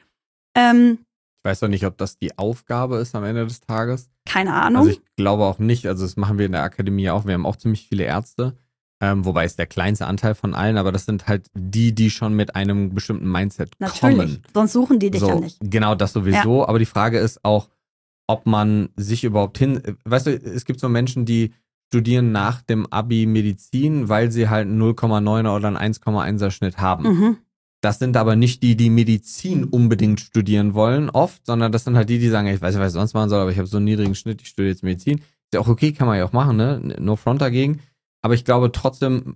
Ich weiß doch nicht, ob das die Aufgabe ist am Ende des Tages. Keine Ahnung. Also ich glaube auch nicht, also das machen wir in der Akademie auch, wir haben auch ziemlich viele Ärzte. Wobei es der kleinste Anteil von allen, aber das sind halt die schon mit einem bestimmten Mindset kommen. Natürlich, sonst suchen die dich ja nicht. Genau, das sowieso. Aber die Frage ist auch, ob man sich überhaupt weißt du, es gibt so Menschen, die studieren nach dem Abi Medizin, weil sie halt einen 0,9er oder einen 1,1er Schnitt haben. Das sind aber nicht die Medizin unbedingt studieren wollen, oft, sondern das sind halt die sagen, ich weiß nicht, was ich sonst machen soll, aber ich habe so einen niedrigen Schnitt, ich studiere jetzt Medizin. Ist ja auch okay, kann man ja auch machen, ne? No front dagegen. Aber ich glaube trotzdem,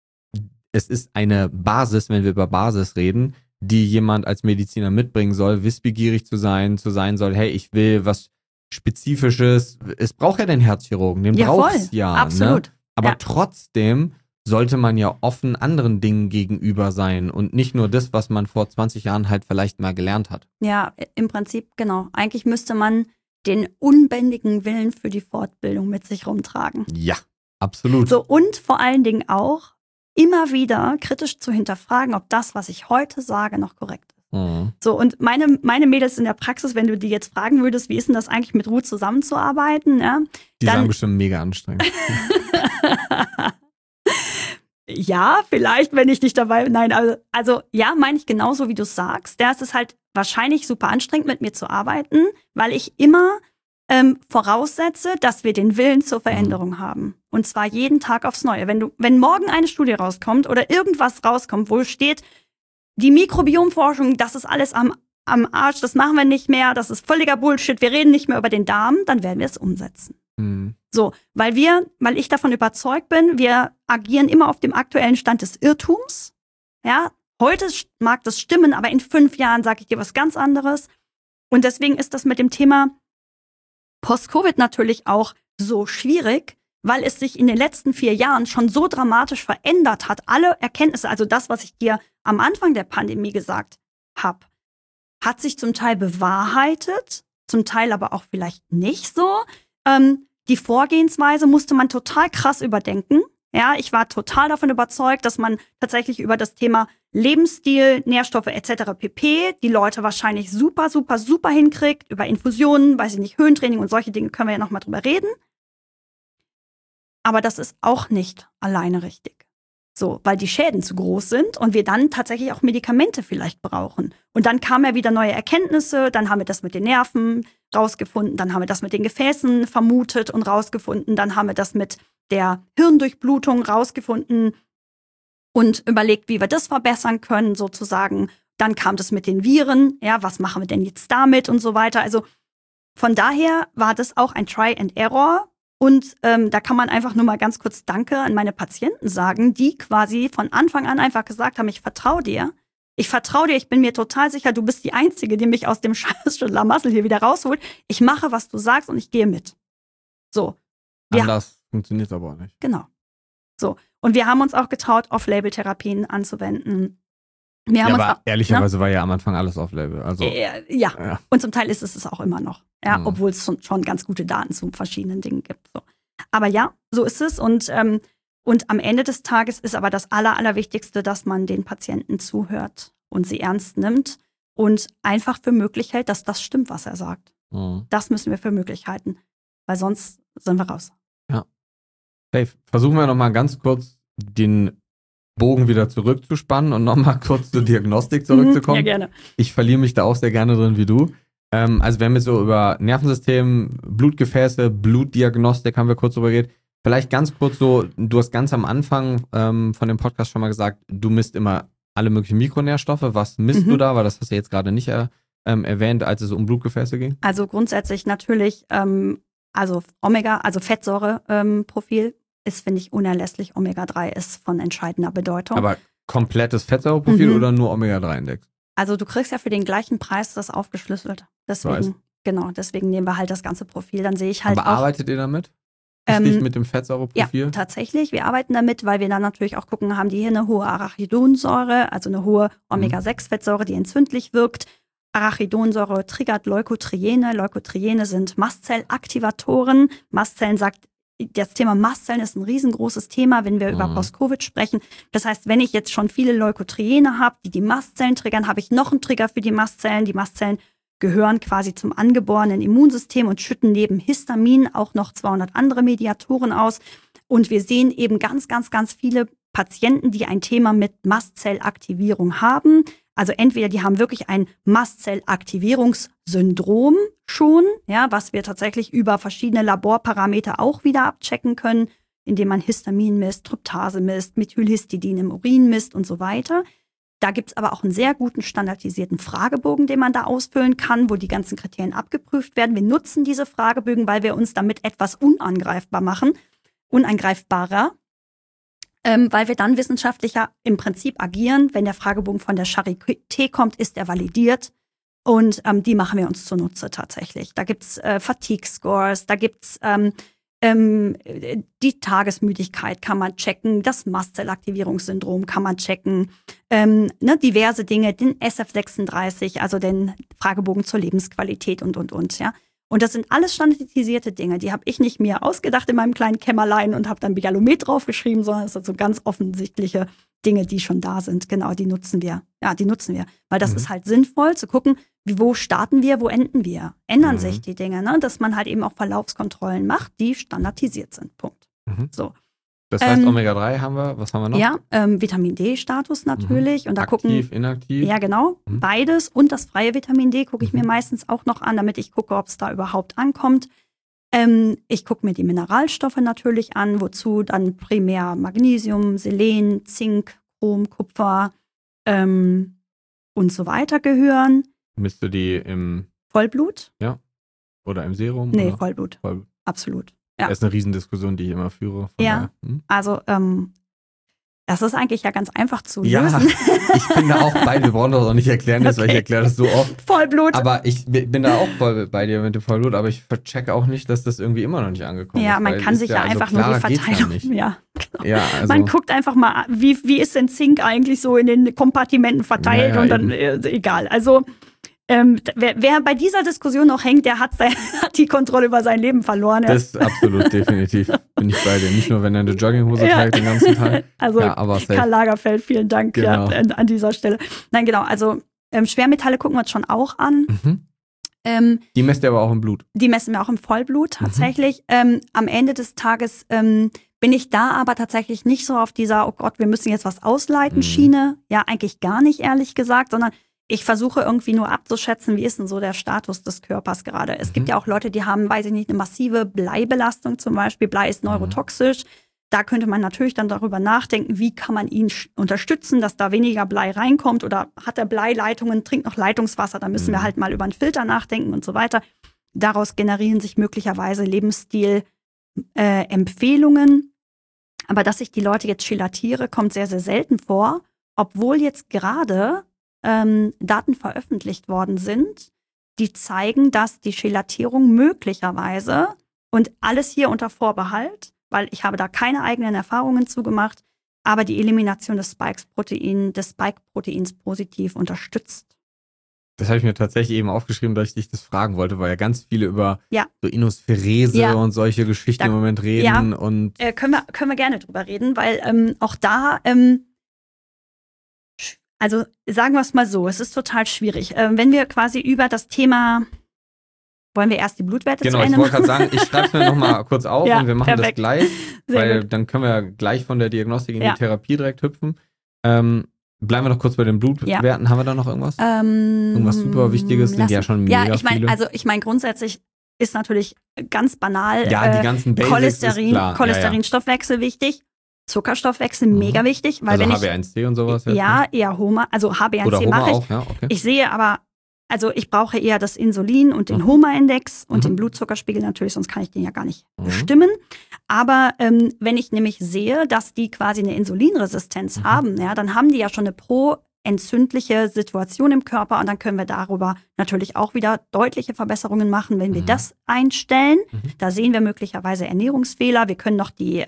es ist eine Basis, wenn wir über Basis reden, die jemand als Mediziner mitbringen soll, wissbegierig zu sein soll, hey, ich will was Spezifisches. Es braucht ja den Herzchirurgen, den braucht es ja. Absolut. Ne? Aber trotzdem sollte man ja offen anderen Dingen gegenüber sein und nicht nur das, was man vor 20 Jahren halt vielleicht mal gelernt hat. Ja, im Prinzip, genau. Eigentlich müsste man den unbändigen Willen für die Fortbildung mit sich rumtragen. Ja, absolut. So, und vor allen Dingen auch immer wieder kritisch zu hinterfragen, ob das, was ich heute sage, noch korrekt ist. Mhm. So, und meine Mädels in der Praxis, wenn du die jetzt fragen würdest, wie ist denn das eigentlich mit Ruth zusammenzuarbeiten? Ja, Die sagen bestimmt mega anstrengend. Ja, vielleicht, wenn ich nicht dabei bin. Nein, also ja, meine ich genauso, wie du es sagst. Ja, es ist halt wahrscheinlich super anstrengend, mit mir zu arbeiten, weil ich immer voraussetze, dass wir den Willen zur Veränderung haben. Und zwar jeden Tag aufs Neue. Wenn morgen eine Studie rauskommt oder irgendwas rauskommt, wo steht, die Mikrobiomforschung, das ist alles am Arsch, das machen wir nicht mehr, das ist völliger Bullshit, wir reden nicht mehr über den Darm, dann werden wir es umsetzen. Mhm. So, weil ich davon überzeugt bin, wir agieren immer auf dem aktuellen Stand des Irrtums. Ja, heute mag das stimmen, aber in 5 Jahren sage ich dir was ganz anderes. Und deswegen ist das mit dem Thema Post-Covid natürlich auch so schwierig, weil es sich in den letzten 4 Jahren schon so dramatisch verändert hat. Alle Erkenntnisse, also das, was ich dir am Anfang der Pandemie gesagt habe, hat sich zum Teil bewahrheitet, zum Teil aber auch vielleicht nicht so. Die Vorgehensweise musste man total krass überdenken. Ja, ich war total davon überzeugt, dass man tatsächlich über das Thema Lebensstil, Nährstoffe etc. pp. Die Leute wahrscheinlich super, super, super hinkriegt. Über Infusionen, weiß ich nicht, Höhentraining und solche Dinge können wir ja nochmal drüber reden. Aber das ist auch nicht alleine richtig. So, weil die Schäden zu groß sind und wir dann tatsächlich auch Medikamente vielleicht brauchen. Und dann kamen ja wieder neue Erkenntnisse, dann haben wir das mit den Nerven rausgefunden, dann haben wir das mit den Gefäßen vermutet und rausgefunden, dann haben wir das mit der Hirndurchblutung rausgefunden und überlegt, wie wir das verbessern können sozusagen. Dann kam das mit den Viren, ja, was machen wir denn jetzt damit und so weiter. Also von daher war das auch ein Try and Error. Und da kann man einfach nur mal ganz kurz Danke an meine Patienten sagen, die quasi von Anfang an einfach gesagt haben, ich vertraue dir. Ich bin mir total sicher, du bist die Einzige, die mich aus dem scheiß Schlamassel hier wieder rausholt. Ich mache, was du sagst und ich gehe mit. So. Anders funktioniert es aber auch nicht. Genau. So. Und wir haben uns auch getraut, Off-Label-Therapien anzuwenden. Ehrlicherweise war ja am Anfang alles Off-Label. Also, ja, und zum Teil ist es auch immer noch. Ja, obwohl es schon ganz gute Daten zu verschiedenen Dingen gibt. So. Aber ja, so ist es. Und am Ende des Tages ist aber das Allerwichtigste, dass man den Patienten zuhört und sie ernst nimmt und einfach für möglich hält, dass das stimmt, was er sagt. Mhm. Das müssen wir für möglich halten, weil sonst sind wir raus. Ja. Dave, versuchen wir nochmal ganz kurz den Bogen wieder zurückzuspannen und nochmal kurz zur Diagnostik zurückzukommen. Ja, gerne. Ich verliere mich da auch sehr gerne drin wie du. Also wir haben jetzt so über Nervensystem, Blutgefäße, Blutdiagnostik haben wir kurz drüber geredet. Vielleicht ganz kurz so, du hast ganz am Anfang von dem Podcast schon mal gesagt, du misst immer alle möglichen Mikronährstoffe. Was misst du da? Weil das hast du jetzt gerade nicht erwähnt, als es um Blutgefäße ging. Also grundsätzlich natürlich, also Fettsäureprofil ist, finde ich, unerlässlich. Omega-3 ist von entscheidender Bedeutung. Aber komplettes Fettsäureprofil oder nur Omega-3-Index? Also du kriegst ja für den gleichen Preis das aufgeschlüsselt. Deswegen nehmen wir halt das ganze Profil. Dann sehe ich halt. Aber arbeitet ihr damit? Nicht mit dem Fettsäureprofil? Ja, tatsächlich. Wir arbeiten damit, weil wir dann natürlich auch gucken, haben die hier eine hohe Arachidonsäure, also eine hohe Omega-6-Fettsäure, die entzündlich wirkt. Arachidonsäure triggert Leukotriene. Leukotriene sind Mastzellaktivatoren. Das Thema Mastzellen ist ein riesengroßes Thema, wenn wir über Post-Covid sprechen. Das heißt, wenn ich jetzt schon viele Leukotriene habe, die Mastzellen triggern, habe ich noch einen Trigger für die Mastzellen. Die Mastzellen gehören quasi zum angeborenen Immunsystem und schütten neben Histamin auch noch 200 andere Mediatoren aus. Und wir sehen eben ganz, ganz, ganz viele Patienten, die ein Thema mit Mastzellaktivierung haben. Also entweder die haben wirklich ein Mastzellaktivierungssyndrom schon, ja, was wir tatsächlich über verschiedene Laborparameter auch wieder abchecken können, indem man Histamin misst, Tryptase misst, Methylhistidin im Urin misst und so weiter. Da gibt es aber auch einen sehr guten standardisierten Fragebogen, den man da ausfüllen kann, wo die ganzen Kriterien abgeprüft werden. Wir nutzen diese Fragebögen, weil wir uns damit etwas unangreifbarer, weil wir dann wissenschaftlicher im Prinzip agieren. Wenn der Fragebogen von der Charité kommt, ist er validiert. Und die machen wir uns zunutze tatsächlich. Da gibt's Fatigue-Scores, da gibt's Die Tagesmüdigkeit kann man checken, das Mastzellaktivierungssyndrom kann man checken, diverse Dinge, den SF36, also den Fragebogen zur Lebensqualität und, ja. Und das sind alles standardisierte Dinge, die habe ich nicht mir ausgedacht in meinem kleinen Kämmerlein und habe dann Vigalomet draufgeschrieben, sondern es sind so ganz offensichtliche Dinge, die schon da sind. Genau, die nutzen wir. Ja, die nutzen wir. Weil das ist halt sinnvoll zu gucken, wo starten wir, wo enden wir? Ändern sich die Dinge, ne? Dass man halt eben auch Verlaufskontrollen macht, die standardisiert sind. Punkt. So. Das heißt, Omega-3 haben wir, was haben wir noch? Ja, Vitamin D-Status natürlich. Und da Aktiv, inaktiv? Ja, genau. Beides und das freie Vitamin D gucke ich mir meistens auch noch an, damit ich gucke, ob es da überhaupt ankommt. Ich gucke mir die Mineralstoffe natürlich an, wozu dann primär Magnesium, Selen, Zink, Chrom, Kupfer und so weiter gehören. Misst du die im Vollblut? Ja. Oder im Serum? Nee, oder? Vollblut. Absolut. Ja. Das ist eine Riesendiskussion, die ich immer führe. Also das ist eigentlich ja ganz einfach zu lösen. Ja, ich bin da auch bei dir. Wir brauchen das auch nicht erklären, weil ich erkläre das so oft. Vollblut. Aber ich bin da auch voll bei dir mit dem Vollblut, aber ich checke auch nicht, dass das irgendwie immer noch nicht angekommen ist. Ja, man kann sich ja einfach nur die Verteilung. Ja, genau. Ja, also, man guckt einfach mal, wie ist denn Zink eigentlich so in den Kompartimenten verteilt und dann egal. Also wer bei dieser Diskussion noch hängt, der hat die Kontrolle über sein Leben verloren. Das ist absolut, definitiv. Bin ich bei dir. Nicht nur, wenn er eine Jogginghose trägt den ganzen Tag. Also Karl Lagerfeld, vielen Dank an dieser Stelle. Nein, genau, also Schwermetalle gucken wir uns schon auch an. Die messt ihr aber auch im Blut? Die messen wir auch im Vollblut tatsächlich. Am Ende des Tages bin ich da aber tatsächlich nicht so auf dieser, oh Gott, wir müssen jetzt was ausleiten Schiene. Ja, eigentlich gar nicht, ehrlich gesagt, sondern ich versuche irgendwie nur abzuschätzen, wie ist denn so der Status des Körpers gerade. Es gibt ja auch Leute, die haben, weiß ich nicht, eine massive Bleibelastung zum Beispiel. Blei ist neurotoxisch. Da könnte man natürlich dann darüber nachdenken, wie kann man ihn unterstützen, dass da weniger Blei reinkommt oder hat er Bleileitungen, trinkt noch Leitungswasser, da müssen wir halt mal über einen Filter nachdenken und so weiter. Daraus generieren sich möglicherweise Lebensstil-Empfehlungen. Aber dass ich die Leute jetzt gelatiere, kommt sehr, sehr selten vor, obwohl jetzt gerade Daten veröffentlicht worden sind, die zeigen, dass die Gelatierung möglicherweise, und alles hier unter Vorbehalt, weil ich habe da keine eigenen Erfahrungen zugemacht, aber die Elimination des Spike-Proteins positiv unterstützt. Das habe ich mir tatsächlich eben aufgeschrieben, dass ich dich das fragen wollte, weil ja ganz viele über so Inospherese und solche Geschichten im Moment reden. Ja, und können wir gerne drüber reden, weil auch da also sagen wir es mal so, es ist total schwierig. Wenn wir quasi über das Thema, wollen wir erst die Blutwerte zu Ende machen? Genau, ich wollte gerade sagen, ich schreibe es mir nochmal kurz auf und wir machen das gleich, weil dann können wir gleich von der Diagnostik in die Therapie direkt hüpfen. Bleiben wir noch kurz bei den Blutwerten. Haben wir da noch irgendwas? Irgendwas super Wichtiges? Sind ja schon mega viele. Ich meine, grundsätzlich ist natürlich ganz banal die ganzen Basics Cholesterinstoffwechsel wichtig. Zuckerstoffwechsel mega wichtig, weil also HbA1c und sowas. Eher HOMA, also HbA1c mache ich. Auch, ja, okay. Ich sehe aber, also ich brauche eher das Insulin und den HOMA-Index und den Blutzuckerspiegel natürlich, sonst kann ich den ja gar nicht bestimmen. Aber wenn ich nämlich sehe, dass die quasi eine Insulinresistenz haben, dann haben die ja schon eine proentzündliche Situation im Körper und dann können wir darüber natürlich auch wieder deutliche Verbesserungen machen, wenn wir das einstellen. Da sehen wir möglicherweise Ernährungsfehler. Wir können noch die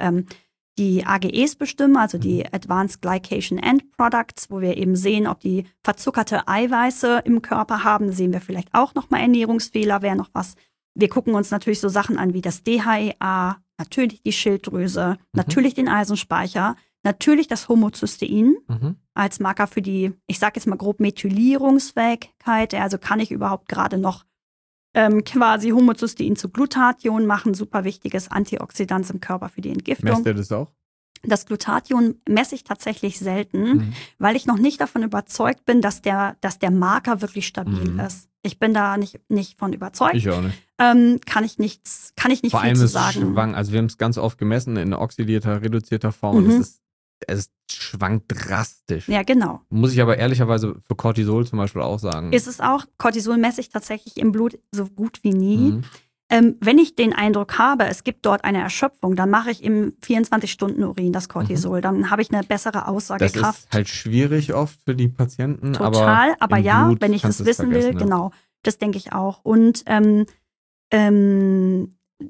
AGEs bestimmen, also die Advanced Glycation End Products, wo wir eben sehen, ob die verzuckerte Eiweiße im Körper haben, sehen wir vielleicht auch nochmal Ernährungsfehler, wäre noch was. Wir gucken uns natürlich so Sachen an wie das DHEA, natürlich die Schilddrüse, natürlich den Eisenspeicher, natürlich das Homozystein als Marker für die, ich sage jetzt mal grob, Methylierungsfähigkeit. Also kann ich überhaupt gerade noch quasi Homozystein zu Glutathion machen, super wichtiges Antioxidant im Körper für die Entgiftung. Messt ihr das auch? Das Glutathion messe ich tatsächlich selten, weil ich noch nicht davon überzeugt bin, dass der Marker wirklich stabil ist. Ich bin da nicht von überzeugt. Ich auch nicht. Kann ich nicht Vor viel allem zu ist sagen. Also wir haben es ganz oft gemessen in oxidierter, reduzierter Form und es schwankt drastisch. Ja, genau. Muss ich aber ehrlicherweise für Cortisol zum Beispiel auch sagen. Ist es auch. Cortisol messe ich tatsächlich im Blut so gut wie nie. Wenn ich den Eindruck habe, es gibt dort eine Erschöpfung, dann mache ich im 24-Stunden-Urin das Cortisol. Dann habe ich eine bessere Aussagekraft. Das ist halt schwierig oft für die Patienten. Total, aber ja, Blut wenn ich es wissen will, ja. genau. Das denke ich auch. Und also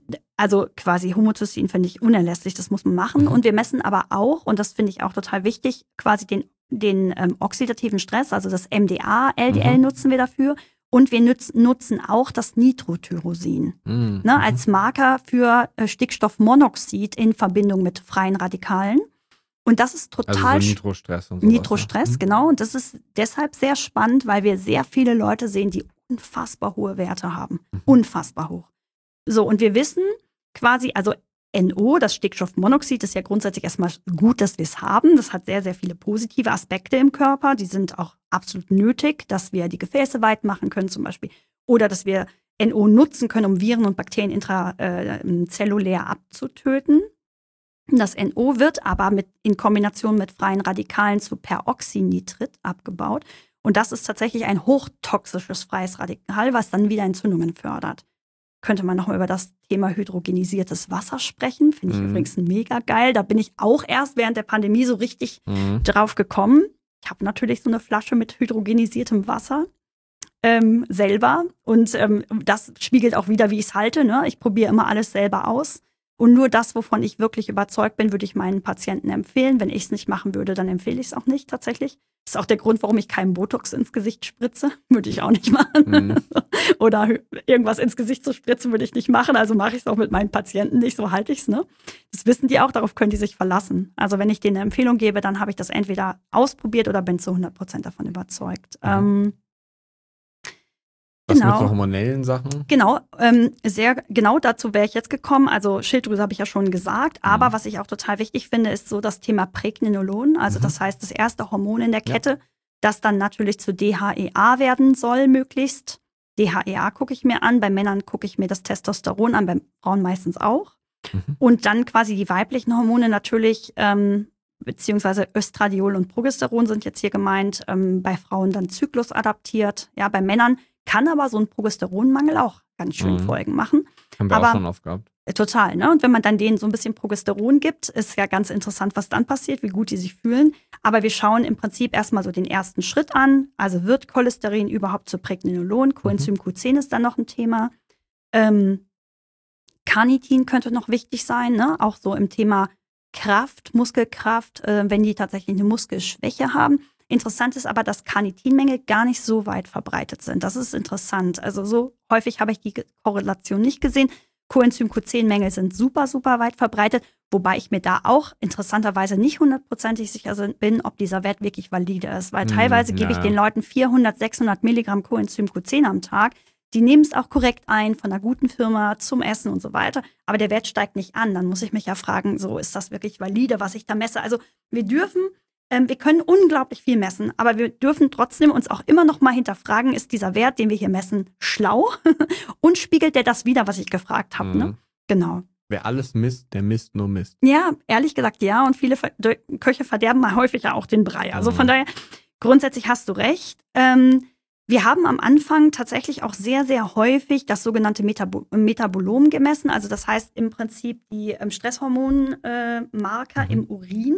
Also quasi Homozystein finde ich unerlässlich, das muss man machen. Und wir messen aber auch, und das finde ich auch total wichtig, quasi den oxidativen Stress, also das MDA, LDL nutzen wir dafür. Und wir nutzen auch das Nitrotyrosin als Marker für Stickstoffmonoxid in Verbindung mit freien Radikalen. Und das ist total... Also so Nitrostress und so. Nitrostress, genau. Und das ist deshalb sehr spannend, weil wir sehr viele Leute sehen, die unfassbar hohe Werte haben. Unfassbar hoch. So, und wir wissen quasi, also NO, das Stickstoffmonoxid, ist ja grundsätzlich erstmal gut, dass wir es haben. Das hat sehr, sehr viele positive Aspekte im Körper. Die sind auch absolut nötig, dass wir die Gefäße weit machen können zum Beispiel. Oder dass wir NO nutzen können, um Viren und Bakterien intrazellulär abzutöten. Das NO wird aber in Kombination mit freien Radikalen zu Peroxynitrit abgebaut. Und das ist tatsächlich ein hochtoxisches freies Radikal, was dann wieder Entzündungen fördert. Könnte man nochmal über das Thema hydrogenisiertes Wasser sprechen. Finde ich übrigens mega geil. Da bin ich auch erst während der Pandemie so richtig drauf gekommen. Ich habe natürlich so eine Flasche mit hydrogenisiertem Wasser selber. Und das spiegelt auch wieder, wie ich es halte. Ne? Ich probiere immer alles selber aus. Und nur das, wovon ich wirklich überzeugt bin, würde ich meinen Patienten empfehlen. Wenn ich es nicht machen würde, dann empfehle ich es auch nicht tatsächlich. Das ist auch der Grund, warum ich keinen Botox ins Gesicht spritze. Würde ich auch nicht machen. Oder irgendwas ins Gesicht zu spritzen, würde ich nicht machen. Also mache ich es auch mit meinen Patienten nicht. So halte ich es. Ne? Das wissen die auch, darauf können die sich verlassen. Also wenn ich denen eine Empfehlung gebe, dann habe ich das entweder ausprobiert oder bin zu 100% davon überzeugt. Was mit so hormonellen Sachen? Genau, genau dazu wäre ich jetzt gekommen. Also Schilddrüse habe ich ja schon gesagt. Aber was ich auch total wichtig finde, ist so das Thema Prägnenolon. Also das heißt, das erste Hormon in der Kette, das dann natürlich zu DHEA werden soll möglichst. DHEA gucke ich mir an. Bei Männern gucke ich mir das Testosteron an, bei Frauen meistens auch. Und dann quasi die weiblichen Hormone natürlich, beziehungsweise Östradiol und Progesteron sind jetzt hier gemeint, bei Frauen dann zyklusadaptiert. Ja, bei Männern kann aber so ein Progesteronmangel auch ganz schön Folgen machen. Haben wir auch schon oft gehabt. Total, ne? Und wenn man dann denen so ein bisschen Progesteron gibt, ist ja ganz interessant, was dann passiert, wie gut die sich fühlen. Aber wir schauen im Prinzip erstmal so den ersten Schritt an. Also wird Cholesterin überhaupt zu Prägnenolon? Coenzym Q10 ist dann noch ein Thema. Carnitin könnte noch wichtig sein, ne? Auch so im Thema Kraft, Muskelkraft, wenn die tatsächlich eine Muskelschwäche haben. Interessant ist aber, dass Carnitinmängel gar nicht so weit verbreitet sind. Das ist interessant. Also so häufig habe ich die Korrelation nicht gesehen. Coenzym Q10-Mängel sind super, super weit verbreitet, wobei ich mir da auch interessanterweise nicht 100%ig sicher bin, ob dieser Wert wirklich valide ist. Weil teilweise gebe ich den Leuten 400, 600 Milligramm Coenzym Q10 am Tag. Die nehmen es auch korrekt ein von einer guten Firma zum Essen und so weiter. Aber der Wert steigt nicht an. Dann muss ich mich ja fragen, so ist das wirklich valide, was ich da messe? Also wir können unglaublich viel messen, aber wir dürfen trotzdem uns auch immer noch mal hinterfragen, ist dieser Wert, den wir hier messen, schlau? Und spiegelt der das wider, was ich gefragt habe? Ne? Genau. Wer alles misst, der misst nur Mist. Ja, ehrlich gesagt ja. Und viele Köche verderben mal häufig ja auch den Brei. Also von daher, grundsätzlich hast du recht. Wir haben am Anfang tatsächlich auch sehr, sehr häufig das sogenannte Metabolom gemessen. Also das heißt im Prinzip die Stresshormonmarker im Urin.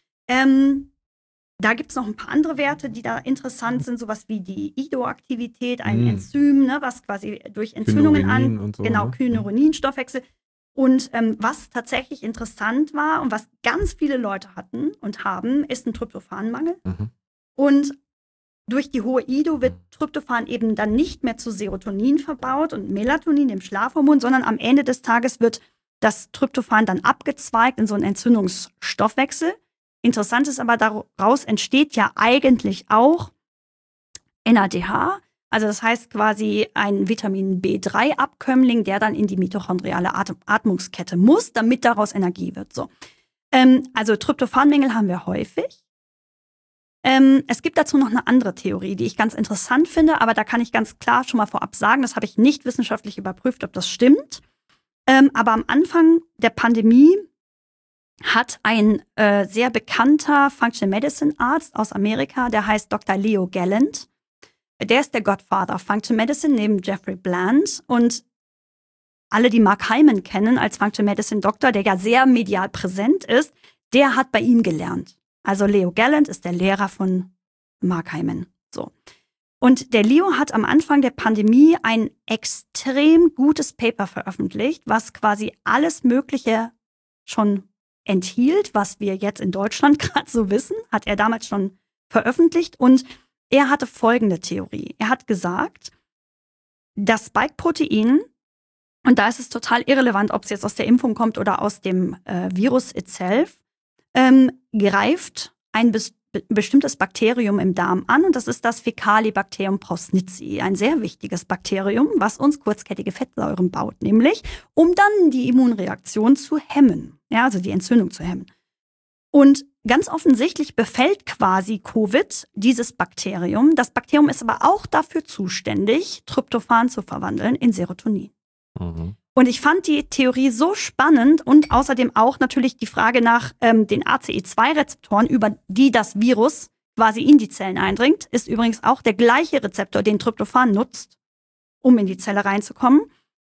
Da gibt es noch ein paar andere Werte, die da interessant sind, sowas wie die IDO-Aktivität, ein Enzym, ne, was quasi durch Entzündungen und so, genau, ne? Kynurenin-Stoffwechsel. Und was tatsächlich interessant war und was ganz viele Leute hatten und haben, ist ein Tryptophanmangel. Und durch die hohe IDO wird Tryptophan eben dann nicht mehr zu Serotonin verbaut und Melatonin, dem Schlafhormon, sondern am Ende des Tages wird das Tryptophan dann abgezweigt in so einen Entzündungsstoffwechsel. Interessant ist aber, daraus entsteht ja eigentlich auch NADH. Also das heißt quasi ein Vitamin B3-Abkömmling, der dann in die mitochondriale Atmungskette muss, damit daraus Energie wird. So. Also Tryptophanmängel haben wir häufig. Es gibt dazu noch eine andere Theorie, die ich ganz interessant finde, aber da kann ich ganz klar schon mal vorab sagen, das habe ich nicht wissenschaftlich überprüft, ob das stimmt. Aber am Anfang der Pandemie hat ein sehr bekannter Functional Medicine Arzt aus Amerika, der heißt Dr. Leo Gallant. Der ist der Godfather of Functional Medicine neben Jeffrey Bland. Und alle, die Mark Hyman kennen als Functional Medicine Doktor, der ja sehr medial präsent ist, der hat bei ihm gelernt. Also Leo Gallant ist der Lehrer von Mark Hyman. So. Und der Leo hat am Anfang der Pandemie ein extrem gutes Paper veröffentlicht, was quasi alles Mögliche schon enthielt, was wir jetzt in Deutschland gerade so wissen, hat er damals schon veröffentlicht. Und er hatte folgende Theorie. Er hat gesagt, das Spike-Protein, und da ist es total irrelevant, ob es jetzt aus der Impfung kommt oder aus dem Virus itself, greift ein bestimmtes Bakterium im Darm an, und das ist das Fecalibacterium prausnitzii, ein sehr wichtiges Bakterium, was uns kurzkettige Fettsäuren baut, nämlich um dann die Immunreaktion zu hemmen, ja, also die Entzündung zu hemmen. Und ganz offensichtlich befällt quasi Covid dieses Bakterium. Das Bakterium ist aber auch dafür zuständig, Tryptophan zu verwandeln in Serotonin. Mhm. Und ich fand die Theorie so spannend und außerdem auch natürlich die Frage nach den ACE2-Rezeptoren, über die das Virus quasi in die Zellen eindringt, ist übrigens auch der gleiche Rezeptor, den Tryptophan nutzt, um in die Zelle reinzukommen.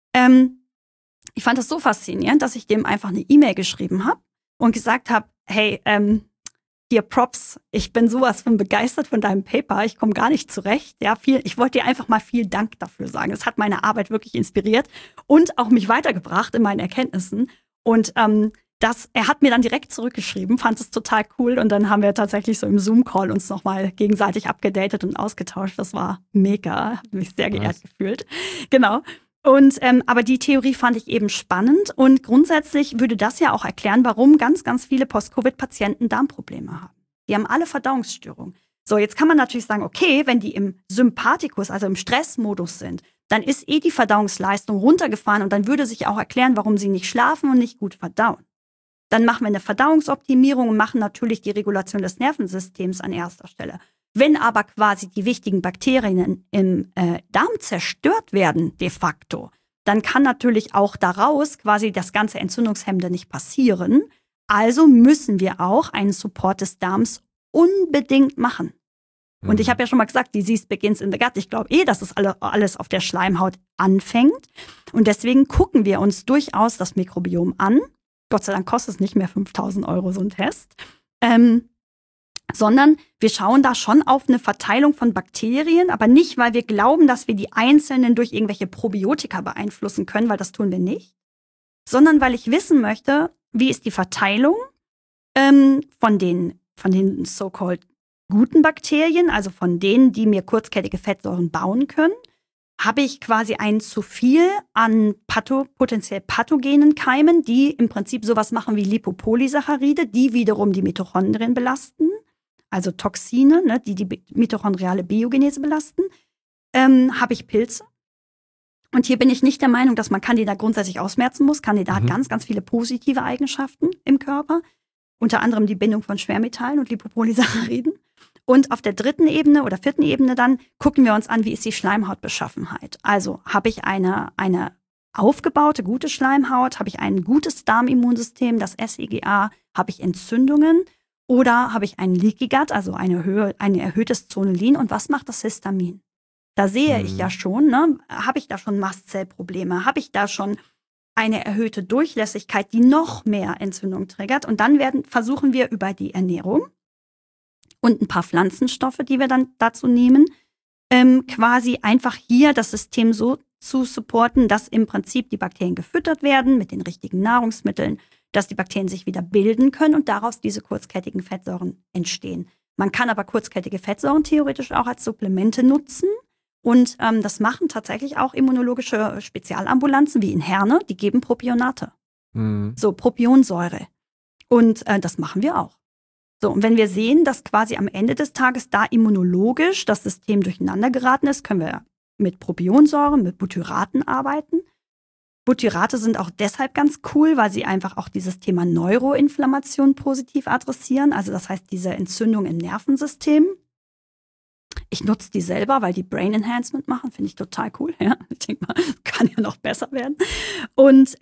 Ich fand das so faszinierend, dass ich dem einfach eine E-Mail geschrieben habe und gesagt habe, hey, hier Props, ich bin sowas von begeistert von deinem Paper, ich komme gar nicht zurecht. Ja, ich wollte dir einfach mal viel Dank dafür sagen. Es hat meine Arbeit wirklich inspiriert und auch mich weitergebracht in meinen Erkenntnissen. Und er hat mir dann direkt zurückgeschrieben, fand es total cool. Und dann haben wir tatsächlich so im Zoom-Call uns nochmal gegenseitig abgedatet und ausgetauscht. Das war mega, habe mich sehr geehrt gefühlt. Genau. Und aber die Theorie fand ich eben spannend, und grundsätzlich würde das ja auch erklären, warum ganz, ganz viele Post-Covid-Patienten Darmprobleme haben. Die haben alle Verdauungsstörungen. So, jetzt kann man natürlich sagen, okay, wenn die im Sympathikus, also im Stressmodus sind, dann ist die Verdauungsleistung runtergefahren, und dann würde sich auch erklären, warum sie nicht schlafen und nicht gut verdauen. Dann machen wir eine Verdauungsoptimierung und machen natürlich die Regulation des Nervensystems an erster Stelle. Wenn aber quasi die wichtigen Bakterien im Darm zerstört werden, de facto, dann kann natürlich auch daraus quasi das ganze Entzündungshemmende nicht passieren. Also müssen wir auch einen Support des Darms unbedingt machen. Und ich habe ja schon mal gesagt, Disease begins in the gut. Ich glaube dass es alles auf der Schleimhaut anfängt. Und deswegen gucken wir uns durchaus das Mikrobiom an. Gott sei Dank kostet es nicht mehr 5.000 € so ein Test. Sondern wir schauen da schon auf eine Verteilung von Bakterien, aber nicht, weil wir glauben, dass wir die einzelnen durch irgendwelche Probiotika beeinflussen können, weil das tun wir nicht, sondern weil ich wissen möchte, wie ist die Verteilung von den so-called guten Bakterien, also von denen, die mir kurzkettige Fettsäuren bauen können. Habe ich quasi ein zu viel an potenziell pathogenen Keimen, die im Prinzip sowas machen wie Lipopolysaccharide, die wiederum die Mitochondrien belasten. Also Toxine, ne, die mitochondriale Biogenese belasten, habe ich Pilze. Und hier bin ich nicht der Meinung, dass man Candida grundsätzlich ausmerzen muss. Candida hat ganz, ganz viele positive Eigenschaften im Körper, unter anderem die Bindung von Schwermetallen und Lipopolysacchariden. Und auf der 3. Ebene oder 4. Ebene dann gucken wir uns an, wie ist die Schleimhautbeschaffenheit. Also habe ich eine aufgebaute, gute Schleimhaut, habe ich ein gutes Darmimmunsystem, das SIGA, habe ich Entzündungen, oder habe ich einen Leaky Gut, also ein erhöhtes Zonulin. Und was macht das Histamin? Da sehe ich ja schon, ne, habe ich da schon Mastzellprobleme? Habe ich da schon eine erhöhte Durchlässigkeit, die noch mehr Entzündung triggert? Und dann versuchen wir über die Ernährung und ein paar Pflanzenstoffe, die wir dann dazu nehmen, quasi einfach hier das System so zu supporten, dass im Prinzip die Bakterien gefüttert werden mit den richtigen Nahrungsmitteln, dass die Bakterien sich wieder bilden können und daraus diese kurzkettigen Fettsäuren entstehen. Man kann aber kurzkettige Fettsäuren theoretisch auch als Supplemente nutzen. Und das machen tatsächlich auch immunologische Spezialambulanzen wie in Herne, die geben Propionate. So Propionsäure. Und das machen wir auch. So, und wenn wir sehen, dass quasi am Ende des Tages da immunologisch das System durcheinander geraten ist, können wir mit Propionsäuren, mit Butyraten arbeiten. Butyrate sind auch deshalb ganz cool, weil sie einfach auch dieses Thema Neuroinflammation positiv adressieren. Also das heißt, diese Entzündung im Nervensystem. Ich nutze die selber, weil die Brain Enhancement machen, finde ich total cool. Ja? Ich denke mal, kann ja noch besser werden. Und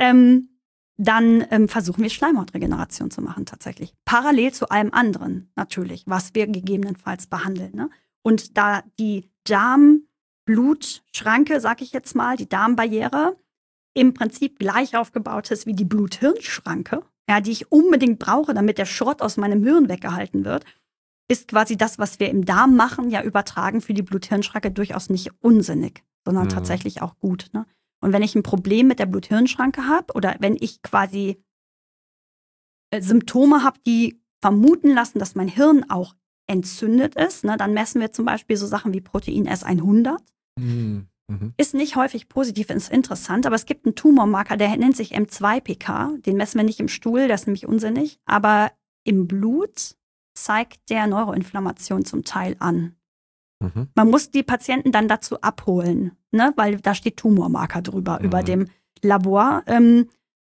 dann versuchen wir Schleimhautregeneration zu machen tatsächlich. Parallel zu allem anderen natürlich, was wir gegebenenfalls behandeln. Ne? Und da die Darm-Blut-Schranke, sag ich jetzt mal, die Darmbarriere, im Prinzip gleich aufgebaut ist wie die Blut-Hirn-Schranke, ja, die ich unbedingt brauche, damit der Schrott aus meinem Hirn weggehalten wird, ist quasi das, was wir im Darm machen, ja übertragen für die Blut-Hirn-Schranke durchaus nicht unsinnig, sondern tatsächlich auch gut. Ne? Und wenn ich ein Problem mit der Blut-Hirn-Schranke habe oder wenn ich quasi Symptome habe, die vermuten lassen, dass mein Hirn auch entzündet ist, ne, dann messen wir zum Beispiel so Sachen wie Protein S100. Ist nicht häufig positiv, ist interessant, aber es gibt einen Tumormarker, der nennt sich M2-PK. Den messen wir nicht im Stuhl, das ist nämlich unsinnig, aber im Blut zeigt der Neuroinflammation zum Teil an. Man muss die Patienten dann dazu abholen, ne, weil da steht Tumormarker drüber, über dem Laborwert.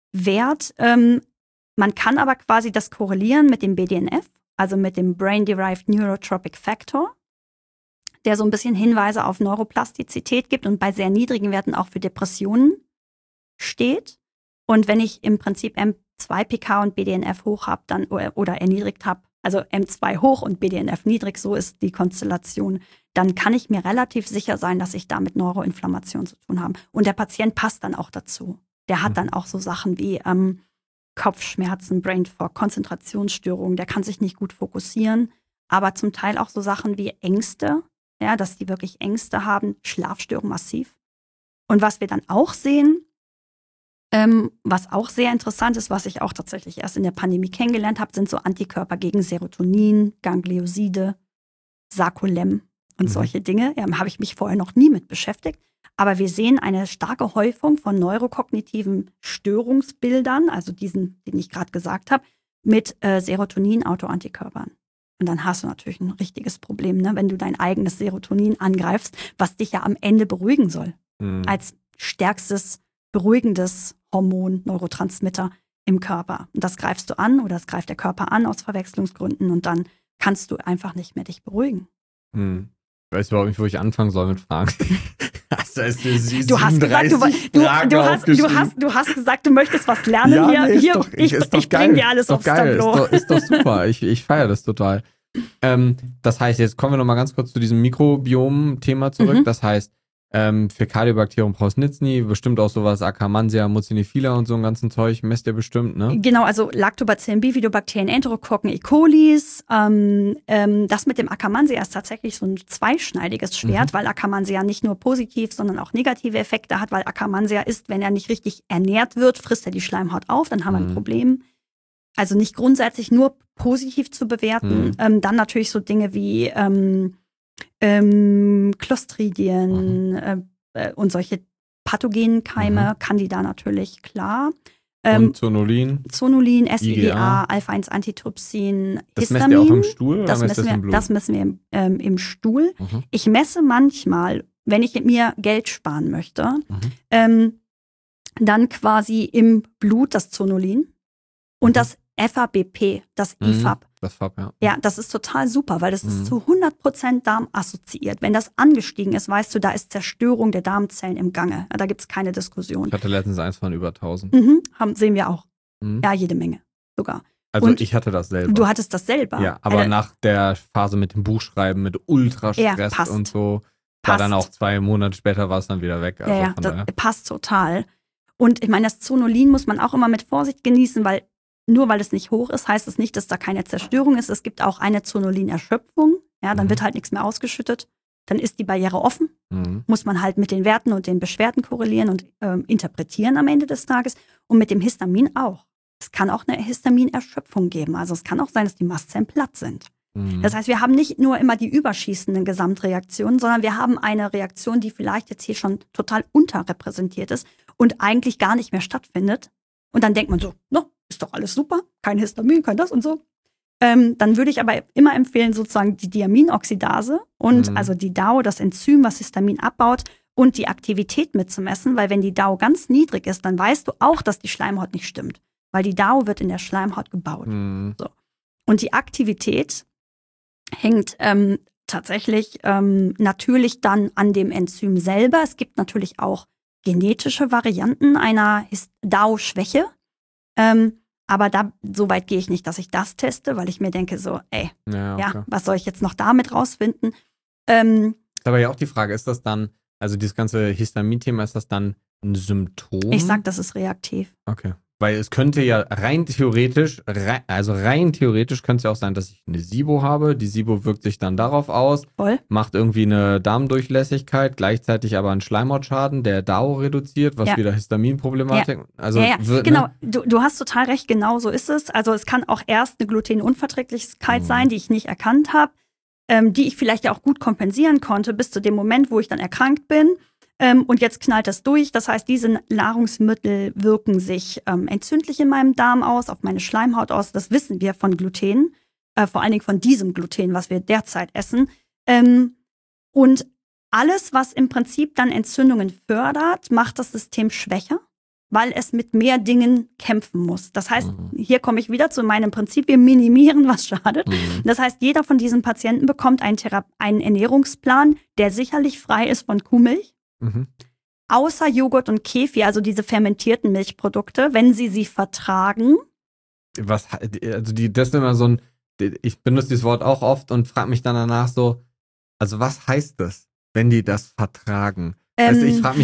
Man kann aber quasi das korrelieren mit dem BDNF, also mit dem Brain-Derived Neurotropic Factor, der so ein bisschen Hinweise auf Neuroplastizität gibt und bei sehr niedrigen Werten auch für Depressionen steht. Und wenn ich im Prinzip M2-PK und BDNF hoch habe dann oder erniedrigt habe, also M2 hoch und BDNF niedrig, so ist die Konstellation, dann kann ich mir relativ sicher sein, dass ich da mit Neuroinflammation zu tun habe. Und der Patient passt dann auch dazu. Der hat dann auch so Sachen wie Kopfschmerzen, Brain Fog, Konzentrationsstörungen, der kann sich nicht gut fokussieren, aber zum Teil auch so Sachen wie Ängste, ja, dass die wirklich Ängste haben, Schlafstörungen massiv. Und was wir dann auch sehen, was auch sehr interessant ist, was ich auch tatsächlich erst in der Pandemie kennengelernt habe, sind so Antikörper gegen Serotonin, Ganglioside, Sarkolem und solche Dinge. Habe ich mich vorher noch nie mit beschäftigt. Aber wir sehen eine starke Häufung von neurokognitiven Störungsbildern, also diesen, den ich gerade gesagt habe, mit Serotonin-Autoantikörpern. Und dann hast du natürlich ein richtiges Problem, ne, wenn du dein eigenes Serotonin angreifst, was dich ja am Ende beruhigen soll. Als stärkstes beruhigendes Hormon, Neurotransmitter im Körper. Und das greifst du an oder das greift der Körper an aus Verwechslungsgründen und dann kannst du einfach nicht mehr dich beruhigen. Ich weiß überhaupt nicht, wo ich anfangen soll mit Fragen. Du hast gesagt, du möchtest was lernen ja, hier. Nee, ich bringe dir alles aufs Tableau. Ist doch super. Ich feiere das total. Das heißt, jetzt kommen wir nochmal ganz kurz zu diesem Mikrobiom-Thema zurück. Das heißt, für Cardiobacterium Prausnitzny, bestimmt auch sowas, Akkermansia, Mucinifila und so ein ganzen Zeug, messt ihr bestimmt, ne? Genau, also Lactobacillen, Bifidobakterien, Enterokokken, E. colis. Das mit dem Akkermansia ist tatsächlich so ein zweischneidiges Schwert, weil Akkermansia nicht nur positiv, sondern auch negative Effekte hat, weil Akkermansia ist, wenn er nicht richtig ernährt wird, frisst er die Schleimhaut auf, dann haben wir ein Problem. Also nicht grundsätzlich nur positiv zu bewerten. Dann natürlich so Dinge wie Clostridien und solche pathogenen Keime, Candida natürlich, klar. Und Zonulin, SIGA, Alpha-1-Antitrypsin, das Histamin. Messt ihr auch im Stuhl oder messt ihr das im Blut? Das messen wir im Stuhl. Ich messe manchmal, wenn ich mir Geld sparen möchte, dann quasi im Blut das Zonulin und das FABP, das IFAB. Das FAB, ja. Ja, das ist total super, weil das ist zu 100% Darm assoziiert. Wenn das angestiegen ist, weißt du, da ist Zerstörung der Darmzellen im Gange. Da gibt es keine Diskussion. Ich hatte letztens eins von über 1000. Sehen wir auch. Ja, jede Menge sogar. Also und ich hatte das selber. Du hattest das selber? Ja, aber nach der Phase mit dem Buchschreiben, mit Ultrastress und so, war dann auch 2 Monate später war es dann wieder weg. Also ja, das passt total. Und ich meine, das Zonulin muss man auch immer mit Vorsicht genießen, weil nur weil es nicht hoch ist, heißt es nicht, dass da keine Zerstörung ist. Es gibt auch eine Zonulin-Erschöpfung. Ja, dann wird halt nichts mehr ausgeschüttet. Dann ist die Barriere offen. Muss man halt mit den Werten und den Beschwerden korrelieren und interpretieren am Ende des Tages. Und mit dem Histamin auch. Es kann auch eine Histaminerschöpfung geben. Also es kann auch sein, dass die Mastzellen platt sind. Das heißt, wir haben nicht nur immer die überschießenden Gesamtreaktionen, sondern wir haben eine Reaktion, die vielleicht jetzt hier schon total unterrepräsentiert ist und eigentlich gar nicht mehr stattfindet. Und dann denkt man so, no, ist doch alles super, kein Histamin, kein das und so. Dann würde ich aber immer empfehlen, sozusagen die Diaminoxidase und also die DAO, das Enzym, was Histamin abbaut, und die Aktivität mitzumessen, weil wenn die DAO ganz niedrig ist, dann weißt du auch, dass die Schleimhaut nicht stimmt, weil die DAO wird in der Schleimhaut gebaut. So. Und die Aktivität hängt tatsächlich natürlich dann an dem Enzym selber. Es gibt natürlich auch genetische Varianten einer DAO-Schwäche. Aber so weit gehe ich nicht, dass ich das teste, weil ich mir denke so, was soll ich jetzt noch damit rausfinden? Aber ja auch die Frage, ist das dann, also dieses ganze Histamin-Thema, ist das dann ein Symptom? Ich sag, das ist reaktiv. Okay. Weil es könnte ja rein theoretisch könnte es ja auch sein, dass ich eine SIBO habe. Die SIBO wirkt sich dann darauf aus, macht irgendwie eine Darmdurchlässigkeit, gleichzeitig aber einen Schleimhautschaden, der DAO reduziert, was wieder Histaminproblematik. Ja. Also genau. Du hast total recht, genau so ist es. Also es kann auch erst eine Glutenunverträglichkeit sein, die ich nicht erkannt habe, die ich vielleicht ja auch gut kompensieren konnte, bis zu dem Moment, wo ich dann erkrankt bin. Und jetzt knallt das durch. Das heißt, diese Nahrungsmittel wirken sich entzündlich in meinem Darm aus, auf meine Schleimhaut aus. Das wissen wir von Gluten, vor allen Dingen von diesem Gluten, was wir derzeit essen. Und alles, was im Prinzip dann Entzündungen fördert, macht das System schwächer, weil es mit mehr Dingen kämpfen muss. Das heißt, hier komme ich wieder zu meinem Prinzip, wir minimieren, was schadet. Das heißt, jeder von diesen Patienten bekommt einen Ernährungsplan, der sicherlich frei ist von Kuhmilch. Außer Joghurt und Kefir, also diese fermentierten Milchprodukte, wenn sie vertragen. Das ist immer so ich benutze dieses Wort auch oft und frage mich dann danach so, also was heißt das, wenn die das vertragen? Also ich frage mich,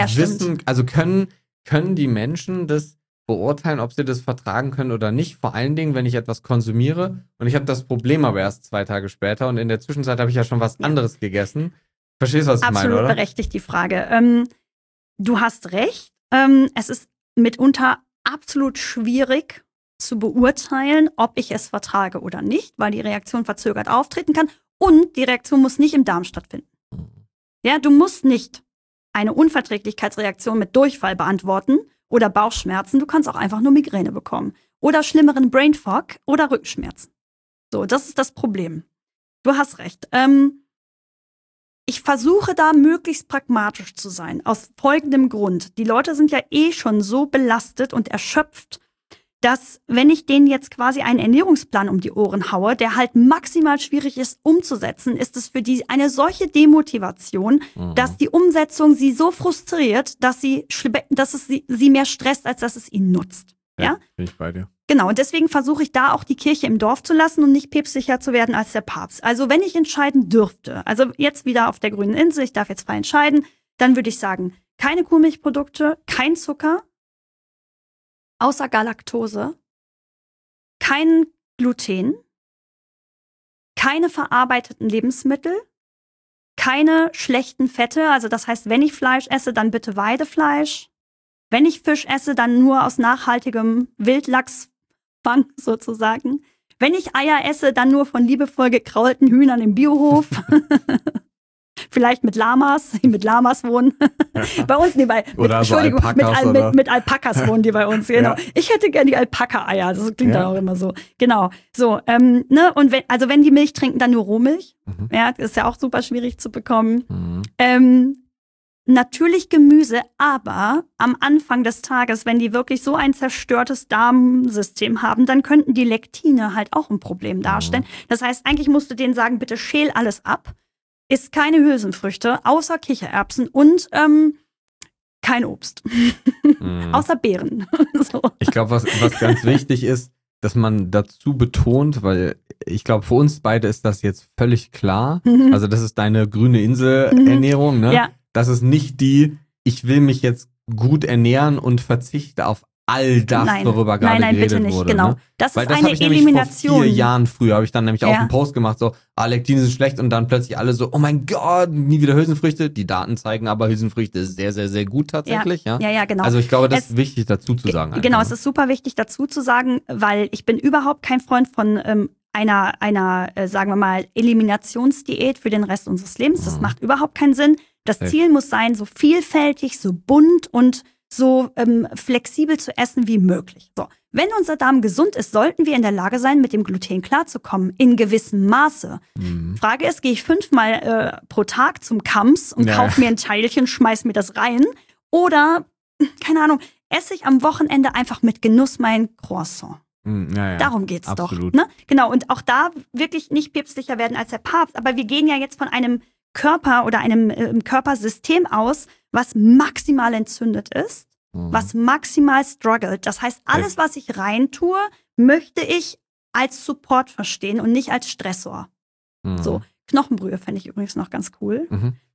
können die Menschen das beurteilen, ob sie das vertragen können oder nicht? Vor allen Dingen, wenn ich etwas konsumiere und ich habe das Problem aber erst 2 Tage später und in der Zwischenzeit habe ich ja schon was anderes gegessen. Verstehst du, was ich meine, oder? Absolut berechtigt, die Frage. Du hast recht. Es ist mitunter absolut schwierig zu beurteilen, ob ich es vertrage oder nicht, weil die Reaktion verzögert auftreten kann und die Reaktion muss nicht im Darm stattfinden. Ja, du musst nicht eine Unverträglichkeitsreaktion mit Durchfall beantworten oder Bauchschmerzen. Du kannst auch einfach nur Migräne bekommen oder schlimmeren Brain Fog oder Rückenschmerzen. So, das ist das Problem. Du hast recht. Ich versuche da möglichst pragmatisch zu sein, aus folgendem Grund. Die Leute sind ja schon so belastet und erschöpft, dass, wenn ich denen jetzt quasi einen Ernährungsplan um die Ohren haue, der halt maximal schwierig ist umzusetzen, ist es für die eine solche Demotivation, dass die Umsetzung sie so frustriert, dass es sie mehr stresst, als dass es ihnen nutzt. Ja? Bin ich bei dir. Genau, und deswegen versuche ich da auch die Kirche im Dorf zu lassen und nicht päpstlicher zu werden als der Papst. Also wenn ich entscheiden dürfte, also jetzt wieder auf der grünen Insel, ich darf jetzt frei entscheiden, dann würde ich sagen, keine Kuhmilchprodukte, kein Zucker, außer Galaktose, kein Gluten, keine verarbeiteten Lebensmittel, keine schlechten Fette, also das heißt, wenn ich Fleisch esse, dann bitte Weidefleisch. Wenn ich Fisch esse, dann nur aus nachhaltigem Wildlachsfang sozusagen. Wenn ich Eier esse, dann nur von liebevoll gekraulten Hühnern im Biohof. Vielleicht mit Lamas, die mit Lamas wohnen. Bei uns, mit Alpakas wohnen die bei uns, genau. Ja. Ich hätte gerne die Alpaka-Eier, das klingt dann auch immer so. Genau, so, und wenn die Milch trinken, dann nur Rohmilch. Ja, ist ja auch super schwierig zu bekommen. Natürlich Gemüse, aber am Anfang des Tages, wenn die wirklich so ein zerstörtes Darmsystem haben, dann könnten die Lektine halt auch ein Problem darstellen. Das heißt, eigentlich musst du denen sagen, bitte schäl alles ab, isst keine Hülsenfrüchte, außer Kichererbsen und kein Obst. Außer Beeren. So. Ich glaube, was ganz wichtig ist, dass man dazu betont, weil ich glaube, für uns beide ist das jetzt völlig klar. Also das ist deine grüne Insel-Ernährung, ne? Ja. Das ist nicht ich will mich jetzt gut ernähren und verzichte auf all das, worüber gerade geredet bitte nicht, wurde. Genau. Ne? Das weil ist eine Elimination. Vor 4 Jahren früher habe ich dann nämlich auch einen Post gemacht, so, Lektine sind schlecht und dann plötzlich alle so, oh mein Gott, nie wieder Hülsenfrüchte. Die Daten zeigen aber, Hülsenfrüchte ist sehr, sehr, sehr gut tatsächlich. Ja, genau. Also ich glaube, das ist wichtig dazu zu sagen. Genau, es ist super wichtig dazu zu sagen, weil ich bin überhaupt kein Freund von einer sagen wir mal, Eliminationsdiät für den Rest unseres Lebens. Das macht überhaupt keinen Sinn. Das Ziel muss sein, so vielfältig, so bunt und so flexibel zu essen wie möglich. So, wenn unser Darm gesund ist, sollten wir in der Lage sein, mit dem Gluten klarzukommen, in gewissem Maße. Frage ist, gehe ich 5-mal pro Tag zum Kamps und kaufe mir ein Teilchen, schmeiß mir das rein? Oder, keine Ahnung, esse ich am Wochenende einfach mit Genuss mein Croissant? Darum geht's absolut. Doch. Ne? Genau, und auch da wirklich nicht päpstlicher werden als der Papst. Aber wir gehen ja jetzt von einem Körper oder einem Körpersystem aus, was maximal entzündet ist, was maximal struggelt. Das heißt, alles, was ich reintue, möchte ich als Support verstehen und nicht als Stressor. So, Knochenbrühe fände ich übrigens noch ganz cool.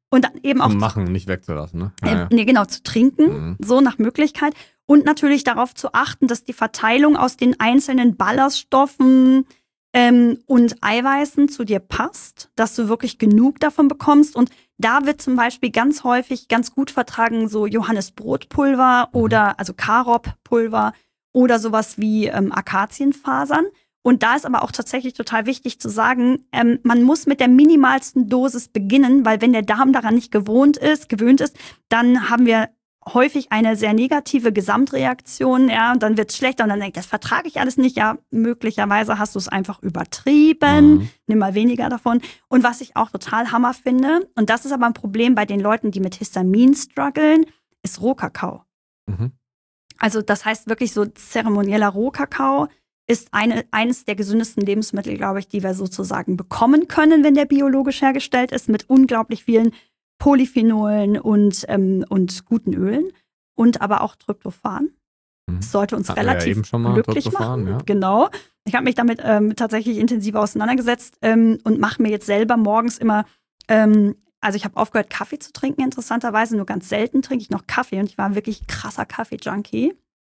Und dann eben auch Zu machen, nicht wegzulassen, ne? Nee, genau, zu trinken, so nach Möglichkeit. Und natürlich darauf zu achten, dass die Verteilung aus den einzelnen Ballaststoffen und Eiweißen zu dir passt, dass du wirklich genug davon bekommst. Und da wird zum Beispiel ganz häufig ganz gut vertragen so Johannisbrotpulver oder also Karob-Pulver oder sowas wie Akazienfasern. Und da ist aber auch tatsächlich total wichtig zu sagen, man muss mit der minimalsten Dosis beginnen, weil wenn der Darm daran nicht gewöhnt ist, dann haben wir häufig eine sehr negative Gesamtreaktion, ja, und dann wird es schlechter und dann denkt, das vertrage ich alles nicht, ja, möglicherweise hast du es einfach übertrieben, nimm mal weniger davon. Und was ich auch total Hammer finde, und das ist aber ein Problem bei den Leuten, die mit Histamin strugglen, ist Rohkakao. Also das heißt wirklich so zeremonieller Rohkakao ist eines der gesündesten Lebensmittel, glaube ich, die wir sozusagen bekommen können, wenn der biologisch hergestellt ist, mit unglaublich vielen Polyphenolen und guten Ölen und aber auch Tryptophan. Das sollte uns relativ eben schon mal glücklich machen. Ja. Genau. Ich habe mich damit tatsächlich intensiver auseinandergesetzt und mache mir jetzt selber morgens immer, also ich habe aufgehört, Kaffee zu trinken, interessanterweise. Nur ganz selten trinke ich noch Kaffee und ich war wirklich krasser Kaffee-Junkie.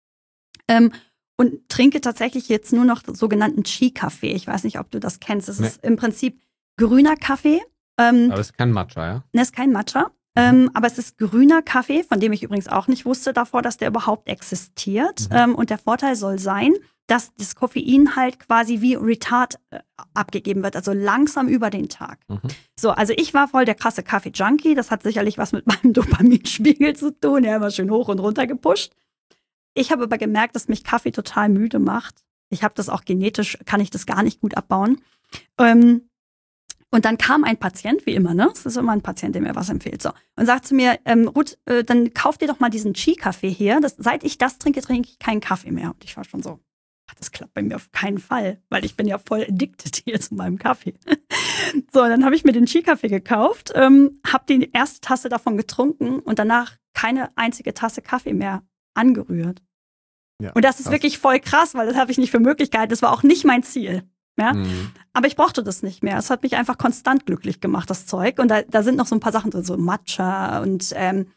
Und trinke tatsächlich jetzt nur noch sogenannten Chi-Kaffee. Ich weiß nicht, ob du das kennst. Das ist im Prinzip grüner Kaffee. Aber es ist kein Matcha, ja? Ne, ist kein Matcha. Aber es ist grüner Kaffee, von dem ich übrigens auch nicht wusste davor, dass der überhaupt existiert. Und der Vorteil soll sein, dass das Koffein halt quasi wie Retard abgegeben wird, also langsam über den Tag. So, also ich war voll der krasse Kaffee-Junkie. Das hat sicherlich was mit meinem Dopaminspiegel zu tun. Der war schön hoch und runter gepusht. Ich habe aber gemerkt, dass mich Kaffee total müde macht. Ich habe das auch genetisch, kann ich das gar nicht gut abbauen. Und dann kam ein Patient, wie immer, ne? Das ist immer ein Patient, der mir was empfiehlt. So. Und sagt zu mir, Ruth, dann kauf dir doch mal diesen Chi-Kaffee hier. Seit ich das trinke, trinke ich keinen Kaffee mehr. Und ich war schon so, das klappt bei mir auf keinen Fall, weil ich bin ja voll addicted hier zu meinem Kaffee. So, dann habe ich mir den Chi-Kaffee gekauft, habe die erste Tasse davon getrunken und danach keine einzige Tasse Kaffee mehr angerührt. Ja, und das ist wirklich voll krass, weil das habe ich nicht für Möglichkeit. Das war auch nicht mein Ziel. Ja? Aber ich brauchte das nicht mehr. Es hat mich einfach konstant glücklich gemacht, das Zeug. Und da sind noch so ein paar Sachen drin, so Matcha und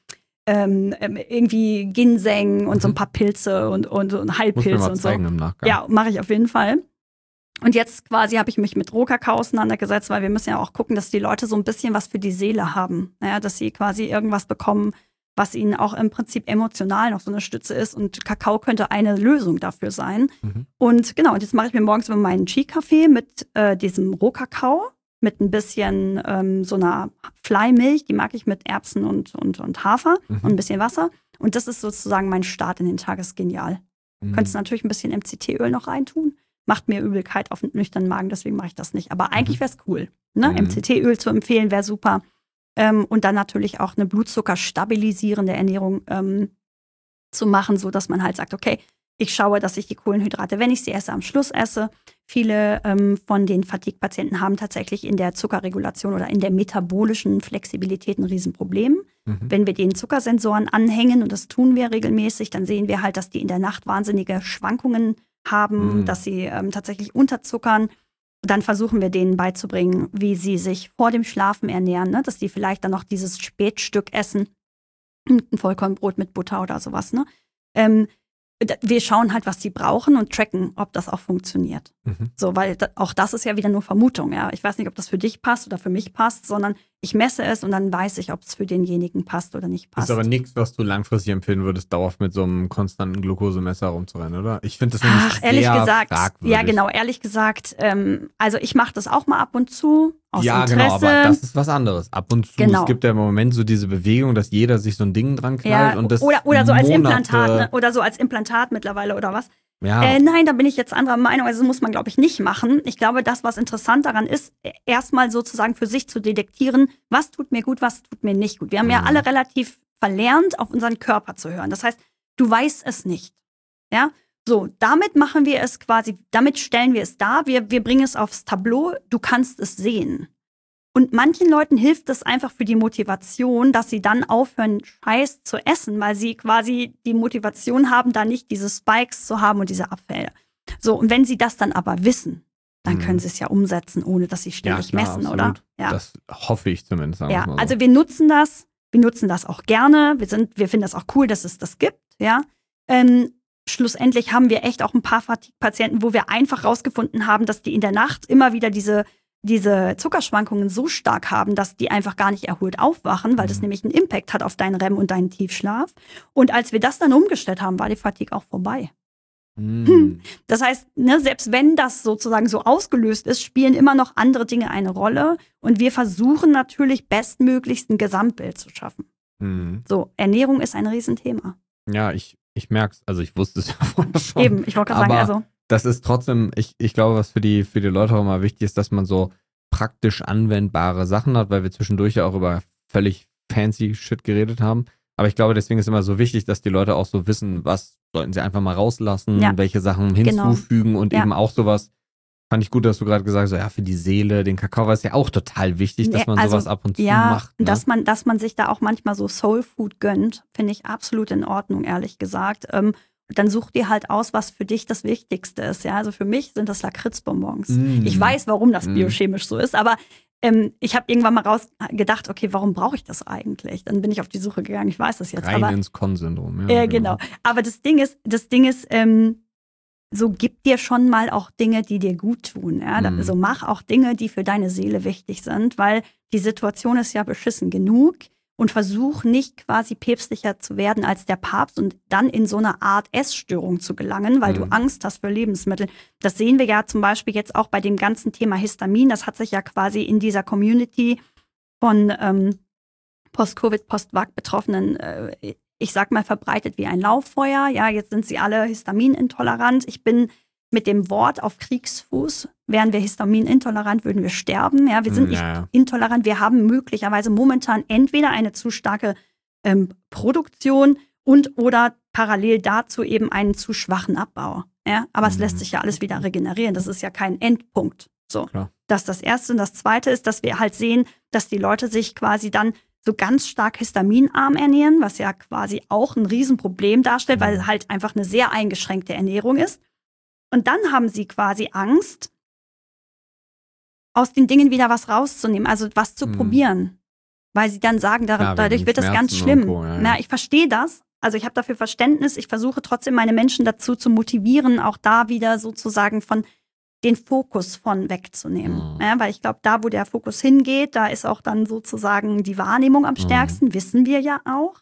irgendwie Ginseng und so ein paar Pilze und Heilpilze und so. Im Nachgang. Ja, mache ich auf jeden Fall. Und jetzt quasi habe ich mich mit Rohkakao auseinandergesetzt, weil wir müssen ja auch gucken, dass die Leute so ein bisschen was für die Seele haben. Ja, dass sie quasi irgendwas bekommen, was ihnen auch im Prinzip emotional noch so eine Stütze ist. Und Kakao könnte eine Lösung dafür sein. Und genau, und jetzt mache ich mir morgens immer meinen Chi-Kaffee mit diesem Rohkakao, mit ein bisschen so einer Fleimilch, die mag ich mit Erbsen und Hafer und ein bisschen Wasser. Und das ist sozusagen mein Start in den Tag, ist genial. Könntest natürlich ein bisschen MCT-Öl noch reintun. Macht mir Übelkeit auf den nüchternen Magen, deswegen mache ich das nicht. Aber eigentlich wäre es cool, ne? MCT-Öl zu empfehlen wäre super. Und dann natürlich auch eine blutzuckerstabilisierende Ernährung zu machen, sodass man halt sagt, okay, ich schaue, dass ich die Kohlenhydrate, wenn ich sie esse, am Schluss esse. Viele von den Fatigue-Patienten haben tatsächlich in der Zuckerregulation oder in der metabolischen Flexibilität ein Riesenproblem. Wenn wir den Zuckersensoren anhängen, und das tun wir regelmäßig, dann sehen wir halt, dass die in der Nacht wahnsinnige Schwankungen haben, dass sie tatsächlich unterzuckern. Dann versuchen wir denen beizubringen, wie sie sich vor dem Schlafen ernähren, ne? Dass die vielleicht dann noch dieses Spätstück essen, ein Vollkornbrot mit Butter oder sowas. Ne? Wir schauen halt, was die brauchen und tracken, ob das auch funktioniert. So, weil auch das ist ja wieder nur Vermutung. Ja? Ich weiß nicht, ob das für dich passt oder für mich passt, sondern ich messe es und dann weiß ich, ob es für denjenigen passt oder nicht passt. Ist aber nichts, was du langfristig empfehlen würdest, dauerhaft mit so einem konstanten Glukosemesser rumzurennen, oder? Ich finde das nämlich ehrlich sehr gesagt, fragwürdig. Ja, genau, ehrlich gesagt, also ich mache das auch mal ab und zu aus Interesse. Genau, aber das ist was anderes. Ab und zu, es gibt ja im Moment so diese Bewegung, dass jeder sich so ein Ding dran knallt und das oder so als Implantat, ne? Oder so als Implantat mittlerweile oder was. Ja. Nein, da bin ich jetzt anderer Meinung. Also das muss man, glaube ich, nicht machen. Ich glaube, das, was interessant daran ist, erstmal sozusagen für sich zu detektieren, was tut mir gut, was tut mir nicht gut. Wir haben ja alle relativ verlernt, auf unseren Körper zu hören. Das heißt, du weißt es nicht. Ja, so, damit machen wir es quasi, damit stellen wir es dar. Wir bringen es aufs Tableau. Du kannst es sehen. Und manchen Leuten hilft es einfach für die Motivation, dass sie dann aufhören, Scheiß zu essen, weil sie quasi die Motivation haben, da nicht diese Spikes zu haben und diese Abfälle. So, und wenn sie das dann aber wissen, dann können sie es ja umsetzen, ohne dass sie ständig messen, absolut. oder? Ja. Das hoffe ich zumindest. Sagen Ja, wir mal so. also wir nutzen das auch gerne. Wir finden das auch cool, dass es das gibt, ja. Schlussendlich haben wir echt auch ein paar Fatigue-Patienten, wo wir einfach rausgefunden haben, dass die in der Nacht immer wieder diese Zuckerschwankungen so stark haben, dass die einfach gar nicht erholt aufwachen, weil das nämlich einen Impact hat auf deinen REM und deinen Tiefschlaf. Und als wir das dann umgestellt haben, war die Fatigue auch vorbei. Das heißt, ne, selbst wenn das sozusagen so ausgelöst ist, spielen immer noch andere Dinge eine Rolle. Und wir versuchen natürlich bestmöglichst ein Gesamtbild zu schaffen. So, Ernährung ist ein Riesenthema. Ja, ich merke es. Also ich wusste es ja vorher schon. Eben, ich wollte gerade sagen, also. Das ist trotzdem, ich glaube, was für die Leute auch immer wichtig ist, dass man so praktisch anwendbare Sachen hat, weil wir zwischendurch ja auch über völlig fancy Shit geredet haben. Aber ich glaube, deswegen ist immer so wichtig, dass die Leute auch so wissen, was sollten sie einfach mal rauslassen, welche Sachen hinzufügen und eben auch sowas. Fand ich gut, dass du gerade gesagt hast, so, ja, für die Seele, den Kakao ist ja auch total wichtig, dass man sowas ab und zu macht. Ne? Dass man sich da auch manchmal so Soul Food gönnt, finde ich absolut in Ordnung, ehrlich gesagt. Dann such dir halt aus, was für dich das Wichtigste ist. Ja? Also für mich sind das Lakritzbonbons. Ich weiß, warum das biochemisch so ist, aber ich habe irgendwann mal gedacht, okay, warum brauche ich das eigentlich? Dann bin ich auf die Suche gegangen, ich weiß das jetzt. Rein ins Con-Syndrom. Ja, genau. Aber das Ding ist, so gib dir schon mal auch Dinge, die dir gut tun. Ja? So mach auch Dinge, die für deine Seele wichtig sind, weil die Situation ist ja beschissen genug. Und versuch nicht quasi päpstlicher zu werden als der Papst und dann in so eine Art Essstörung zu gelangen, weil du Angst hast für Lebensmittel. Das sehen wir ja zum Beispiel jetzt auch bei dem ganzen Thema Histamin. Das hat sich ja quasi in dieser Community von Post-Covid, Post-Vac-Betroffenen, ich sag mal, verbreitet wie ein Lauffeuer. Ja, jetzt sind sie alle histaminintolerant. Ich bin mit dem Wort auf Kriegsfuß. Wären wir histaminintolerant, würden wir sterben. Ja, wir sind nicht intolerant. Wir haben möglicherweise momentan entweder eine zu starke Produktion oder parallel dazu eben einen zu schwachen Abbau. Ja, aber es lässt sich ja alles wieder regenerieren. Das ist ja kein Endpunkt. So, das ist das Erste. Und das Zweite ist, dass wir halt sehen, dass die Leute sich quasi dann so ganz stark histaminarm ernähren, was ja quasi auch ein Riesenproblem darstellt, weil halt einfach eine sehr eingeschränkte Ernährung ist. Und dann haben sie quasi Angst, aus den Dingen wieder was rauszunehmen, also was zu probieren. Weil sie dann sagen, dadurch wird das ganz schlimm. Na, ich verstehe das. Also ich habe dafür Verständnis. Ich versuche trotzdem meine Menschen dazu zu motivieren, auch da wieder sozusagen von den Fokus von wegzunehmen. Ja, weil ich glaube, da, wo der Fokus hingeht, da ist auch dann sozusagen die Wahrnehmung am stärksten, wissen wir ja auch.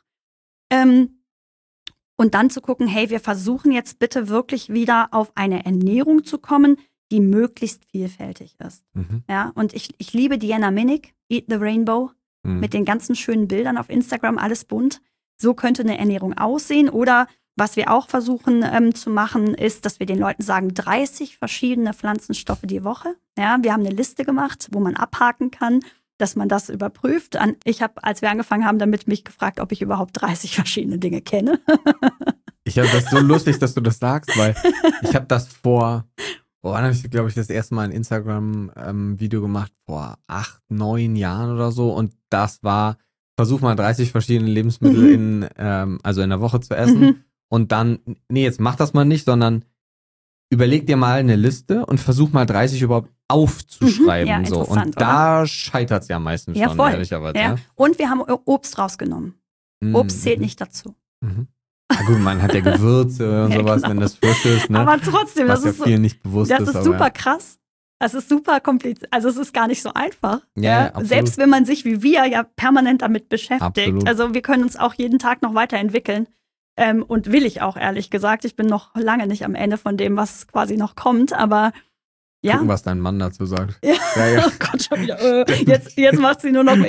Und dann zu gucken, hey, wir versuchen jetzt bitte wirklich wieder auf eine Ernährung zu kommen, die möglichst vielfältig ist. Ja, und ich liebe Diana Minnick, Eat the Rainbow, mit den ganzen schönen Bildern auf Instagram, alles bunt. So könnte eine Ernährung aussehen. Oder was wir auch versuchen zu machen, ist, dass wir den Leuten sagen, 30 verschiedene Pflanzenstoffe die Woche. Ja, wir haben eine Liste gemacht, wo man abhaken kann, dass man das überprüft. Ich habe, als wir angefangen haben, damit mich gefragt, ob ich überhaupt 30 verschiedene Dinge kenne. Ich habe das so lustig, dass du das sagst, weil ich habe das wann habe ich, glaube ich, das erste Mal ein Instagram-Video gemacht? Vor 8, 9 Jahren oder so. Und das war, versuch mal 30 verschiedene Lebensmittel in der Woche zu essen. Und dann, jetzt mach das mal nicht, sondern überleg dir mal eine Liste und versuch mal 30 überhaupt aufzuschreiben. Ja, so. Und da scheitert es ja meistens schon, ehrlicherweise. Ja. Und wir haben Obst rausgenommen. Obst zählt nicht dazu. Na gut, man hat ja Gewürze und sowas, wenn das frisch ist. Ne? Aber trotzdem, was das ja vielen nicht bewusst ist. Das ist super krass. Das ist super kompliziert. Also es ist gar nicht so einfach. Ja, selbst wenn man sich wie wir ja permanent damit beschäftigt. Absolut. Also wir können uns auch jeden Tag noch weiterentwickeln. Und will ich auch, ehrlich gesagt. Ich bin noch lange nicht am Ende von dem, was quasi noch kommt. Aber ja. Gucken, was dein Mann dazu sagt. Ja. Oh Gott, schon wieder. Jetzt macht sie nur noch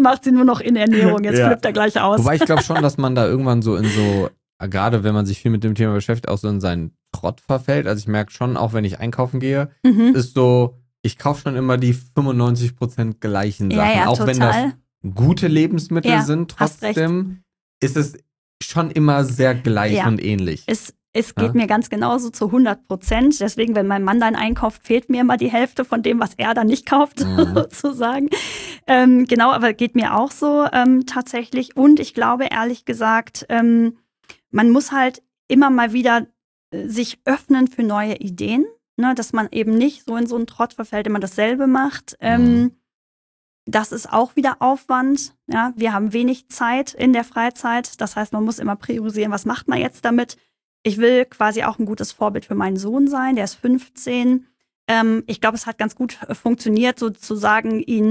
in Ernährung. Jetzt flippt er gleich aus. Wobei ich glaube schon, dass man da irgendwann so in so, gerade wenn man sich viel mit dem Thema beschäftigt, auch so in seinen Trott verfällt. Also ich merke schon, auch wenn ich einkaufen gehe, ist so, ich kaufe schon immer die 95% gleichen Sachen. Ja, auch total. wenn das gute Lebensmittel sind, trotzdem ist es schon immer sehr gleich und ähnlich. Es geht mir ganz genauso zu 100%. Deswegen, wenn mein Mann dann einkauft, fehlt mir immer die Hälfte von dem, was er dann nicht kauft, sozusagen. Genau, aber geht mir auch so tatsächlich. Und ich glaube, ehrlich gesagt, man muss halt immer mal wieder sich öffnen für neue Ideen. ne, dass man eben nicht so in so einen Trott verfällt, immer dasselbe macht. Das ist auch wieder Aufwand. Ja, wir haben wenig Zeit in der Freizeit. Das heißt, man muss immer priorisieren, was macht man jetzt damit. Ich will quasi auch ein gutes Vorbild für meinen Sohn sein, der ist 15. Ich glaube, es hat ganz gut funktioniert, sozusagen ihn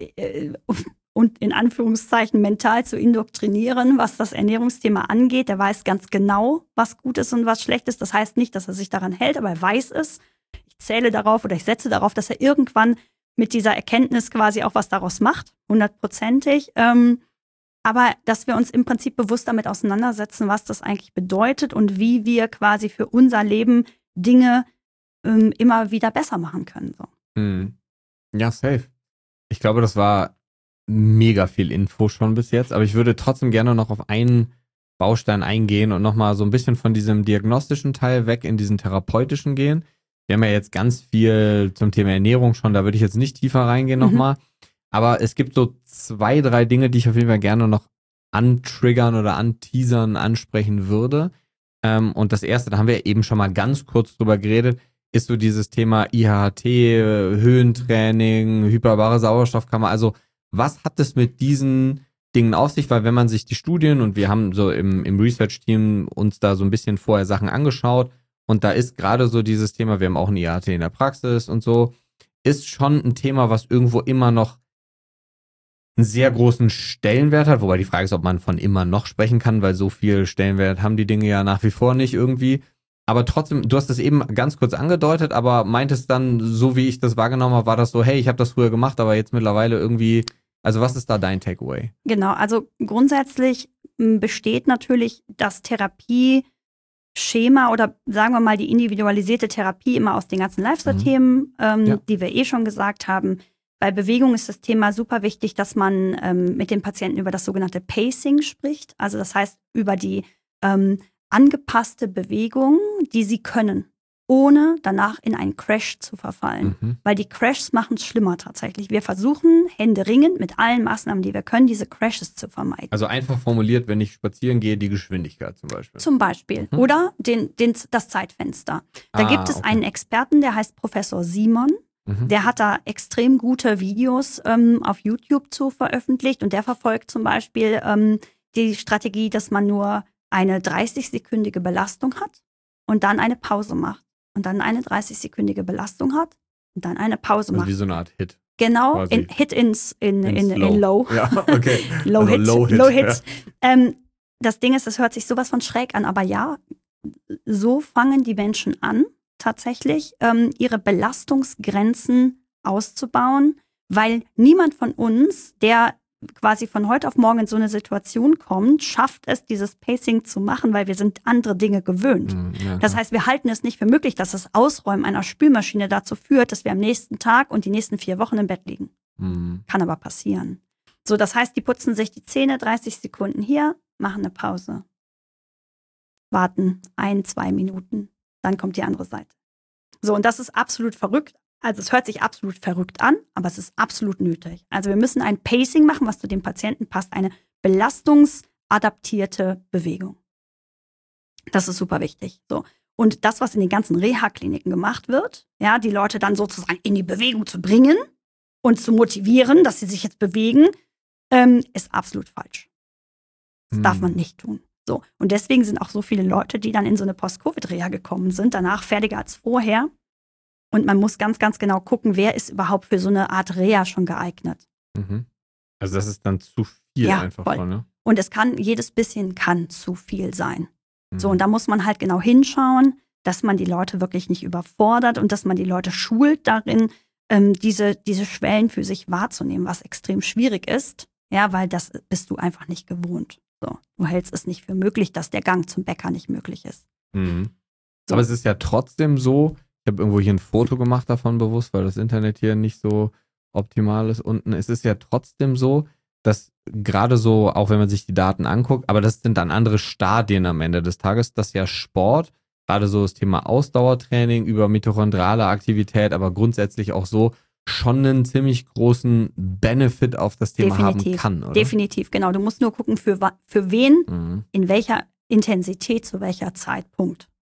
und in Anführungszeichen mental zu indoktrinieren, was das Ernährungsthema angeht. Der weiß ganz genau, was gut ist und was schlecht ist. Das heißt nicht, dass er sich daran hält, aber er weiß es. Ich zähle darauf oder ich setze darauf, dass er irgendwann mit dieser Erkenntnis quasi auch was daraus macht, 100%ig. Aber dass wir uns im Prinzip bewusst damit auseinandersetzen, was das eigentlich bedeutet und wie wir quasi für unser Leben Dinge immer wieder besser machen können. So. Ja, safe. Ich glaube, das war mega viel Info schon bis jetzt, aber ich würde trotzdem gerne noch auf einen Baustein eingehen und nochmal so ein bisschen von diesem diagnostischen Teil weg in diesen therapeutischen gehen. Wir haben ja jetzt ganz viel zum Thema Ernährung schon, da würde ich jetzt nicht tiefer reingehen nochmal. Aber es gibt so 2, 3 Dinge, die ich auf jeden Fall gerne noch antriggern oder anteasern, ansprechen würde. Und das erste, da haben wir eben schon mal ganz kurz drüber geredet, ist so dieses Thema IHT, Höhentraining, hyperbare Sauerstoffkammer. Also was hat es mit diesen Dingen auf sich? Weil wenn man sich die Studien, und wir haben so im Research-Team uns da so ein bisschen vorher Sachen angeschaut, und da ist gerade so dieses Thema, wir haben auch ein IHT in der Praxis und so, ist schon ein Thema, was irgendwo immer noch einen sehr großen Stellenwert hat, wobei die Frage ist, ob man von immer noch sprechen kann, weil so viel Stellenwert haben die Dinge ja nach wie vor nicht irgendwie. Aber trotzdem, du hast das eben ganz kurz angedeutet, aber meintest dann, so wie ich das wahrgenommen habe, war das so, hey, ich habe das früher gemacht, aber jetzt mittlerweile irgendwie, also was ist da dein Takeaway? Genau, also grundsätzlich besteht natürlich das Therapieschema oder sagen wir mal die individualisierte Therapie immer aus den ganzen Lifestyle-Themen, die wir schon gesagt haben. Bei Bewegung ist das Thema super wichtig, dass man mit den Patienten über das sogenannte Pacing spricht. Also das heißt über die angepasste Bewegung, die sie können, ohne danach in einen Crash zu verfallen. Weil die Crashs machen es schlimmer tatsächlich. Wir versuchen händeringend mit allen Maßnahmen, die wir können, diese Crashes zu vermeiden. Also einfach formuliert, wenn ich spazieren gehe, die Geschwindigkeit zum Beispiel. Zum Beispiel. Oder das Zeitfenster. Da gibt es einen Experten, der heißt Professor Simon. Der hat da extrem gute Videos auf YouTube zu veröffentlicht und der verfolgt zum Beispiel die Strategie, dass man nur eine 30-sekündige Belastung hat und dann eine Pause macht und dann eine 30-sekündige Belastung hat und dann eine Pause macht. Wie so eine Art Hit. Genau, Hit in Low. Ja, okay. Low also Hit. Low Hit. Ja. Das Ding ist, das hört sich sowas von schräg an, aber ja, so fangen die Menschen an, tatsächlich ihre Belastungsgrenzen auszubauen, weil niemand von uns, der quasi von heute auf morgen in so eine Situation kommt, schafft es, dieses Pacing zu machen, weil wir sind andere Dinge gewöhnt. Ja, das heißt, wir halten es nicht für möglich, dass das Ausräumen einer Spülmaschine dazu führt, dass wir am nächsten Tag und die nächsten 4 Wochen im Bett liegen. Kann aber passieren. So, das heißt, die putzen sich die Zähne 30 Sekunden hier, machen eine Pause. Warten 1, 2 Minuten. Dann kommt die andere Seite. So, und das ist absolut verrückt. Also es hört sich absolut verrückt an, aber es ist absolut nötig. Also wir müssen ein Pacing machen, was zu dem Patienten passt. Eine belastungsadaptierte Bewegung. Das ist super wichtig. So. Und das, was in den ganzen Reha-Kliniken gemacht wird, ja, die Leute dann sozusagen in die Bewegung zu bringen und zu motivieren, dass sie sich jetzt bewegen, ist absolut falsch. Das darf man nicht tun. So. Und deswegen sind auch so viele Leute, die dann in so eine Post-Covid-Reha gekommen sind, danach fertiger als vorher. Und man muss ganz, ganz genau gucken, wer ist überhaupt für so eine Art Reha schon geeignet. Also das ist dann zu viel einfach voll. schon, ne? Und jedes bisschen kann zu viel sein. So, und da muss man halt genau hinschauen, dass man die Leute wirklich nicht überfordert und dass man die Leute schult darin, diese Schwellen für sich wahrzunehmen, was extrem schwierig ist. Ja, weil das bist du einfach nicht gewohnt. So, du hältst es nicht für möglich, dass der Gang zum Bäcker nicht möglich ist. So. Aber es ist ja trotzdem so, ich habe irgendwo hier ein Foto gemacht davon bewusst, weil das Internet hier nicht so optimal ist unten. Es ist ja trotzdem so, dass gerade so, auch wenn man sich die Daten anguckt, aber das sind dann andere Stadien am Ende des Tages, dass ja Sport, gerade so das Thema Ausdauertraining über mitochondrale Aktivität, aber grundsätzlich auch so, schon einen ziemlich großen Benefit auf das Thema haben kann, oder? Definitiv, genau. Du musst nur gucken, für wen, in welcher Intensität, zu welcher Zeitpunkt.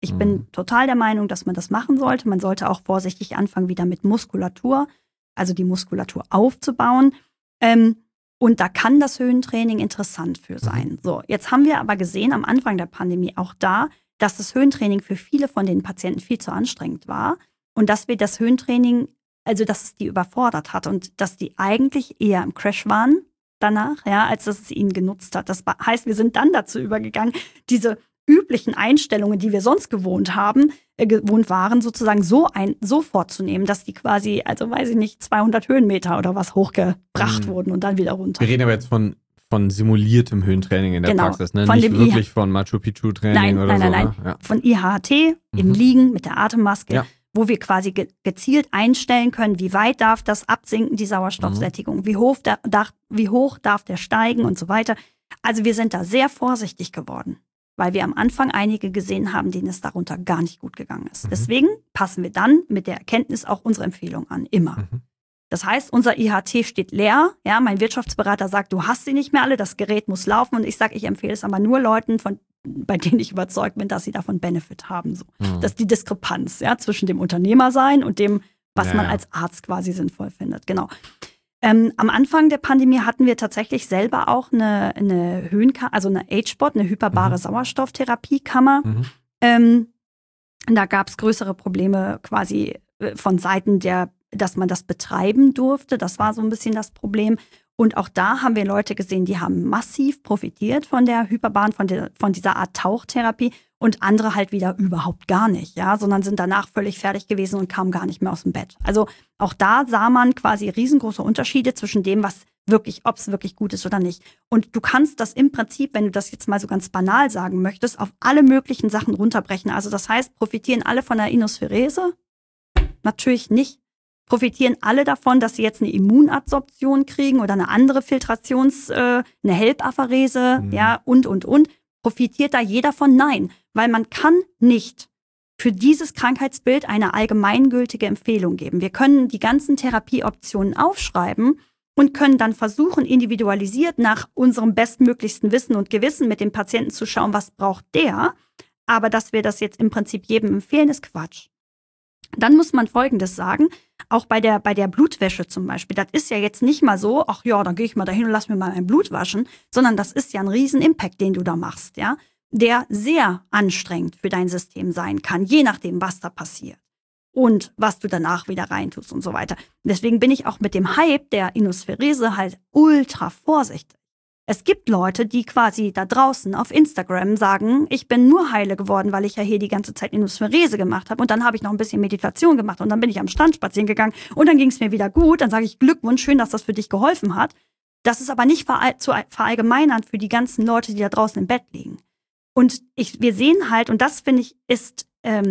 Ich bin total der Meinung, dass man das machen sollte. Man sollte auch vorsichtig anfangen, wieder mit Muskulatur, also die Muskulatur aufzubauen. Und da kann das Höhentraining interessant für sein. So, jetzt haben wir aber gesehen am Anfang der Pandemie auch da, dass das Höhentraining für viele von den Patienten viel zu anstrengend war und dass wir das Höhentraining, also dass es die überfordert hat und dass die eigentlich eher im Crash waren danach, ja, als dass es ihnen genutzt hat. Das heißt, wir sind dann dazu übergegangen, diese üblichen Einstellungen, die wir sonst gewohnt waren, sozusagen so vorzunehmen, dass die quasi, also weiß ich nicht, 200 Höhenmeter oder was hochgebracht wurden und dann wieder runter. Wir reden aber jetzt von simuliertem Höhentraining in der Praxis, ne? Von Nicht dem wirklich von Machu Picchu Training oder so. Nein. Ne? Ja. Von IHT im Liegen mit der Atemmaske, wo wir quasi gezielt einstellen können, wie weit darf das absinken, die Sauerstoffsättigung, wie hoch darf der steigen und so weiter. Also wir sind da sehr vorsichtig geworden, weil wir am Anfang einige gesehen haben, denen es darunter gar nicht gut gegangen ist. Deswegen passen wir dann mit der Erkenntnis auch unsere Empfehlung an, immer. Das heißt, unser IHT steht leer. Ja, mein Wirtschaftsberater sagt, du hast sie nicht mehr alle, das Gerät muss laufen. Und ich sage, ich empfehle es aber nur Leuten, bei denen ich überzeugt bin, dass sie davon Benefit haben. So. Das ist die Diskrepanz zwischen dem Unternehmersein und dem, was man als Arzt quasi sinnvoll findet. Genau. Am Anfang der Pandemie hatten wir tatsächlich selber auch eine also eine HBOT, eine hyperbare Sauerstofftherapiekammer. Da gab es größere Probleme quasi von Seiten dass man das betreiben durfte. Das war so ein bisschen das Problem. Und auch da haben wir Leute gesehen, die haben massiv profitiert von der Hyperbaren, von dieser Art Tauchtherapie und andere halt wieder überhaupt gar nicht, ja, sondern sind danach völlig fertig gewesen und kamen gar nicht mehr aus dem Bett. Also auch da sah man quasi riesengroße Unterschiede zwischen dem, ob es wirklich gut ist oder nicht. Und du kannst das im Prinzip, wenn du das jetzt mal so ganz banal sagen möchtest, auf alle möglichen Sachen runterbrechen. Also das heißt, profitieren alle von der Inospherese? Natürlich nicht. Profitieren alle davon, dass sie jetzt eine Immunadsorption kriegen oder eine andere eine HELP-Apherese, und. Profitiert da jeder von? Nein, weil man kann nicht für dieses Krankheitsbild eine allgemeingültige Empfehlung geben. Wir können die ganzen Therapieoptionen aufschreiben und können dann versuchen, individualisiert nach unserem bestmöglichsten Wissen und Gewissen mit dem Patienten zu schauen, was braucht der. Aber dass wir das jetzt im Prinzip jedem empfehlen, ist Quatsch. Dann muss man Folgendes sagen, auch bei der Blutwäsche zum Beispiel, das ist ja jetzt nicht mal so, ach ja, dann gehe ich mal dahin und lass mir mal mein Blut waschen, sondern das ist ja ein riesen Impact, den du da machst, ja, der sehr anstrengend für dein System sein kann, je nachdem, was da passiert und was du danach wieder reintust und so weiter. Deswegen bin ich auch mit dem Hype der Inospherese halt ultra vorsichtig. Es gibt Leute, die quasi da draußen auf Instagram sagen, ich bin nur heile geworden, weil ich ja hier die ganze Zeit Inospherese gemacht habe und dann habe ich noch ein bisschen Meditation gemacht und dann bin ich am Strand spazieren gegangen und dann ging es mir wieder gut. Dann sage ich Glückwunsch, schön, dass das für dich geholfen hat. Das ist aber nicht zu verallgemeinern für die ganzen Leute, die da draußen im Bett liegen. Und wir sehen halt, und das finde ich ist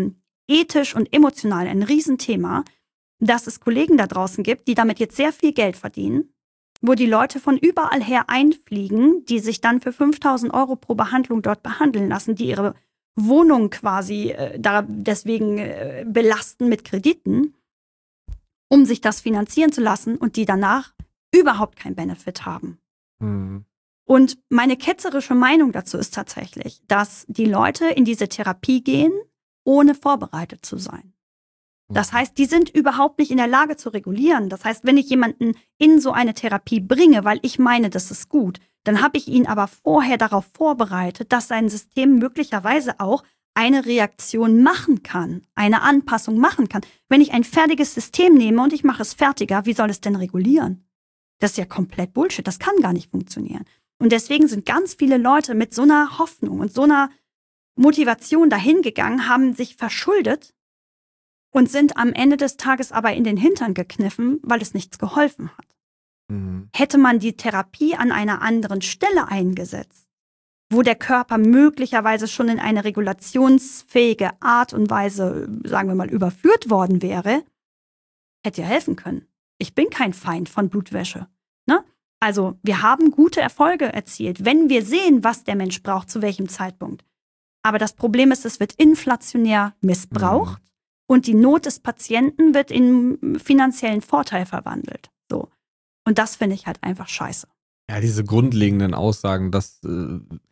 ethisch und emotional ein Riesenthema, dass es Kollegen da draußen gibt, die damit jetzt sehr viel Geld verdienen, wo die Leute von überall her einfliegen, die sich dann für 5.000 € pro Behandlung dort behandeln lassen, die ihre Wohnung quasi deswegen belasten mit Krediten, um sich das finanzieren zu lassen und die danach überhaupt keinen Benefit haben. Und meine ketzerische Meinung dazu ist tatsächlich, dass die Leute in diese Therapie gehen, ohne vorbereitet zu sein. Das heißt, die sind überhaupt nicht in der Lage zu regulieren. Das heißt, wenn ich jemanden in so eine Therapie bringe, weil ich meine, das ist gut, dann habe ich ihn aber vorher darauf vorbereitet, dass sein System möglicherweise auch eine Reaktion machen kann, eine Anpassung machen kann. Wenn ich ein fertiges System nehme und ich mache es fertiger, wie soll es denn regulieren? Das ist ja komplett Bullshit, das kann gar nicht funktionieren. Und deswegen sind ganz viele Leute mit so einer Hoffnung und so einer Motivation dahingegangen, haben sich verschuldet und sind am Ende des Tages aber in den Hintern gekniffen, weil es nichts geholfen hat. Hätte man die Therapie an einer anderen Stelle eingesetzt, wo der Körper möglicherweise schon in eine regulationsfähige Art und Weise, sagen wir mal, überführt worden wäre, hätte ja helfen können. Ich bin kein Feind von Blutwäsche. Ne? Also wir haben gute Erfolge erzielt, wenn wir sehen, was der Mensch braucht, zu welchem Zeitpunkt. Aber das Problem ist, es wird inflationär missbraucht. Und die Not des Patienten wird in finanziellen Vorteil verwandelt. So. Und das finde ich halt einfach scheiße. Ja, diese grundlegenden Aussagen, dass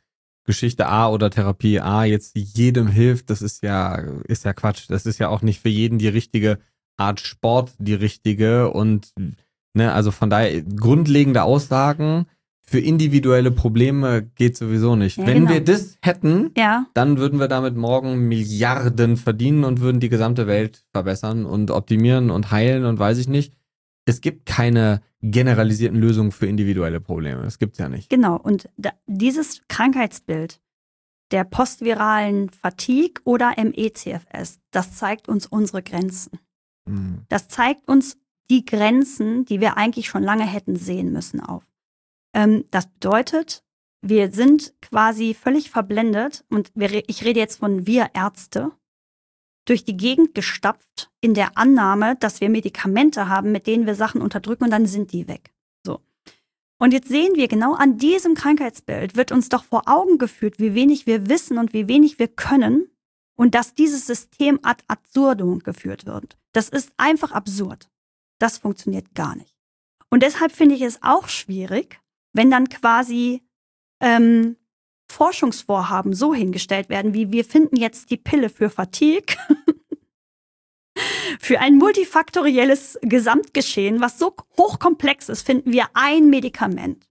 Geschichte A oder Therapie A jetzt jedem hilft, das ist ja Quatsch. Das ist ja auch nicht für jeden die richtige Art Sport, die richtige. Und ne, also von daher grundlegende Aussagen für individuelle Probleme geht sowieso nicht. Ja, Wenn genau. wir das hätten, Ja, dann würden wir damit morgen Milliarden verdienen und würden die gesamte Welt verbessern und optimieren und heilen und weiß ich nicht. Es gibt keine generalisierten Lösungen für individuelle Probleme. Das gibt's ja nicht. genau. Und dieses Krankheitsbild der postviralen Fatigue oder ME/CFS, das zeigt uns unsere Grenzen. Hm. Das zeigt uns die Grenzen, die wir eigentlich schon lange hätten sehen müssen auf. Das bedeutet, wir sind quasi völlig verblendet und ich rede jetzt von wir Ärzte, durch die Gegend gestapft in der Annahme, dass wir Medikamente haben, mit denen wir Sachen unterdrücken und dann sind die weg. So. Und jetzt sehen wir genau an diesem Krankheitsbild wird uns doch vor Augen geführt, wie wenig wir wissen und wie wenig wir können und dass dieses System ad absurdum geführt wird. Das ist einfach absurd. Das funktioniert gar nicht. Und deshalb finde ich es auch schwierig, wenn dann quasi Forschungsvorhaben so hingestellt werden, wie wir finden jetzt die Pille für Fatigue, für ein multifaktorielles Gesamtgeschehen, was so hochkomplex ist, finden wir ein Medikament.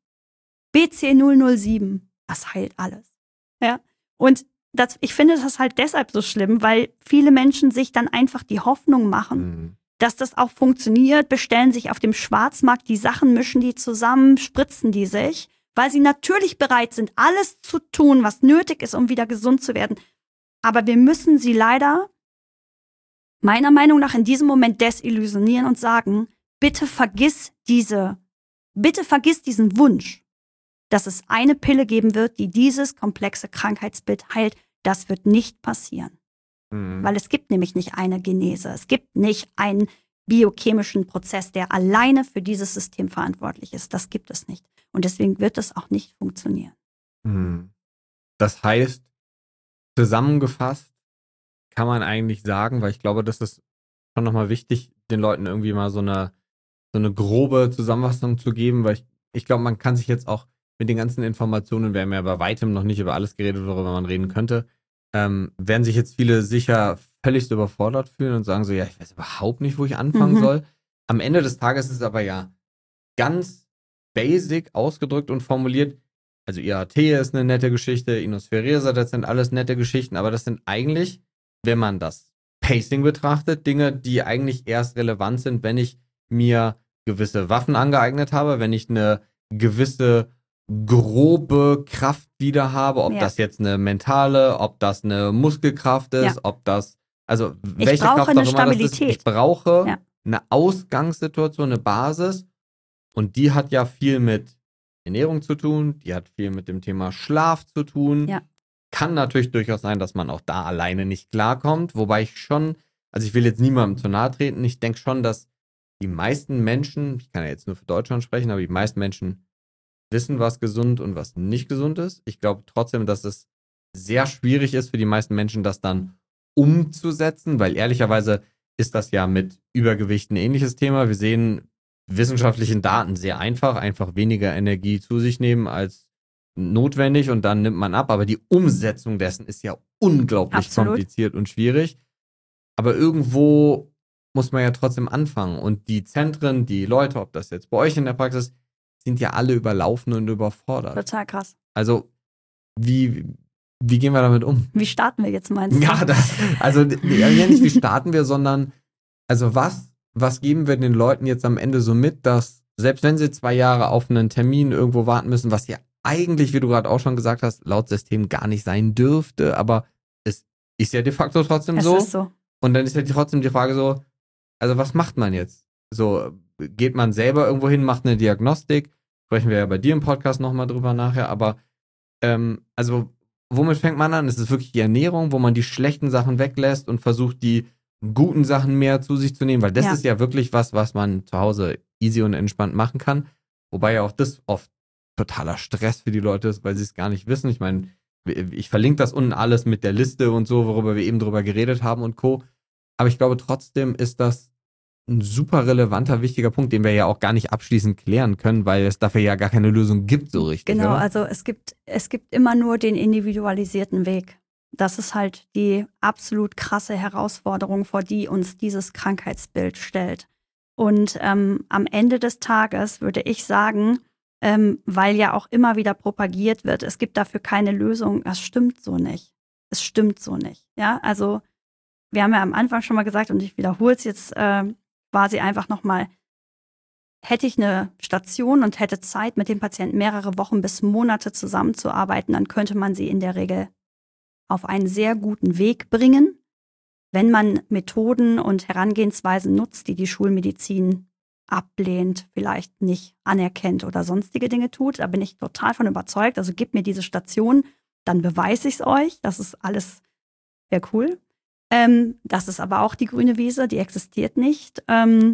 BC007, das heilt alles. Ja? Und ich finde das halt deshalb so schlimm, weil viele Menschen sich dann einfach die Hoffnung machen, dass das auch funktioniert, bestellen sich auf dem Schwarzmarkt die Sachen, mischen die zusammen, spritzen die sich, weil sie natürlich bereit sind, alles zu tun, was nötig ist, um wieder gesund zu werden. Aber wir müssen sie leider, meiner Meinung nach, in diesem Moment desillusionieren und sagen, bitte vergiss diesen Wunsch, dass es eine Pille geben wird, die dieses komplexe Krankheitsbild heilt. Das wird nicht passieren. Weil es gibt nämlich nicht eine Genese. Es gibt nicht einen biochemischen Prozess, der alleine für dieses System verantwortlich ist. Das gibt es nicht. Und deswegen wird es auch nicht funktionieren. Das heißt, zusammengefasst kann man eigentlich sagen, weil ich glaube, das ist schon nochmal wichtig, den Leuten irgendwie mal so eine grobe Zusammenfassung zu geben, weil ich glaube, man kann sich jetzt auch mit den ganzen Informationen, wir haben ja bei weitem noch nicht über alles geredet, worüber man reden könnte, werden sich jetzt viele sicher völlig überfordert fühlen und sagen so, ja, ich weiß überhaupt nicht, wo ich anfangen soll. Am Ende des Tages ist es aber ja ganz basic ausgedrückt und formuliert. Also IAT ist eine nette Geschichte, Inospherese, das sind alles nette Geschichten, aber das sind eigentlich, wenn man das Pacing betrachtet, Dinge, die eigentlich erst relevant sind, wenn ich mir gewisse Waffen angeeignet habe, wenn ich eine gewisse grobe Kraft wieder habe, ob das jetzt eine mentale, ob das eine Muskelkraft ist, ob das, also welche Kraft auch immer das ist. Ich brauche eine Ausgangssituation, eine Basis und die hat ja viel mit Ernährung zu tun, die hat viel mit dem Thema Schlaf zu tun. Ja. Kann natürlich durchaus sein, dass man auch da alleine nicht klarkommt, wobei ich schon, also ich will jetzt niemandem zu nahe treten, ich denke schon, dass die meisten Menschen, ich kann ja jetzt nur für Deutschland sprechen, aber die meisten Menschen wissen, was gesund und was nicht gesund ist. Ich glaube trotzdem, dass es sehr schwierig ist für die meisten Menschen, das dann umzusetzen, weil ehrlicherweise ist das ja mit Übergewicht ein ähnliches Thema. Wir sehen wissenschaftlichen Daten sehr einfach weniger Energie zu sich nehmen als notwendig und dann nimmt man ab. Aber die Umsetzung dessen ist ja unglaublich kompliziert und schwierig. Aber irgendwo muss man ja trotzdem anfangen. Und die Zentren, die Leute, ob das jetzt bei euch in der Praxis, sind ja alle überlaufen und überfordert. Total krass. Also, wie gehen wir damit um? Wie starten wir jetzt, meinst du? Ja, also nicht wie starten wir, sondern also was geben wir den Leuten jetzt am Ende so mit, dass selbst wenn sie 2 Jahre auf einen Termin irgendwo warten müssen, was ja eigentlich, wie du gerade auch schon gesagt hast, laut System gar nicht sein dürfte, aber es ist ja de facto trotzdem so. Es ist so. Und dann ist ja trotzdem die Frage so, also was macht man jetzt? So, geht man selber irgendwo hin, macht eine Diagnostik, sprechen wir ja bei dir im Podcast nochmal drüber nachher, aber also womit fängt man an? Ist es wirklich die Ernährung, wo man die schlechten Sachen weglässt und versucht, die guten Sachen mehr zu sich zu nehmen? Weil das ist ja wirklich was man zu Hause easy und entspannt machen kann. Wobei ja auch das oft totaler Stress für die Leute ist, weil sie es gar nicht wissen. Ich meine, ich verlinke das unten alles mit der Liste und so, worüber wir eben drüber geredet haben und Co. Aber ich glaube, trotzdem ist das ein super relevanter, wichtiger Punkt, den wir ja auch gar nicht abschließend klären können, weil es dafür ja gar keine Lösung gibt so richtig. Genau, oder? also es gibt immer nur den individualisierten Weg. Das ist halt die absolut krasse Herausforderung, vor die uns dieses Krankheitsbild stellt. Und am Ende des Tages würde ich sagen, weil ja auch immer wieder propagiert wird, es gibt dafür keine Lösung, das stimmt so nicht. Es stimmt so nicht. Ja, also wir haben ja am Anfang schon mal gesagt, und ich wiederhole es jetzt quasi einfach nochmal, hätte ich eine Station und hätte Zeit, mit dem Patienten mehrere Wochen bis Monate zusammenzuarbeiten, dann könnte man sie in der Regel auf einen sehr guten Weg bringen, wenn man Methoden und Herangehensweisen nutzt, die die Schulmedizin ablehnt, vielleicht nicht anerkennt oder sonstige Dinge tut. Da bin ich total von überzeugt. Also gebt mir diese Station, dann beweise ich es euch. Das ist alles sehr cool. Das ist aber auch die grüne Wiese, die existiert nicht.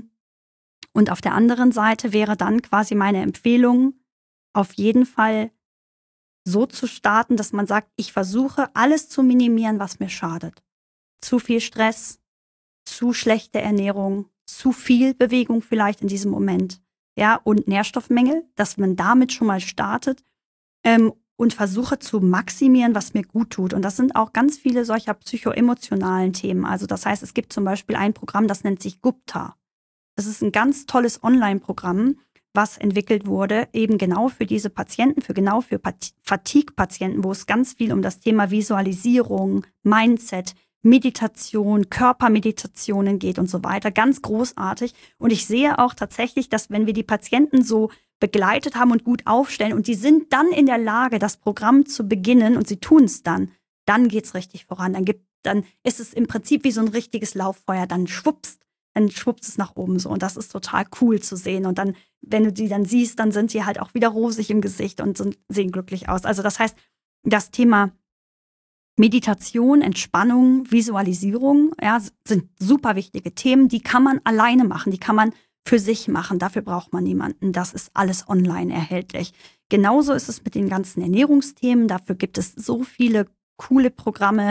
Und auf der anderen Seite wäre dann quasi meine Empfehlung, auf jeden Fall so zu starten, dass man sagt, ich versuche alles zu minimieren, was mir schadet. Zu viel Stress, zu schlechte Ernährung, zu viel Bewegung vielleicht in diesem Moment. Ja, und Nährstoffmängel, dass man damit schon mal startet und versuche zu maximieren, was mir gut tut. Und das sind auch ganz viele solcher psychoemotionalen Themen. Also das heißt, es gibt zum Beispiel ein Programm, das nennt sich Gupta. Das ist ein ganz tolles Online-Programm, was entwickelt wurde, eben genau für diese Patienten, für Fatigue-Patienten, wo es ganz viel um das Thema Visualisierung, Mindset, Meditation, Körpermeditationen geht und so weiter. Ganz großartig. Und ich sehe auch tatsächlich, dass wenn wir die Patienten so begleitet haben und gut aufstellen und die sind dann in der Lage, das Programm zu beginnen und sie tun es dann geht es richtig voran. Dann ist es im Prinzip wie so ein richtiges Lauffeuer. Dann schwupst es nach oben so. Und das ist total cool zu sehen. Und dann, wenn du die dann siehst, dann sind die halt auch wieder rosig im Gesicht und sehen glücklich aus. Also das heißt, das Thema Meditation, Entspannung, Visualisierung, ja, sind super wichtige Themen. Die kann man alleine machen, die kann man für sich machen. Dafür braucht man niemanden. Das ist alles online erhältlich. Genauso ist es mit den ganzen Ernährungsthemen. Dafür gibt es so viele coole Programme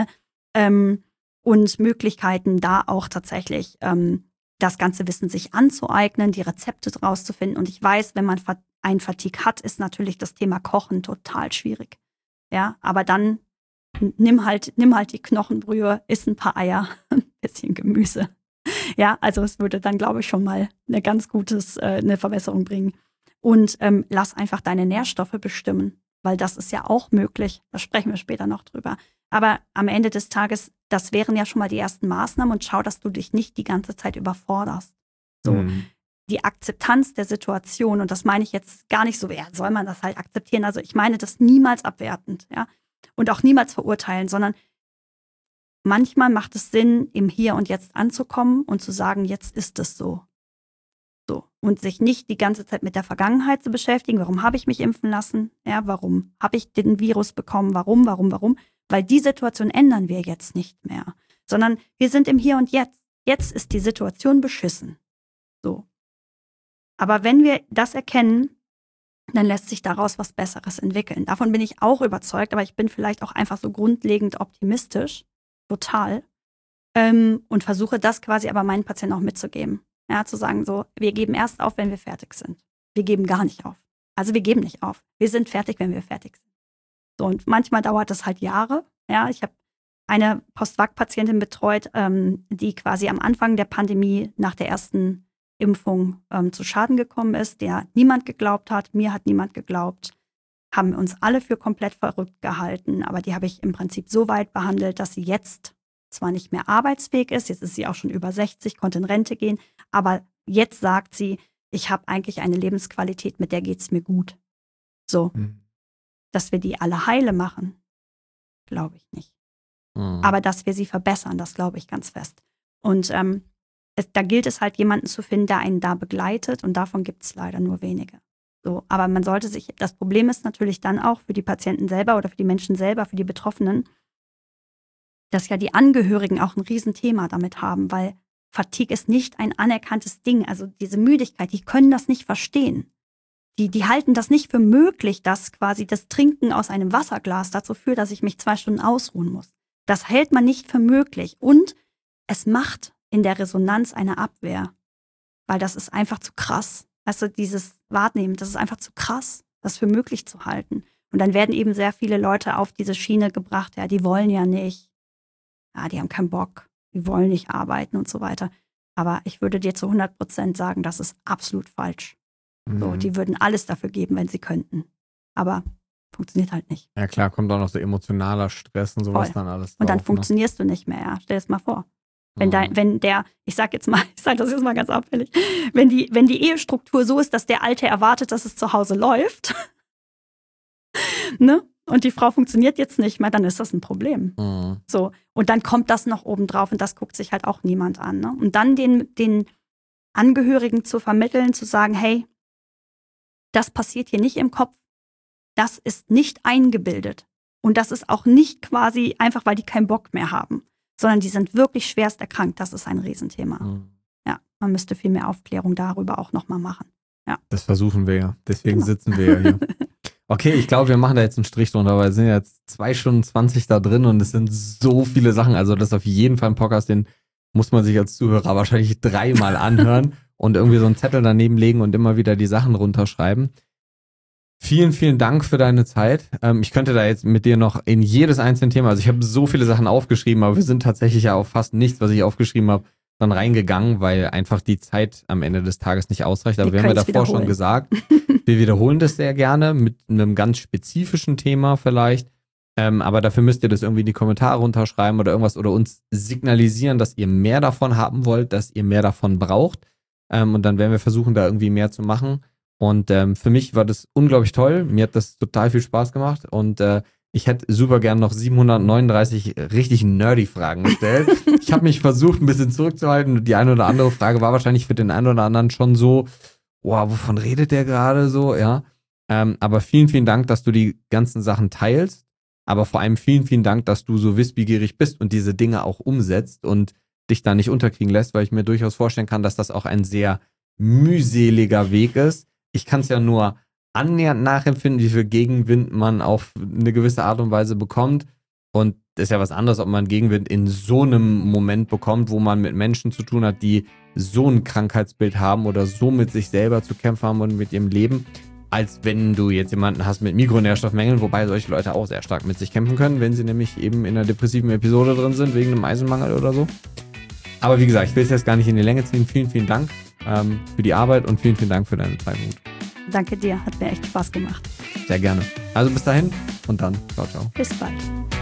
und Möglichkeiten, da auch tatsächlich das ganze Wissen sich anzueignen, die Rezepte draus zu finden. Und ich weiß, wenn man ein Fatigue hat, ist natürlich das Thema Kochen total schwierig. Ja, aber dann nimm halt die Knochenbrühe, iss ein paar Eier, ein bisschen Gemüse. Ja, also es würde dann, glaube ich, schon mal eine Verbesserung bringen. Und lass einfach deine Nährstoffe bestimmen, weil das ist ja auch möglich. Da sprechen wir später noch drüber. Aber am Ende des Tages, das wären ja schon mal die ersten Maßnahmen und schau, dass du dich nicht die ganze Zeit überforderst. So, die Akzeptanz der Situation, und das meine ich jetzt gar nicht so, ja, soll man das halt akzeptieren? Also ich meine das niemals abwertend, ja, und auch niemals verurteilen, sondern manchmal macht es Sinn, im Hier und Jetzt anzukommen und zu sagen, jetzt ist es so. So. Und sich nicht die ganze Zeit mit der Vergangenheit zu beschäftigen. Warum habe ich mich impfen lassen? Ja, warum habe ich den Virus bekommen? Warum? Weil die Situation ändern wir jetzt nicht mehr. Sondern wir sind im Hier und Jetzt. Jetzt ist die Situation beschissen. So. Aber wenn wir das erkennen, dann lässt sich daraus was Besseres entwickeln. Davon bin ich auch überzeugt, aber ich bin vielleicht auch einfach so grundlegend optimistisch. Total. Und versuche das quasi aber meinen Patienten auch mitzugeben. Ja, zu sagen so, wir geben erst auf, wenn wir fertig sind. Wir geben gar nicht auf. Also wir geben nicht auf. Wir sind fertig, wenn wir fertig sind. So, und manchmal dauert das halt Jahre. Ja, ich habe eine Post-Vac-Patientin betreut, die quasi am Anfang der Pandemie nach der ersten Impfung zu Schaden gekommen ist, der niemand geglaubt hat, mir hat niemand geglaubt, haben uns alle für komplett verrückt gehalten, aber die habe ich im Prinzip so weit behandelt, dass sie jetzt zwar nicht mehr arbeitsfähig ist, jetzt ist sie auch schon über 60, konnte in Rente gehen, aber jetzt sagt sie, ich habe eigentlich eine Lebensqualität, mit der geht's mir gut. So, dass wir die alle heile machen, glaube ich nicht. Aber dass wir sie verbessern, das glaube ich ganz fest. Und da gilt es halt, jemanden zu finden, der einen da begleitet, und davon gibt es leider nur wenige. So, aber man sollte sich, das Problem ist natürlich dann auch für die Patienten selber oder für die Menschen selber, für die Betroffenen, dass ja die Angehörigen auch ein Riesenthema damit haben, weil Fatigue ist nicht ein anerkanntes Ding. Also diese Müdigkeit, die können das nicht verstehen. Die halten das nicht für möglich, dass quasi das Trinken aus einem Wasserglas dazu führt, dass ich mich 2 Stunden ausruhen muss. Das hält man nicht für möglich. Und es macht in der Resonanz eine Abwehr. weil das ist einfach zu krass. Weißt du, dieses Wahrnehmen, das ist einfach zu krass, das für möglich zu halten. Und dann werden eben sehr viele Leute auf diese Schiene gebracht, ja, die wollen ja nicht, ja, die haben keinen Bock, die wollen nicht arbeiten und so weiter. Aber ich würde dir zu 100% sagen, das ist absolut falsch. So, die würden alles dafür geben, wenn sie könnten. Aber funktioniert halt nicht. Ja klar, kommt auch noch so emotionaler Stress und sowas dann alles drauf, und dann funktionierst du nicht mehr, ja. Stell dir das mal vor. Ich sag das jetzt mal ganz abfällig, wenn die Ehestruktur so ist, dass der Alte erwartet, dass es zu Hause läuft, ne? Und die Frau funktioniert jetzt nicht mehr, dann ist das ein Problem. So. Und dann kommt das noch oben drauf und das guckt sich halt auch niemand an. Ne? Und dann den Angehörigen zu vermitteln, zu sagen, hey, das passiert hier nicht im Kopf, das ist nicht eingebildet. Und das ist auch nicht quasi einfach, weil die keinen Bock mehr haben, sondern die sind wirklich schwerst erkrankt. Das ist ein Riesenthema. Ja, man müsste viel mehr Aufklärung darüber auch nochmal machen. Ja. Das versuchen wir ja. Deswegen sitzen wir ja hier. Okay, ich glaube, wir machen da jetzt einen Strich drunter, weil es sind jetzt 2 Stunden 20 da drin und es sind so viele Sachen. Also das ist auf jeden Fall ein Podcast, den muss man sich als Zuhörer wahrscheinlich 3-mal anhören und irgendwie so einen Zettel daneben legen und immer wieder die Sachen runterschreiben. Vielen, vielen Dank für deine Zeit. Ich könnte da jetzt mit dir noch in jedes einzelne Thema, also ich habe so viele Sachen aufgeschrieben, aber wir sind tatsächlich ja auf fast nichts, was ich aufgeschrieben habe, dann reingegangen, weil einfach die Zeit am Ende des Tages nicht ausreicht. Aber wir haben ja davor schon gesagt, wir wiederholen das sehr gerne mit einem ganz spezifischen Thema vielleicht. Aber dafür müsst ihr das irgendwie in die Kommentare runterschreiben oder irgendwas oder uns signalisieren, dass ihr mehr davon haben wollt, dass ihr mehr davon braucht. Und dann werden wir versuchen, da irgendwie mehr zu machen. Und für mich war das unglaublich toll. Mir hat das total viel Spaß gemacht. Und ich hätte super gern noch 739 richtig nerdy Fragen gestellt. Ich habe mich versucht, ein bisschen zurückzuhalten. Die eine oder andere Frage war wahrscheinlich für den einen oder anderen schon so, wow, wovon redet der gerade so? Ja. Aber vielen, vielen Dank, dass du die ganzen Sachen teilst. Aber vor allem vielen, vielen Dank, dass du so wissbegierig bist und diese Dinge auch umsetzt und dich da nicht unterkriegen lässt, weil ich mir durchaus vorstellen kann, dass das auch ein sehr mühseliger Weg ist. Ich kann es ja nur annähernd nachempfinden, wie viel Gegenwind man auf eine gewisse Art und Weise bekommt. Und das ist ja was anderes, ob man Gegenwind in so einem Moment bekommt, wo man mit Menschen zu tun hat, die so ein Krankheitsbild haben oder so mit sich selber zu kämpfen haben und mit ihrem Leben, als wenn du jetzt jemanden hast mit Mikronährstoffmängeln, wobei solche Leute auch sehr stark mit sich kämpfen können, wenn sie nämlich eben in einer depressiven Episode drin sind, wegen einem Eisenmangel oder so. Aber wie gesagt, ich will es jetzt gar nicht in die Länge ziehen. Vielen, vielen Dank für die Arbeit und vielen, vielen Dank für deine Zeit, Ruth. Danke dir, hat mir echt Spaß gemacht. Sehr gerne. Also bis dahin und dann ciao, ciao. Bis bald.